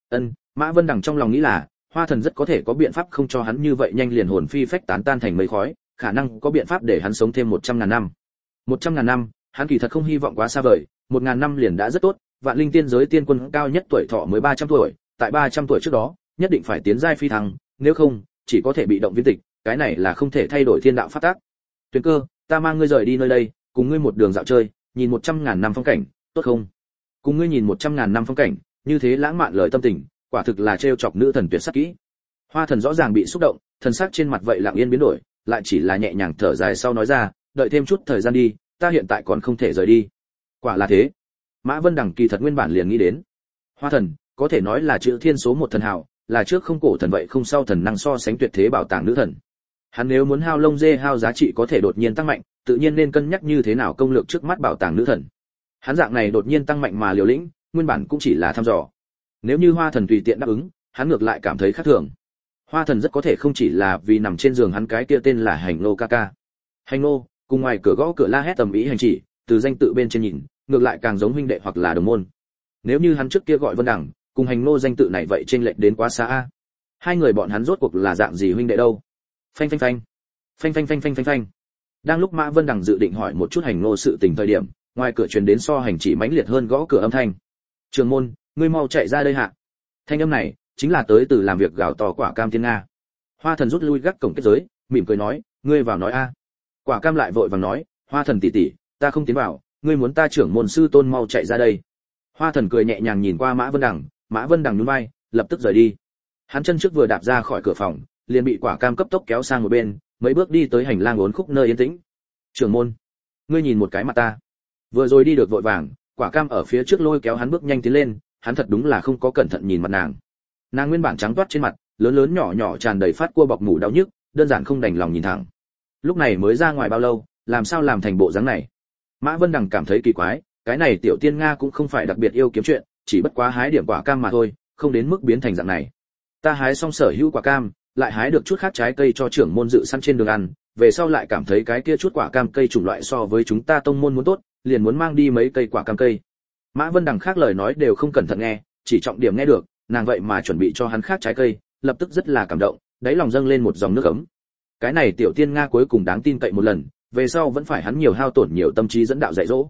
Mã Vân Đằng trong lòng nghĩ là, Hoa thần rất có thể có biện pháp không cho hắn như vậy nhanh liền hồn phi phách tán tan thành mây khói, khả năng có biện pháp để hắn sống thêm 100.000 năm. 100.000 năm, hắn kỳ thật không hy vọng quá xa vời, 1.000 năm liền đã rất tốt, vạn linh tiên giới tiên quân cao nhất tuổi thọ mới 300 tuổi, tại 300 tuổi trước đó, nhất định phải tiến giai phi thăng, nếu không, chỉ có thể bị động viên tịch, cái này là không thể thay đổi thiên đạo pháp tắc. Tuyền Cơ, ta mang ngươi rời đi nơi đây, cùng ngươi một đường dạo chơi, nhìn 100.000 năm phong cảnh, tốt không? Cùng ngươi nhìn 100.000 năm phong cảnh, như thế lãng mạn lời tâm tình, quả thực là trêu chọc nữ thần tuyệt sắc kỹ. Hoa thần rõ ràng bị xúc động, thần sắc trên mặt vậy lặng yên biến đổi, lại chỉ là nhẹ nhàng thở dài sau nói ra, đợi thêm chút thời gian đi, ta hiện tại còn không thể rời đi. Quả là thế. Mã Vân Đằng kỳ thật nguyên bản liền nghĩ đến, Hoa thần có thể nói là chữ thiên số một thần hào, là trước không cổ thần vậy không sau thần năng so sánh tuyệt thế bảo tàng nữ thần. Hắn nếu muốn hao lông dê hao giá trị có thể đột nhiên tăng mạnh, tự nhiên nên cân nhắc như thế nào công lược trước mắt bảo tàng nữ thần. Hắn dạng này đột nhiên tăng mạnh mà liều lĩnh, nguyên bản cũng chỉ là thăm dò. Nếu như Hoa thần tùy tiện đáp ứng, hắn ngược lại cảm thấy khác thường. Hoa thần rất có thể không chỉ là vì nằm trên giường hắn cái kia tên là Hành Nô ca ca. Hành Nô, cùng ngoài cửa gõ cửa la hét tầm ý hành chỉ, từ danh tự bên trên nhìn, ngược lại càng giống huynh đệ hoặc là đồng môn. Nếu như hắn trước kia gọi Vân Đằng, cùng Hành Nô danh tự này vậy chênh lệch đến quá xa a. Hai người bọn hắn rốt cuộc là dạng gì huynh đệ đâu? Phanh phanh phanh. Phanh phanh phanh phanh phanh phanh. Đang lúc Mã Vân Đằng dự định hỏi một chút Hành Nô sự tình thời điểm, ngoài cửa truyền đến so hành chỉ mãnh liệt hơn gõ cửa âm thanh. Trường môn, ngươi mau chạy ra đây hạ. Thanh âm này chính là tới từ làm việc gào to Quả Cam Thiên Nga. Hoa thần rút lui gác cổng kết giới, mỉm cười nói, ngươi vào nói a. Quả Cam lại vội vàng nói, Hoa thần tỷ tỷ, ta không tiến vào, ngươi muốn ta trưởng môn sư tôn mau chạy ra đây. Hoa thần cười nhẹ nhàng nhìn qua Mã Vân Đằng nhún vai, lập tức rời đi. Hắn chân trước vừa đạp ra khỏi cửa phòng, liền bị Quả Cam cấp tốc kéo sang một bên, mấy bước đi tới hành lang uốn khúc nơi yên tĩnh. Trưởng môn, ngươi nhìn một cái mặt ta. Vừa rồi đi được vội vàng, Quả Cam ở phía trước lôi kéo hắn bước nhanh tiến lên, hắn thật đúng là không có cẩn thận nhìn mặt nàng. Nàng nguyên bản trắng toát trên mặt, lớn lớn nhỏ nhỏ tràn đầy phát cua bọc mủ đau nhức, đơn giản không đành lòng nhìn thẳng. Lúc này mới ra ngoài bao lâu, làm sao làm thành bộ dáng này? Mã Vân Đằng cảm thấy kỳ quái, cái này tiểu tiên Nga cũng không phải đặc biệt yêu kiếm chuyện, chỉ bất quá hái điểm quả cam mà thôi, không đến mức biến thành dạng này. Ta hái xong sở hữu quả cam, lại hái được chút khác trái cây cho trưởng môn dự săn trên đường ăn, về sau lại cảm thấy cái kia chút quả cam cây chủng loại so với chúng ta tông môn muốn tốt, liền muốn mang đi mấy cây quả cam cây. Mã Vân Đằng khác lời nói đều không cẩn thận nghe, chỉ trọng điểm nghe được, nàng vậy mà chuẩn bị cho hắn khác trái cây, lập tức rất là cảm động, đáy lòng dâng lên một dòng nước ấm. Cái này tiểu tiên Nga cuối cùng đáng tin cậy một lần, về sau vẫn phải hắn nhiều hao tổn nhiều tâm trí dẫn đạo dạy dỗ.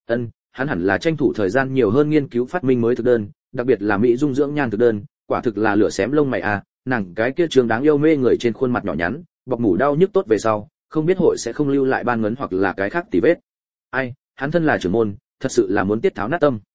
Hắn hẳn là tranh thủ thời gian nhiều hơn nghiên cứu phát minh mới thực đơn, đặc biệt là mỹ dung dưỡng nhan thực đơn, quả thực là lửa xém lông mày à, nàng cái kia trường đáng yêu mê người trên khuôn mặt nhỏ nhắn, bọc mủ đau nhức tốt về sau, không biết hội sẽ không lưu lại ban ngấn hoặc là cái khác tỉ vết. Ai, hắn thân là trưởng môn, thật sự là muốn tiết tháo nát tâm.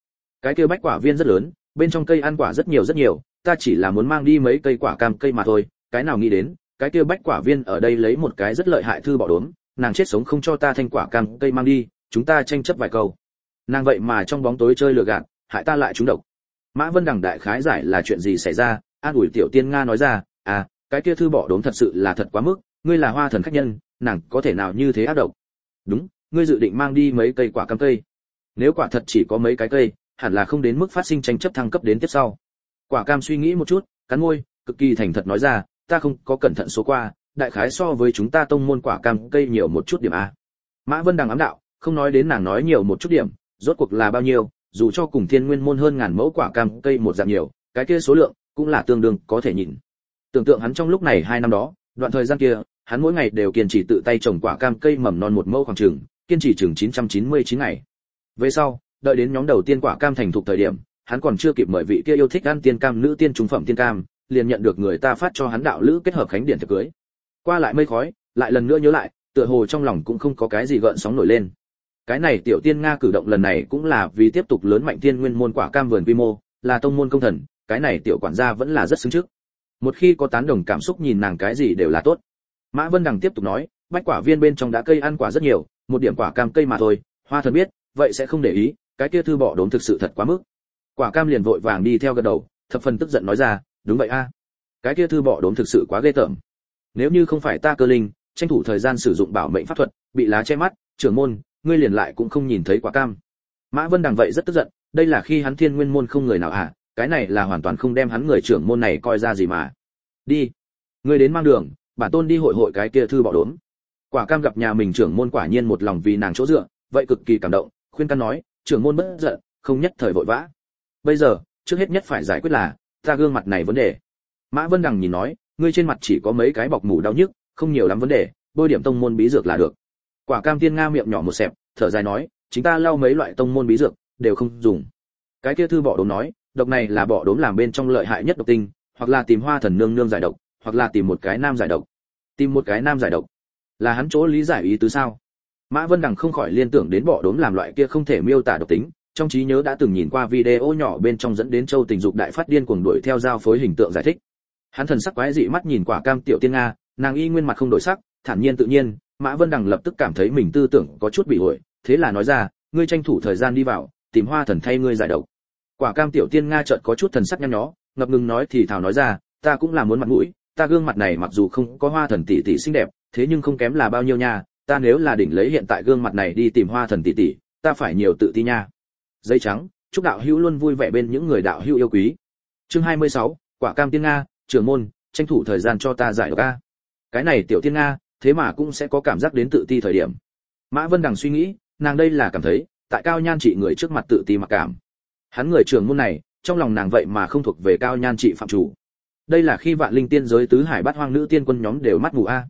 Cái kia bách quả viên rất lớn, bên trong cây ăn quả rất nhiều, ta chỉ là muốn mang đi mấy cây quả cam cây mà thôi, cái nào nghĩ đến, cái kia bách quả viên ở đây lấy một cái rất lợi hại thư bỏ đốn, nàng chết sống không cho ta thanh quả cam cây mang đi, chúng ta tranh chấp vài câu. Nàng vậy mà trong bóng tối chơi lừa gạt, hại ta lại trúng độc. Mã Vân Đằng đại khái giải là chuyện gì xảy ra, an ủi Tiểu Tiên Nga nói ra, cái kia thư bỏ đốn thật sự là thật quá mức, ngươi là Hoa Thần khách nhân, nàng có thể nào như thế ác độc. Đúng, ngươi dự định mang đi mấy cây quả cam cây. Nếu quả thật chỉ có mấy cái cây, hẳn là không đến mức phát sinh tranh chấp thăng cấp đến tiếp sau. Quả cam suy nghĩ một chút, cắn môi, cực kỳ thành thật nói ra, ta không có cẩn thận số qua, đại khái so với chúng ta tông môn quả cam cây nhiều một chút điểm a. Mã Vân Đằng ám đạo, không nói đến nàng nói nhiều một chút điểm, rốt cuộc là bao nhiêu, dù cho cùng Thiên Nguyên môn hơn ngàn mẫu quả cam cây một dạng nhiều, cái kia số lượng cũng là tương đương có thể nhìn. Tưởng tượng hắn trong lúc này 2 năm đó, đoạn thời gian kia, hắn mỗi ngày đều kiên trì tự tay trồng quả cam cây mầm non một mẫu khoảng chừng, kiên trì chừng 999 ngày. Về sau, đợi đến nhóm đầu tiên quả cam thành thục thời điểm, hắn còn chưa kịp mời vị kia yêu thích ăn tiên cam nữ tiên trung phẩm tiên cam, liền nhận được người ta phát cho hắn đạo lữ kết hợp khánh điển tiệc cưới. Qua lại mây khói, lại lần nữa nhớ lại, tựa hồ trong lòng cũng không có cái gì gợn sóng nổi lên. Cái này Tiểu Tiên Nga cử động lần này cũng là vì tiếp tục lớn mạnh Thiên Nguyên môn quả cam vườn quy mô, là tông môn công thần, cái này tiểu quản gia vẫn là rất xứng trước. Một khi có tán đồng cảm xúc nhìn nàng cái gì đều là tốt. Mã Vân Đằng tiếp tục nói, bách quả viên bên trong đã cây ăn quả rất nhiều, một điểm quả cam cây mà thôi, Hoa Thần biết, vậy sẽ không để ý, cái kia thư bỏ đốn thực sự thật quá mức. Quả cam liền vội vàng đi theo gật đầu, thập phần tức giận nói ra, đúng vậy a, cái kia thư bỏ đốn thực sự quá ghê tởm. Nếu như không phải ta cơ linh, tranh thủ thời gian sử dụng bảo mệnh pháp thuật, bị lá che mắt, trưởng môn, ngươi liền lại cũng không nhìn thấy quả cam. Mã Vân Đằng vậy rất tức giận, đây là khi hắn Thiên Nguyên môn không người nào cái này là hoàn toàn không đem hắn người trưởng môn này coi ra gì mà. Đi, ngươi đến mang đường, bản tôn đi hội cái kia thư bỏ đốn. Quả cam gặp nhà mình trưởng môn quả nhiên một lòng vì nàng chỗ dựa, vậy cực kỳ cảm động, khuyên can nói, trưởng môn bất giận, không nhất thời vội vã. Bây giờ, trước hết nhất phải giải quyết là ta gương mặt này vấn đề. Mã Vân Đằng nhìn nói, ngươi trên mặt chỉ có mấy cái bọc mủ đau nhức, không nhiều lắm vấn đề, bôi điểm tông môn bí dược là được. Quả cam tiên Nga miệng nhỏ một xẹp, thở dài nói, chúng ta lau mấy loại tông môn bí dược đều không dùng. Cái kia thư bỏ đốm nói, độc này là bỏ đốm làm bên trong lợi hại nhất độc tinh, hoặc là tìm Hoa Thần nương nương giải độc, hoặc là tìm một cái nam giải độc. Tìm một cái nam giải độc, là hắn chỗ lý giải ý tứ sao? Mã Vân Đằng không khỏi liên tưởng đến bỏ đốm làm loại kia không thể miêu tả độc tính, trong trí nhớ đã từng nhìn qua video nhỏ bên trong dẫn đến Châu Tình Dục đại phát điên cuồng đuổi theo giao phối hình tượng giải thích. Hắn thần sắc quái dị mắt nhìn quả cam Tiểu Tiên Nga, nàng y nguyên mặt không đổi sắc, thản nhiên tự nhiên. Mã Vân Đằng lập tức cảm thấy mình tư tưởng có chút bị hội, thế là nói ra, ngươi tranh thủ thời gian đi vào, tìm Hoa Thần thay ngươi giải độc. Quả cam Tiểu Tiên Nga chợt có chút thần sắc nhăn nhó, ngập ngừng nói thì thào nói ra, ta cũng là muốn mặt mũi, ta gương mặt này mặc dù không có Hoa Thần tỷ tỷ xinh đẹp, thế nhưng không kém là bao nhiêu nha, ta nếu là đỉnh lấy hiện tại gương mặt này đi tìm Hoa Thần tỷ tỷ, ta phải nhiều tự ti nha. Giấy trắng, chúc đạo hữu luôn vui vẻ bên những người đạo hữu yêu quý. Chương 26, Quả cam Tiên Nga, trưởng môn, tranh thủ thời gian cho ta giải độc a. Cái này Tiểu Tiên Nga, thế mà cũng sẽ có cảm giác đến tự ti thời điểm. Mã Vân Đằng suy nghĩ, nàng đây là cảm thấy, tại cao nhan trị người trước mặt tự ti mặc cảm. Hắn người trưởng môn này, trong lòng nàng vậy mà không thuộc về cao nhan trị phạm chủ. Đây là khi vạn linh tiên giới tứ hải bát hoang nữ tiên quân nhóm đều mắt mù a.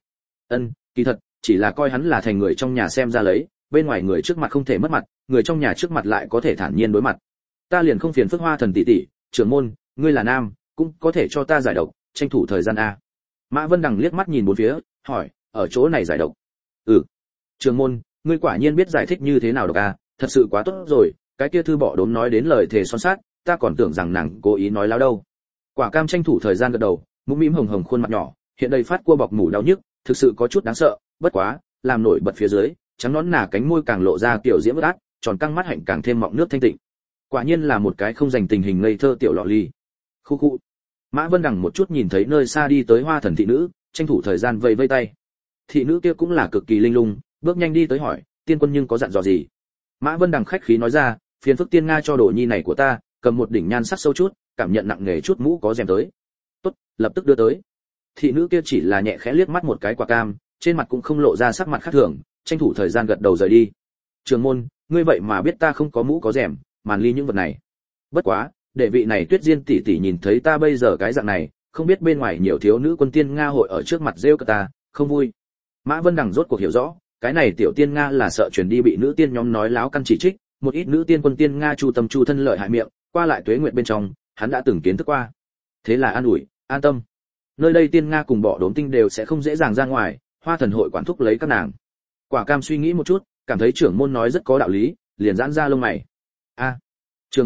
Kỳ thật, chỉ là coi hắn là thành người trong nhà xem ra lấy, bên ngoài người trước mặt không thể mất mặt, người trong nhà trước mặt lại có thể thản nhiên đối mặt. Ta liền không phiền phức Hoa Thần tỷ tỷ, trưởng môn, ngươi là nam, cũng có thể cho ta giải độc, tranh thủ thời gian a. Mã Vân Đằng liếc mắt nhìn bốn phía, hỏi, ở chỗ này giải độc? Trưởng môn, ngươi quả nhiên biết giải thích như thế nào độc a, thật sự quá tốt rồi, cái kia thư bỏ đốm nói đến lời thề son sát, ta còn tưởng rằng nàng cố ý nói láo đâu. Quả cam tranh thủ thời gian gật đầu, mũm mĩm hồng hồng khuôn mặt nhỏ, hiện đầy phát cua bọc mủ đau nhức, thực sự có chút đáng sợ, bất quá, làm nổi bật phía dưới, trắng nõn nà cánh môi càng lộ ra tiểu diễm ướt át, tròn căng mắt hạnh càng thêm mọng nước thanh tịnh. Quả nhiên là một cái không dành tình hình ngây thơ tiểu lọ ly. Khu khu. Mã Vân Đằng một chút nhìn thấy nơi xa đi tới Hoa Thần thị nữ, tranh thủ thời gian vẫy vẫy tay. Thị nữ kia cũng là cực kỳ linh lung, bước nhanh đi tới hỏi, tiên quân nhưng có dặn dò gì? Mã Vân Đằng khách khí nói ra, phiền phức tiên Nga cho đồ nhi này của ta, cầm một đỉnh nhan sắc sâu chút, cảm nhận nặng nề chút mũ có rèm tới. Tốt, lập tức đưa tới. Thị nữ kia chỉ là nhẹ khẽ liếc mắt một cái quả cam, trên mặt cũng không lộ ra sắc mặt khác thường, tranh thủ thời gian gật đầu rời đi. Trường môn, ngươi vậy mà biết ta không có mũ có rèm, màn ly những vật này. Bất quá, để vị này Tuyết Diên tỷ tỷ nhìn thấy ta bây giờ cái dạng này, không biết bên ngoài nhiều thiếu nữ quân tiên Nga hội ở trước mặt rêu cả ta, không vui. Mã Vân Đằng rốt cuộc hiểu rõ, cái này tiểu tiên Nga là sợ truyền đi bị nữ tiên nhóm nói láo căn chỉ trích, một ít nữ tiên quân tiên Nga chu tâm chu thân lợi hại miệng, qua lại tuế nguyệt bên trong, hắn đã từng kiến thức qua. Thế là an ủi, an tâm. Nơi đây tiên Nga cùng bỏ đốm tinh đều sẽ không dễ dàng ra ngoài, Hoa Thần hội quản thúc lấy các nàng. Quả cam suy nghĩ một chút, cảm thấy trưởng môn nói rất có đạo lý, liền giãn ra lông mày. Trưởng môn,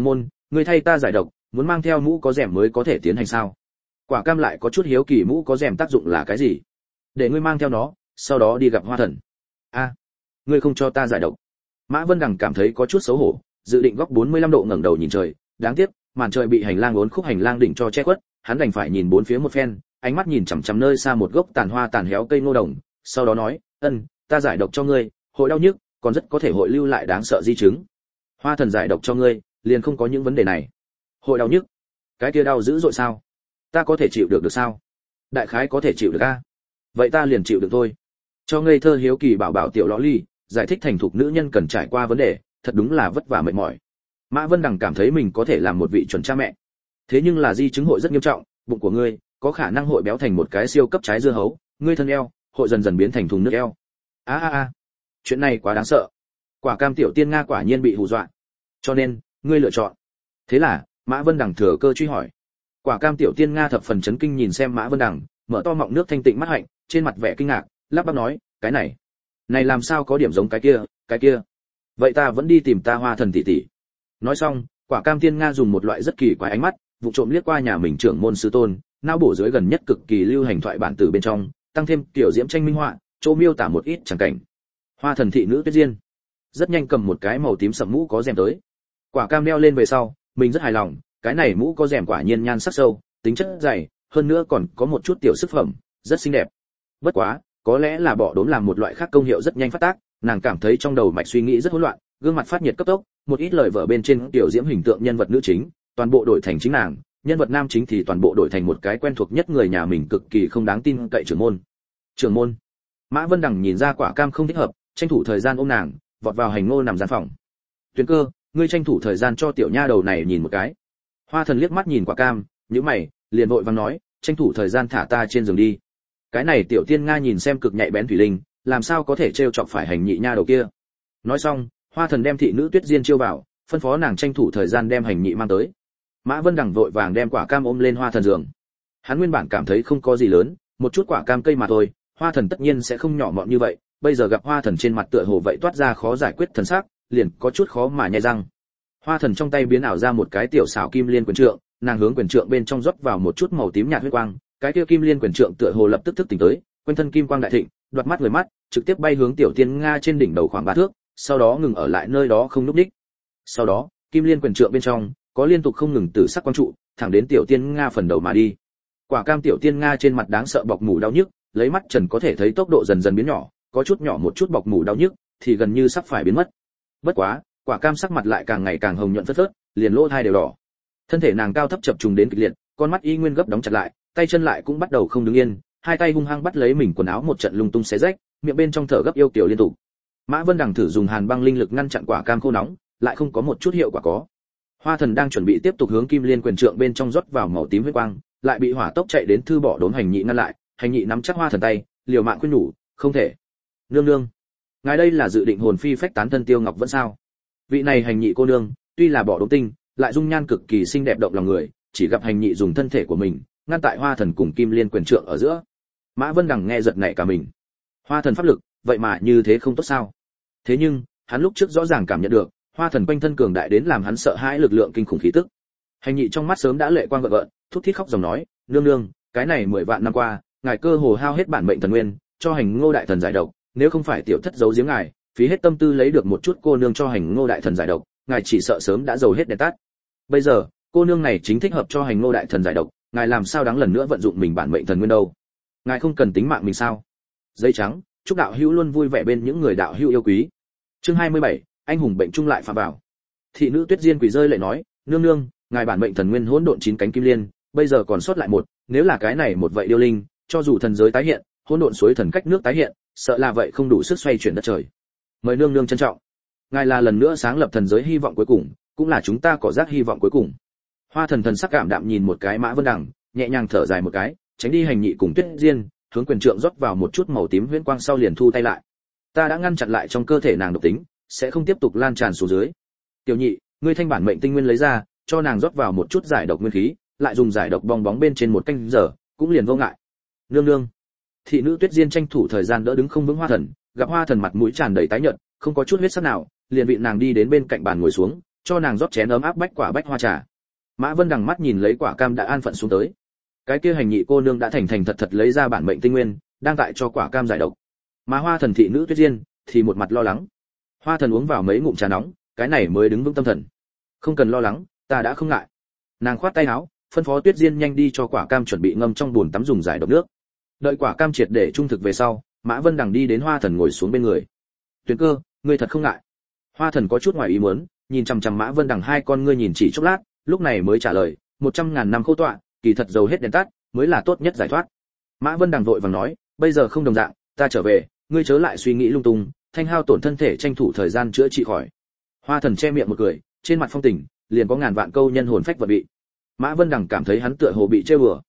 ngươi thay ta giải độc, muốn mang theo mũ có rèm mới có thể tiến hành sao? Quả cam lại có chút hiếu kỳ mũ có rèm tác dụng là cái gì. Để ngươi mang theo nó, sau đó đi gặp Hoa Thần. A, ngươi không cho ta giải độc. Mã Vân Đằng cảm thấy có chút xấu hổ, dự định góc 45 độ ngẩng đầu nhìn trời, đáng tiếc, màn trời bị hành lang uốn khúc hành lang đỉnh cho che khuất, hắn đành phải nhìn bốn phía một phen, ánh mắt nhìn chằm chằm nơi xa một gốc tàn hoa tàn héo cây ngô đồng, sau đó nói, ta giải độc cho ngươi, hội đau nhức, còn rất có thể hội lưu lại đáng sợ di chứng. Hoa Thần giải độc cho ngươi, liền không có những vấn đề này. Hội đau nhức? Cái kia đau dữ dội sao? Ta có thể chịu được sao? Đại khái có thể chịu được a. Vậy ta liền chịu được thôi. Cho ngây thơ hiếu kỳ bảo bảo tiểu lõ ly, giải thích thành thục nữ nhân cần trải qua vấn đề, thật đúng là vất vả mệt mỏi. Mã Vân Đằng cảm thấy mình có thể làm một vị chuẩn cha mẹ. Thế nhưng là di chứng hội rất nghiêm trọng, bụng của ngươi có khả năng hội béo thành một cái siêu cấp trái dưa hấu, ngươi thân eo hội dần dần biến thành thùng nước eo. Chuyện này quá đáng sợ. Quả cam tiểu tiên Nga quả nhiên bị hù dọa. Cho nên, ngươi lựa chọn. Thế là, Mã Vân Đằng thừa cơ truy hỏi. Quả cam tiểu tiên Nga thập phần chấn kinh nhìn xem Mã Vân Đằng, mở to mọng nước thanh tịnh mắt hạnh, trên mặt vẻ kinh ngạc, lắp bắp nói, cái này làm sao có điểm giống cái kia. Vậy ta vẫn đi tìm ta Hoa Thần tỷ tỷ. Nói xong, quả cam tiên Nga dùng một loại rất kỳ quái ánh mắt, vụ trộm liếc qua nhà mình trưởng môn sư tôn, não bổ dưới gần nhất cực kỳ lưu hành thoại bản từ bên trong, tăng thêm tiểu diễm tranh minh họa, chỗ miêu tả một ít chẳng cảnh. Hoa Thần thị nữ Tuyết Diên rất nhanh cầm một cái màu tím sẫm mũ có rèm tới. Quả cam đeo lên về sau, mình rất hài lòng, cái này mũ có rèm quả nhiên nhan sắc sâu, tính chất dày, hơn nữa còn có một chút tiểu sức phẩm, rất xinh đẹp. Bất quá, có lẽ là bỏ đốn làm một loại khác công hiệu rất nhanh phát tác, nàng cảm thấy trong đầu mạch suy nghĩ rất hỗn loạn, gương mặt phát nhiệt cấp tốc, một ít lời vở bên trên tiểu diễm hình tượng nhân vật nữ chính, toàn bộ đổi thành chính nàng, nhân vật nam chính thì toàn bộ đổi thành một cái quen thuộc nhất người nhà mình cực kỳ không đáng tin cậy trưởng môn. Trưởng môn. Mã Vân Đằng nhìn ra quả cam không thích hợp, tranh thủ thời gian ôm nàng, vọt vào hành ngô nằm gian phòng. Tuyền Cơ, ngươi tranh thủ thời gian cho tiểu nha đầu này nhìn một cái. Hoa Thần liếc mắt nhìn quả cam, nhíu mày, liền vội vàng nói, tranh thủ thời gian thả ta trên giường đi. Cái này tiểu tiên Nga nhìn xem cực nhạy bén thủy linh, làm sao có thể trêu chọc phải hành nhị nha đầu kia. Nói xong, Hoa Thần đem thị nữ Tuyết Diên chiêu vào, phân phó nàng tranh thủ thời gian đem hành nhị mang tới. Mã Vân Đằng vội vàng đem quả cam ôm lên Hoa Thần giường. Hắn nguyên bản cảm thấy không có gì lớn, một chút quả cam cây mà thôi, Hoa Thần tất nhiên sẽ không nhỏ mọn như vậy, bây giờ gặp Hoa Thần trên mặt tựa hồ vậy toát ra khó giải quyết thần sắc, liền có chút khó mà nhai răng. Hoa Thần trong tay biến ảo ra một cái tiểu xảo kim liên quyền trượng, nàng hướng quyền trượng bên trong rót vào một chút màu tím nhạt huyết quang, cái kia kim liên quyền trượng tựa hồ lập tức thức tỉnh tới, quanh thân kim quang đại thịnh, đoạt mắt người mắt, trực tiếp bay hướng tiểu tiên Nga trên đỉnh đầu khoảng 3 thước, sau đó ngừng ở lại nơi đó không lúc đích. Sau đó, kim liên quyền trượng bên trong có liên tục không ngừng tử sắc quang trụ, thẳng đến tiểu tiên Nga phần đầu mà đi. Quả cam tiểu tiên Nga trên mặt đáng sợ bọc mủ đau nhức, lấy mắt trần có thể thấy tốc độ dần dần biến nhỏ, có chút nhỏ một chút bọc mủ đau nhức thì gần như sắp phải biến mất. Bất quá, quả cam sắc mặt lại càng ngày càng hồng nhuận phớt phớt, liền lỗ tai đều đỏ. Thân thể nàng cao thấp chập trùng đến kịch liệt, con mắt y nguyên gấp đóng chặt lại, tay chân lại cũng bắt đầu không đứng yên, hai tay hung hăng bắt lấy mình quần áo một trận lung tung xé rách, miệng bên trong thở gấp yêu kiều liên tục. Mã Vân Đằng thử dùng hàn băng linh lực ngăn chặn quả cam khô nóng, lại không có một chút hiệu quả có. Hoa Thần đang chuẩn bị tiếp tục hướng kim liên quyền trượng bên trong rót vào màu tím huyết quang, lại bị hỏa tốc chạy đến thư bỏ đốn hành nhị ngăn lại, hành nhị nắm chắc Hoa Thần tay, liều mạng khuyên nhủ, không thể. Nương nương, ngài đây là dự định hồn phi phách tán thân Tiêu Ngọc vẫn sao? Vị này hành nhị cô nương, tuy là bỏ đốn tinh, lại dung nhan cực kỳ xinh đẹp động lòng người, chỉ gặp hành nhị dùng thân thể của mình ngăn tại Hoa Thần cùng kim liên quyền trượng ở giữa. Mã Vân Đằng nghe giật nảy cả mình. Hoa Thần pháp lực, vậy mà như thế không tốt sao? Thế nhưng, hắn lúc trước rõ ràng cảm nhận được, Hoa Thần quanh thân cường đại đến làm hắn sợ hãi lực lượng kinh khủng khí tức. Hành nhị trong mắt sớm đã lệ quang gợn gợn, thút thít khóc dòng nói, nương nương, cái này 10 vạn năm qua, ngài cơ hồ hao hết bản mệnh thần nguyên, cho Hành Ngô đại thần giải độc, nếu không phải tiểu thất giấu giếm ngài, phí hết tâm tư lấy được một chút cô nương cho Hành Ngô đại thần giải độc, ngài chỉ sợ sớm đã dầu hết đèn tắt. Bây giờ, cô nương này chính thích hợp cho Hành Ngô đại thần giải độc, ngài làm sao đáng lần nữa vận dụng mình bản mệnh thần nguyên đâu? Ngài không cần tính mạng mình sao? Giấy trắng, chúc đạo hữu luôn vui vẻ bên những người đạo hữu yêu quý. Chương 27, anh hùng bệnh chung lại phạm vào. Thị nữ Tuyết Diên quỳ rơi lại nói, nương nương, ngài bản mệnh thần nguyên hỗn độn 9 cánh kim liên, bây giờ còn sót lại một, nếu là cái này một vậy điêu linh, cho dù thần giới tái hiện, hỗn độn suối thần cách nước tái hiện, sợ là vậy không đủ sức xoay chuyển đất trời. Mời nương nương trân trọng. Ngài là lần nữa sáng lập thần giới hy vọng cuối cùng, cũng là chúng ta có giác hy vọng cuối cùng. Hoa Thần thần sắc cảm đạm nhìn một cái Mã Vân Đằng, nhẹ nhàng thở dài một cái, tránh đi hành nhị cùng Tuyết Diên, hướng quyền trượng rót vào một chút màu tím huyễn quang sau liền thu tay lại. Ta đã ngăn chặn lại trong cơ thể nàng độc tính, sẽ không tiếp tục lan tràn xuống dưới. Tiểu nhị, ngươi thanh bản mệnh tinh nguyên lấy ra, cho nàng rót vào một chút giải độc nguyên khí, lại dùng giải độc bong bóng bên trên một canh giờ, cũng liền vô ngại. Nương nương. Thị nữ Tuyết Diên tranh thủ thời gian đỡ đứng không vững Hoa Thần, gặp Hoa Thần mặt mũi tràn đầy tái nhợt, không có chút huyết sắc nào, liền vị nàng đi đến bên cạnh bàn ngồi xuống, cho nàng rót chén ấm áp bách quả bách hoa trà. Mã Vân Đằng mắt nhìn lấy quả cam đã an phận xuống tới. Cái kia hành nhị cô nương đã thành thành thật thật lấy ra bản mệnh tinh nguyên, đang tại cho quả cam giải độc. Mà Hoa Thần thị nữ Tuyết Diên thì một mặt lo lắng. Hoa Thần uống vào mấy ngụm trà nóng, cái này mới đứng vững tâm thần. Không cần lo lắng, ta đã không ngại. Nàng khoát tay áo, phân phó Tuyết Diên nhanh đi cho quả cam chuẩn bị ngâm trong bồn tắm dùng giải độc nước. Đợi quả cam triệt để trung thực về sau, Mã Vân Đằng đi đến Hoa Thần ngồi xuống bên người. Tuyền Cơ, ngươi thật không ngại? Hoa Thần có chút ngoài ý muốn, nhìn chằm chằm Mã Vân Đằng hai con ngươi nhìn chỉ chốc lát, lúc này mới trả lời, 100.000 năm khô tọa, kỳ thật dầu hết đèn tắt, mới là tốt nhất giải thoát. Mã Vân Đằng vội vàng nói, bây giờ không đồng dạng, ta trở về, ngươi chớ lại suy nghĩ lung tung, thanh hao tổn thân thể tranh thủ thời gian chữa trị khỏi. Hoa Thần che miệng một cười, trên mặt phong tình, liền có ngàn vạn câu nhân hồn phách vật vị. Mã Vân Đằng cảm thấy hắn tựa hồ bị trêu đùa,